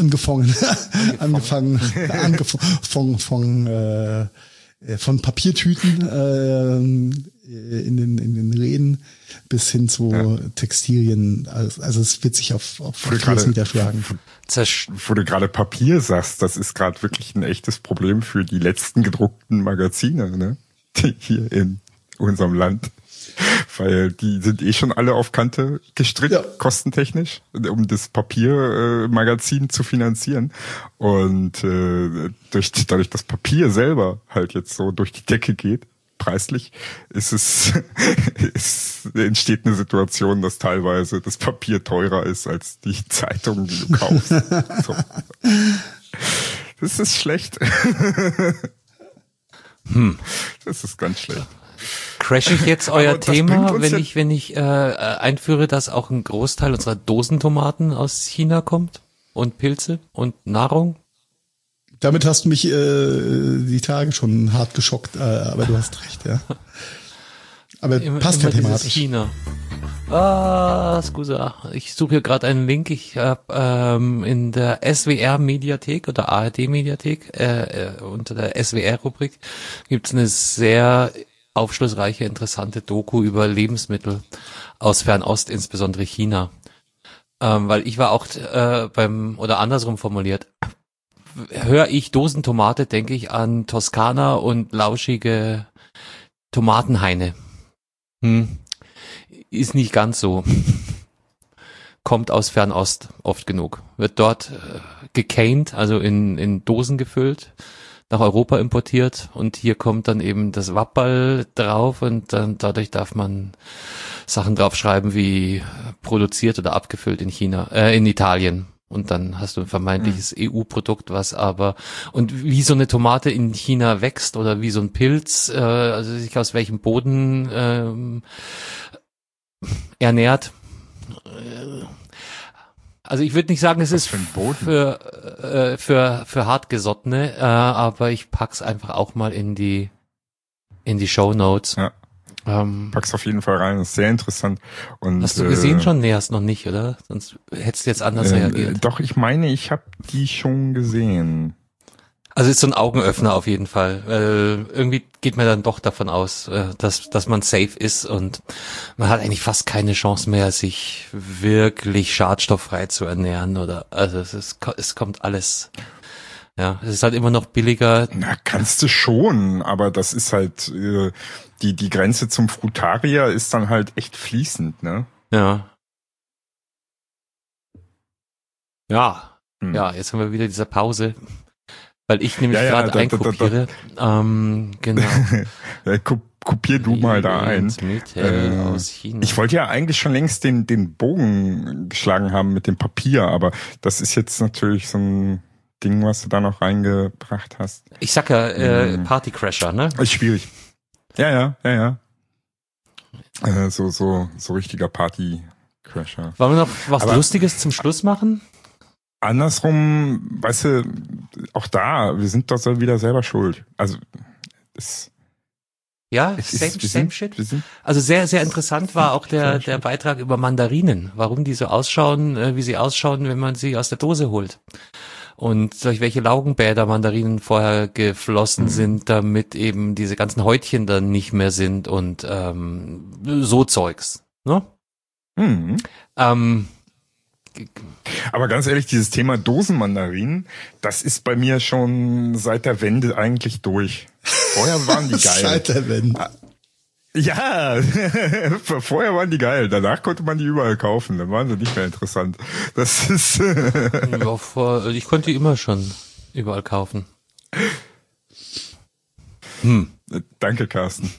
von Papiertüten in den Läden bis hin zu Textilien. Also es wird sich auf vieles niederschlagen. Wo du gerade Papier sagst, das ist gerade wirklich ein echtes Problem für die letzten gedruckten Magazine, ne? Die hier in unserem Land. Weil die sind schon alle auf Kante gestrickt, kostentechnisch, um das Papiermagazin zu finanzieren. Und dadurch das Papier selber halt jetzt so durch die Decke geht, preislich, entsteht eine Situation, dass teilweise das Papier teurer ist als die Zeitung, die du kaufst. So. Das ist schlecht. Das ist ganz schlecht. Crash ich jetzt euer Thema, wenn ich einführe, dass auch ein Großteil unserer Dosentomaten aus China kommt und Pilze und Nahrung? Damit hast du mich die Tage schon hart geschockt, aber du hast recht, ja. Aber passt ja thematisch. China. Scusa. Ich suche hier gerade einen Link. Ich habe in der SWR-Mediathek oder ARD-Mediathek unter der SWR-Rubrik gibt's eine sehr aufschlussreiche, interessante Doku über Lebensmittel aus Fernost, insbesondere China. Weil ich war auch oder andersrum formuliert, höre ich Dosentomate, denke ich an Toskana und lauschige Tomatenhaine. Ist nicht ganz so. Kommt aus Fernost oft genug. Wird dort gecaned, also in Dosen gefüllt, nach Europa importiert und hier kommt dann eben das Wapperl drauf und dann dadurch darf man Sachen draufschreiben wie produziert oder abgefüllt in China, in Italien. Und dann hast du ein vermeintliches EU-Produkt, was aber, und wie so eine Tomate in China wächst oder wie so ein Pilz, also sich aus welchem Boden ernährt. Also ich würde nicht sagen, es ist für Hartgesottene, aber ich pack's einfach auch mal in die Shownotes. Ja. Pack's auf jeden Fall rein, das ist sehr interessant. Und, hast du gesehen schon? Nee, hast noch nicht, oder? Sonst hättest du jetzt anders reagiert. Doch, ich meine, ich habe die schon gesehen. Also ist so ein Augenöffner auf jeden Fall. Irgendwie geht man dann doch davon aus, dass man safe ist und man hat eigentlich fast keine Chance mehr, sich wirklich schadstofffrei zu ernähren oder also es kommt alles. Ja, es ist halt immer noch billiger. Na, kannst du schon, aber das ist halt die Grenze zum Frutarier ist dann halt echt fließend, ne? Ja. Ja. Ja, jetzt haben wir wieder diese Pause. Weil ich nämlich gerade einkopiere. Genau. Kopier du mal da ein. Aus China. Ich wollte ja eigentlich schon längst den Bogen geschlagen haben mit dem Papier, aber das ist jetzt natürlich so ein Ding, was du da noch reingebracht hast. Ich sag ja Partycrasher, ne? Ist schwierig. Ja. So richtiger Partycrasher. Wollen wir noch was Lustiges zum Schluss machen? Andersrum, weißt du, auch da, wir sind doch so wieder selber schuld. Also, same shit. Also sehr, sehr interessant war auch der Beitrag über Mandarinen, warum die so ausschauen, wie sie ausschauen, wenn man sie aus der Dose holt. Und durch welche Laugenbäder Mandarinen vorher geflossen sind, damit eben diese ganzen Häutchen dann nicht mehr sind und so Zeugs. Ne? Mhm. Aber ganz ehrlich, dieses Thema Dosenmandarinen, das ist bei mir schon seit der Wende eigentlich durch. Vorher waren die geil. Seit der Wende. Ja, vorher waren die geil. Danach konnte man die überall kaufen. Dann waren sie nicht mehr interessant. Das ist. Ich konnte die immer schon überall kaufen. Danke, Carsten.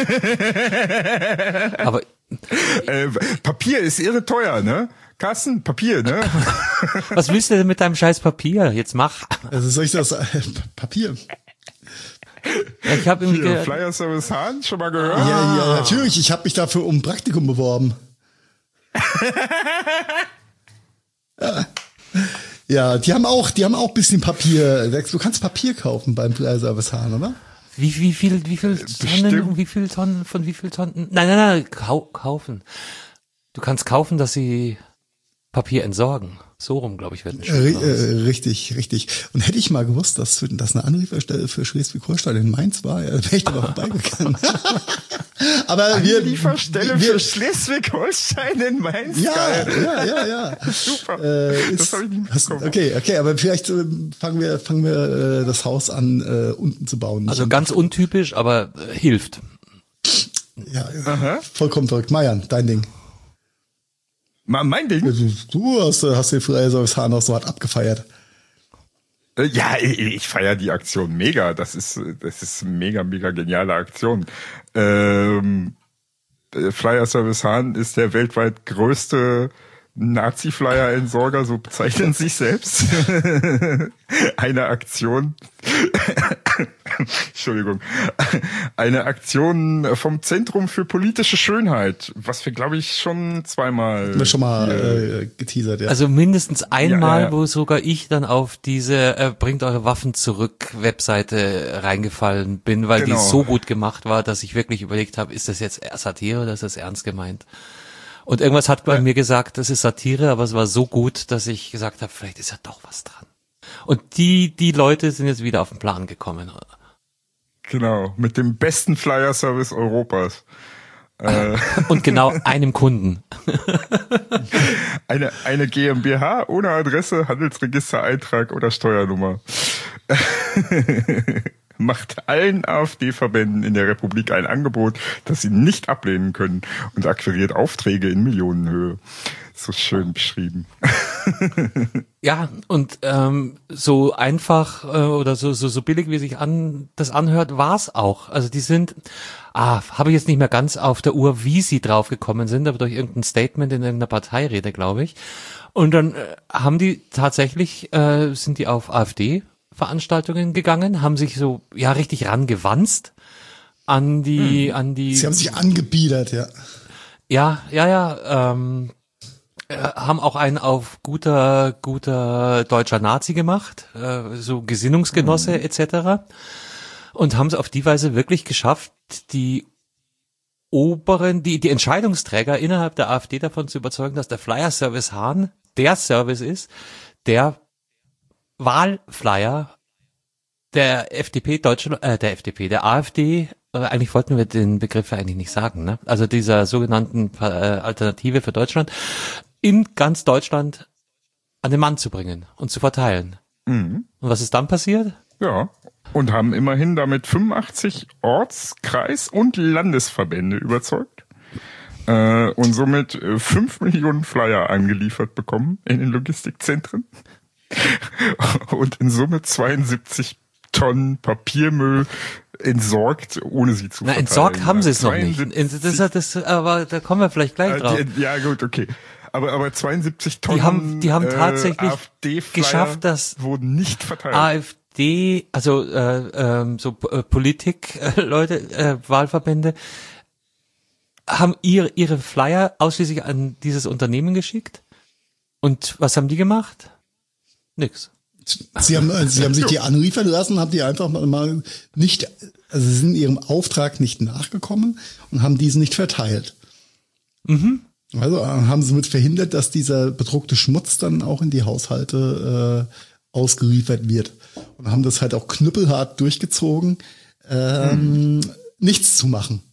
Aber Papier ist irre teuer, ne? Carsten, Papier, ne? Was willst du denn mit deinem scheiß Papier? Jetzt mach. Also soll ich das Papier? Ja, ich habe Flyer Service Hahn schon mal gehört? Ja, natürlich. Ich habe mich dafür um ein Praktikum beworben. Ja, die haben auch ein bisschen Papier. Du kannst Papier kaufen beim Flyer Service Hahn, oder? Wie viel Tonnen, von wie viel Tonnen? Nein, kaufen. Du kannst kaufen, dass sie Papier entsorgen. So rum, glaube ich, wird ein Schiff Richtig. Und hätte ich mal gewusst, dass eine Anlieferstelle für Schleswig-Holstein in Mainz war, wäre ich da vorbeigegangen. Aber Lieferstelle für Schleswig-Holstein in Mainz? Ja. Super. Das habe ich nicht mitbekommen. Okay, aber vielleicht fangen wir das Haus an, unten zu bauen. Also ganz untypisch, aber hilft. Ja, vollkommen verrückt. Marian, dein Ding. Mein Ding? Du hast den Flyer Service Hahn auch so hart abgefeiert. Ja, ich feiere die Aktion mega. Das ist eine mega geniale Aktion. Flyer Service Hahn ist der weltweit größte Nazi-Flyer-Entsorger, so bezeichnen sie sich selbst. Eine Aktion Entschuldigung, eine Aktion vom Zentrum für politische Schönheit, was wir, glaube ich, schon zweimal geteasert, ja. Also mindestens einmal, Ja. wo sogar ich dann auf diese Bringt eure Waffen zurück Webseite reingefallen bin, weil Genau. die so gut gemacht war, dass ich wirklich überlegt habe, ist das jetzt Satire oder ist das ernst gemeint? Und irgendwas hat bei mir gesagt, das ist Satire, aber es war so gut, dass ich gesagt habe, vielleicht ist ja doch was dran. Und die Leute sind jetzt wieder auf den Plan gekommen. Genau, mit dem besten Flyer-Service Europas. Und genau einem Kunden. Eine GmbH ohne Adresse, Handelsregistereintrag oder Steuernummer. Macht allen AfD-Verbänden in der Republik ein Angebot, das sie nicht ablehnen können und akquiriert Aufträge in Millionenhöhe. So schön beschrieben. Ja, und so einfach oder so billig, wie sich das anhört, war's auch. Also die sind, habe ich jetzt nicht mehr ganz auf der Uhr, wie sie drauf gekommen sind, aber durch irgendein Statement in irgendeiner Parteirede, glaube ich. Und dann haben die tatsächlich, sind die auf AfD-Veranstaltungen gegangen, haben sich so richtig rangewanzt an die. Sie haben sich angebiedert, ja. Haben auch einen auf guter deutscher Nazi gemacht, so Gesinnungsgenosse etc. Und haben es auf die Weise wirklich geschafft, die Entscheidungsträger innerhalb der AfD davon zu überzeugen, dass der Flyer-Service Hahn der Service ist, der Wahlflyer der der AfD, eigentlich wollten wir den Begriff ja eigentlich nicht sagen, ne? Also dieser sogenannten Alternative für Deutschland, in ganz Deutschland an den Mann zu bringen und zu verteilen. Mhm. Und was ist dann passiert? Ja, und haben immerhin damit 85 Orts-, Kreis- und Landesverbände überzeugt und somit 5 Millionen Flyer angeliefert bekommen in den Logistikzentren und in Summe 72 Tonnen Papiermüll entsorgt, ohne sie zu verteilen. Entsorgt haben sie es noch nicht. Aber da kommen wir vielleicht gleich drauf. Ja gut, okay. Aber 72 Tonnen die haben tatsächlich AfD-Flyer geschafft, dass wurden nicht verteilt. AfD, also Politik-Leute, Wahlverbände, haben ihre Flyer ausschließlich an dieses Unternehmen geschickt. Und was haben die gemacht? Nix. Sie haben sich die anliefern lassen, haben die einfach mal nicht, also sie sind ihrem Auftrag nicht nachgekommen und haben diesen nicht verteilt. Mhm. Also haben sie mit verhindert, dass dieser bedruckte Schmutz dann auch in die Haushalte ausgeliefert wird. Und haben das halt auch knüppelhart durchgezogen, nichts zu machen.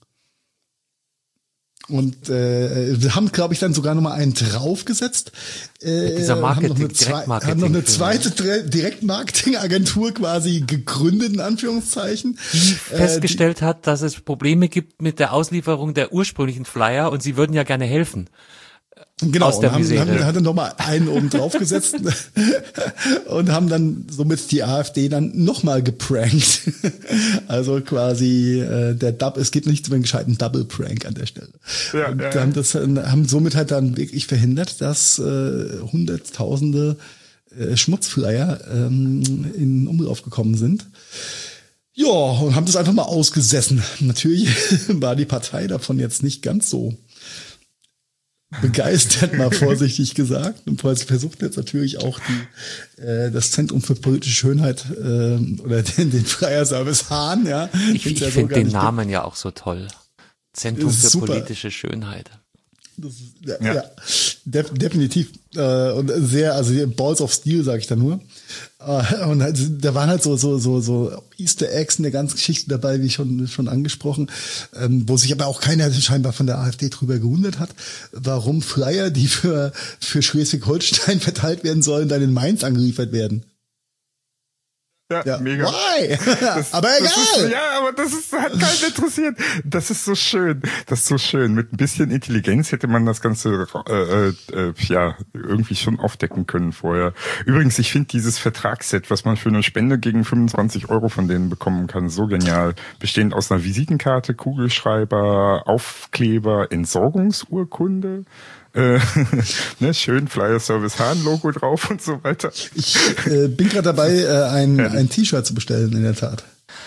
Und wir haben, glaube ich, dann sogar nochmal einen draufgesetzt. Dieser haben noch eine zweite Direktmarketingagentur quasi gegründet, in Anführungszeichen. Die festgestellt hat, dass es Probleme gibt mit der Auslieferung der ursprünglichen Flyer und sie würden ja gerne helfen. Genau, aus der Misere. haben dann nochmal einen oben drauf gesetzt und haben dann somit die AfD dann nochmal geprankt. Also quasi es gibt nicht so einen gescheiten Double Prank an der Stelle. Ja, und haben somit halt dann wirklich verhindert, dass Hunderttausende Schmutzflyer in Umlauf gekommen sind. Ja, und haben das einfach mal ausgesessen. Natürlich war die Partei davon jetzt nicht ganz so begeistert, mal vorsichtig gesagt, und versucht jetzt natürlich auch das Zentrum für politische Schönheit oder den Flyer-Service Hahn, ja. Ich finde den Namen ja auch so toll. Zentrum für politische Schönheit. Das ist, definitiv. Und sehr, also Balls of Steel, sage ich da nur. Und halt, da waren halt so Easter Eggs in der ganzen Geschichte dabei, wie schon angesprochen, wo sich aber auch keiner scheinbar von der AfD drüber gewundert hat, warum Flyer, die für Schleswig-Holstein verteilt werden sollen, dann in Mainz angeliefert werden. Ja, mega. Why? Aber egal. Aber das hat keinen interessiert. Das ist so schön. Das ist so schön. Mit ein bisschen Intelligenz hätte man das Ganze irgendwie schon aufdecken können vorher. Übrigens, ich finde dieses Vertragsset, was man für eine Spende gegen 25 € von denen bekommen kann, so genial. Bestehend aus einer Visitenkarte, Kugelschreiber, Aufkleber, Entsorgungsurkunde. Schön Flyer-Service Hahn-Logo drauf und so weiter. Ich bin gerade dabei, ein T-Shirt zu bestellen, in der Tat.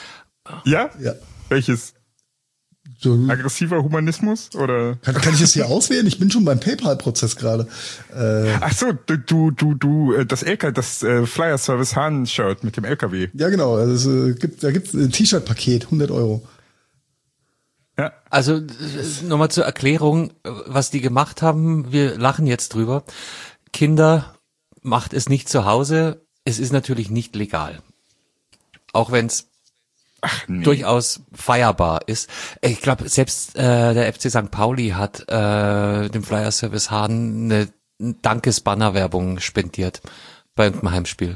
Ja? Ja. Welches? So, Aggressiver Humanismus oder? kann ich das hier auswählen? Ich bin schon beim PayPal-Prozess gerade. Ach so, das Flyer Service Hahn-Shirt mit dem LKW. Ja, genau. Also, da gibt's ein T-Shirt-Paket, 100 Euro. Ja. Also nochmal zur Erklärung, was die gemacht haben. Wir lachen jetzt drüber. Kinder, macht es nicht zu Hause. Es ist natürlich nicht legal. Auch wenn es durchaus feierbar ist. Ich glaube, selbst der FC St. Pauli hat dem Flyer Service Hahn eine Dankesbanner-Werbung spendiert bei irgendeinem Heimspiel.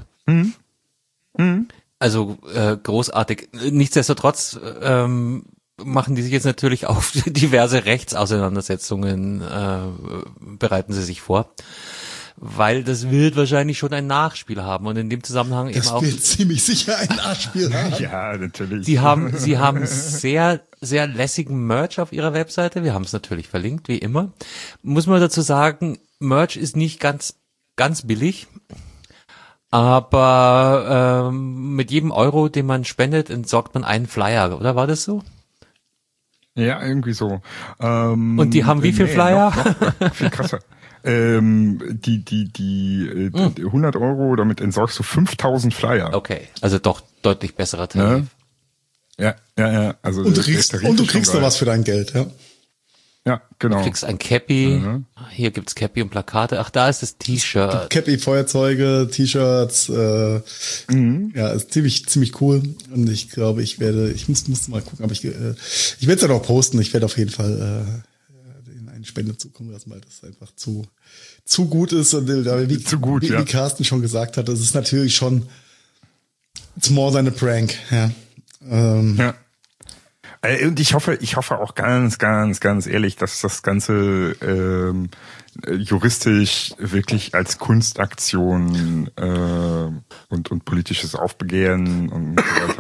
Also großartig. Nichtsdestotrotz machen die sich jetzt natürlich auf diverse Rechtsauseinandersetzungen, bereiten sie sich vor. Weil das wird wahrscheinlich schon ein Nachspiel haben und in dem Zusammenhang Das eben auch. wird ziemlich sicher ein Nachspiel haben. Ja, natürlich. Sie haben sehr, sehr lässigen Merch auf ihrer Webseite. Wir haben es natürlich verlinkt, wie immer. Muss man dazu sagen, Merch ist nicht ganz billig. Aber mit jedem Euro, den man spendet, entsorgt man einen Flyer, oder war das so? Ja, irgendwie so. Und die haben wie viel Flyer? Noch viel krasser. Die 100 Euro, damit entsorgst du 5000 Flyer. Okay, also doch deutlich besserer Tarif. Ja. Also Und du kriegst noch was für dein Geld, ja. Ja, genau. Du kriegst ein Cappy. Hier gibt's Cappy und Plakate. Ach, da ist das T-Shirt. Cappy, Feuerzeuge, T-Shirts, ja, ist ziemlich cool. Und ich glaube, ich muss mal gucken, aber ich werde es ja noch posten. Ich werde auf jeden Fall in eine Spende zukommen lassen, weil das einfach zu gut ist. Und wie Carsten schon gesagt hat, das ist natürlich schon, it's more than a prank, ja. Ja. Und ich hoffe auch ganz ehrlich, dass das Ganze juristisch wirklich als Kunstaktion und politisches Aufbegehren und so weiter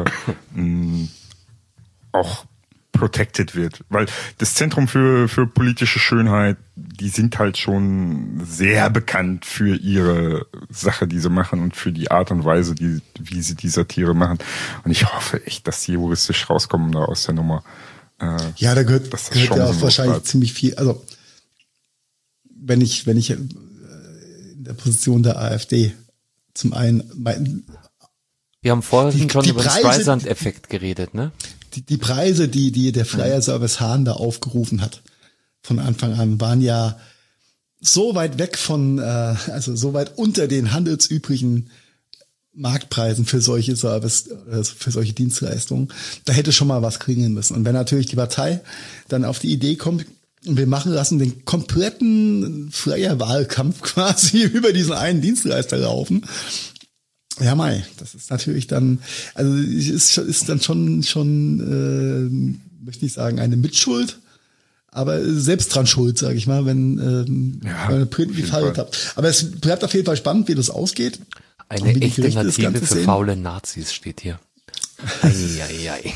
auch protected wird. Weil das Zentrum für politische Schönheit, die sind halt schon sehr bekannt für ihre Sache, die sie machen und für die Art und Weise, wie sie die Satire machen. Und ich hoffe echt, dass sie juristisch rauskommen da aus der Nummer. Ja, da gehört ja auch wahrscheinlich ziemlich viel. Also wenn ich in der Position der AfD zum einen Wir haben vorhin schon über den Preise, Streisand-Effekt geredet, ne? Die Preise, die der Flyer Service Hahn da aufgerufen hat, von Anfang an, waren ja so weit weg von, also so weit unter den handelsüblichen Marktpreisen für solche für solche Dienstleistungen. Da hätte schon mal was klingeln müssen. Und wenn natürlich die Partei dann auf die Idee kommt, und wir lassen den kompletten Flyer-Wahlkampf quasi über diesen einen Dienstleister laufen. Ja, das ist natürlich dann, also ist dann schon möchte nicht sagen, eine Mitschuld, aber selbst dran schuld, sage ich mal, wenn Print die Falle tappt. Aber es bleibt auf jeden Fall spannend, wie das ausgeht. Eine echte Native für faule Nazis steht hier. Eieiei.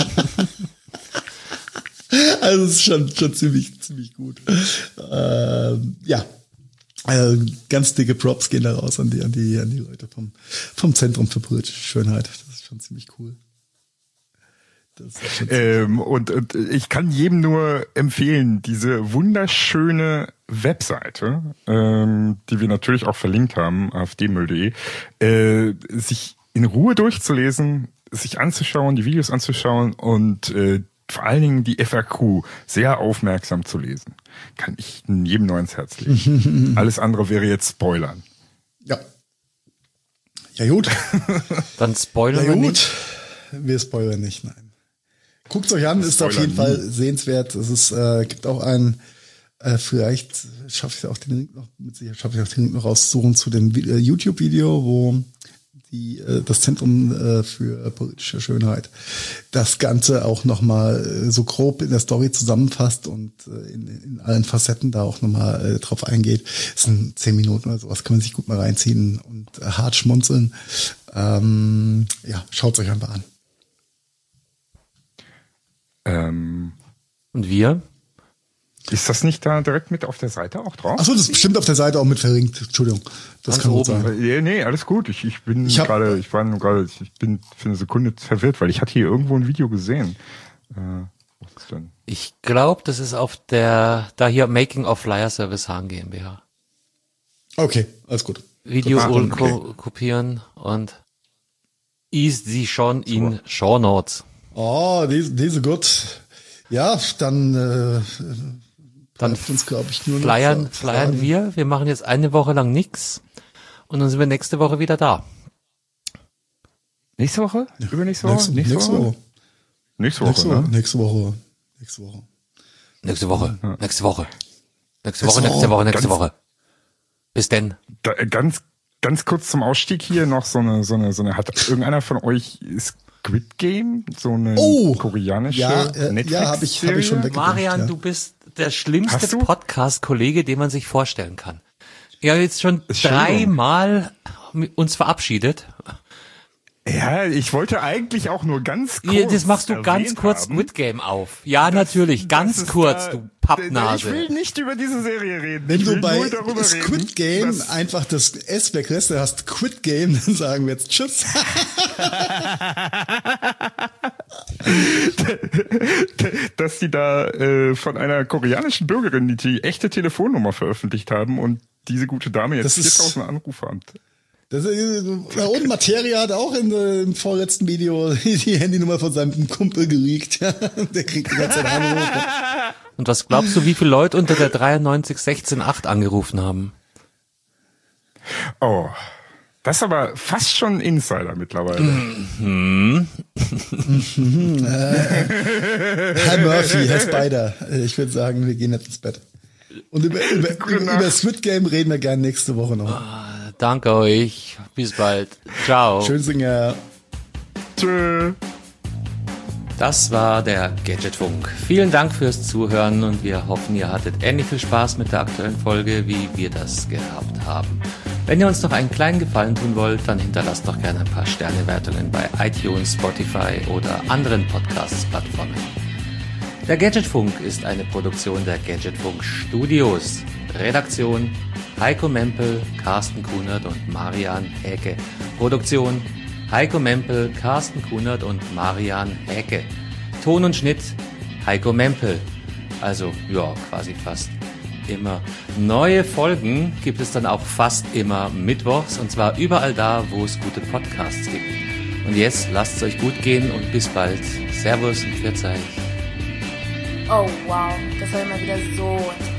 Also es ist schon ziemlich gut. Ja. Also ganz dicke Props gehen da raus an die Leute vom Zentrum für politische Schönheit. Das ist schon ziemlich cool. Und ich kann jedem nur empfehlen, diese wunderschöne Webseite, die wir natürlich auch verlinkt haben, afdmüll.de, sich in Ruhe durchzulesen, sich anzuschauen, die Videos anzuschauen und vor allen Dingen die FAQ sehr aufmerksam zu lesen. Kann ich jedem nur ins Herz legen. Alles andere wäre jetzt Spoilern. Ja. Ja gut. Dann spoilern wir nicht. Wir spoilern nicht, nein. Guckt's euch an, ist auf jeden Fall sehenswert. Es ist, gibt auch einen, vielleicht schaffe ich auch den Link noch, mit Sicherheit schaffe ich auch den Link noch rauszusuchen zu dem YouTube-Video, wo das Zentrum für politische Schönheit das Ganze auch nochmal so grob in der Story zusammenfasst und in allen Facetten da auch nochmal drauf eingeht. Es sind 10 Minuten oder sowas, kann man sich gut mal reinziehen und hart schmunzeln. Ja, schaut's euch einfach an. Und wir? Ist das nicht da direkt mit auf der Seite auch drauf? Achso, das ist bestimmt auf der Seite auch mit verlinkt. Entschuldigung. Das Ganz kann gut oben. sein. Nee, alles gut. Ich bin für eine Sekunde verwirrt, weil ich hatte hier irgendwo ein Video gesehen. Was ist denn? Ich glaube, das ist auf da hier Making of Flyer Service Hahn GmbH. Okay, alles gut. Video okay. kopieren und ist sie schon in Show Notes. Oh, diese gut. Ja, dann bleibt uns, glaube ich, nur noch Flyern fragen. wir. Wir machen jetzt eine Woche lang nix und dann sind wir nächste Woche wieder da. Nächste Woche? Übernächste Woche? Nächste Woche. Nächste Woche, ne? Nächste Woche. Nächste Woche. Bis denn. Ganz kurz zum Ausstieg hier noch so eine, hat irgendeiner von euch Squid Game? So eine koreanische Netflix-Serie? Ja, hab ich schon weggedrückt. Marian, ja. du bist der schlimmste Hast du? Podcast-Kollege, den man sich vorstellen kann. Wir haben jetzt schon Entschuldigung. 3-mal uns verabschiedet. Ja, ich wollte eigentlich auch nur ganz kurz. Das machst du ganz erwähnt kurz haben, Squid Game auf. Ja, natürlich, ganz dass es kurz, da- du Pappnase. Ich will nicht über diese Serie reden. Wenn ich will du bei nur darüber Squid Game reden, einfach das S weglässt, dann hast Squid Game, dann sagen wir jetzt Tschüss. dass die da von einer koreanischen Bürgerin die echte Telefonnummer veröffentlicht haben und diese gute Dame jetzt Das ist- 4000 Anrufe hat. Und Materia hat auch im vorletzten Video die Handynummer von seinem Kumpel geleakt. Der kriegt die ganze Zeit Anrufe. Und was glaubst du, wie viele Leute unter der 93168 angerufen haben? Oh, das ist aber fast schon ein Insider mittlerweile. Herr Murphy, Herr Spider. Ich würde sagen, wir gehen jetzt ins Bett. Und über Squid Game reden wir gerne nächste Woche noch. Danke euch. Bis bald. Ciao. Schön Singer. Tschö. Das war der Gadgetfunk. Vielen Dank fürs Zuhören und wir hoffen, ihr hattet ähnlich viel Spaß mit der aktuellen Folge, wie wir das gehabt haben. Wenn ihr uns noch einen kleinen Gefallen tun wollt, dann hinterlasst doch gerne ein paar Sternewertungen bei iTunes, Spotify oder anderen Podcasts-Plattformen. Der Gadgetfunk ist eine Produktion der Gadgetfunk Studios. Redaktion Heiko Mempel, Carsten Kunert und Marian Häke. Produktion Heiko Mempel, Carsten Kunert und Marian Häke. Ton und Schnitt Heiko Mempel. Also, ja, quasi fast immer. Neue Folgen gibt es dann auch fast immer mittwochs und zwar überall da, wo es gute Podcasts gibt. Und jetzt lasst es euch gut gehen und bis bald. Servus und Pfiat euch. Oh wow, das war immer wieder so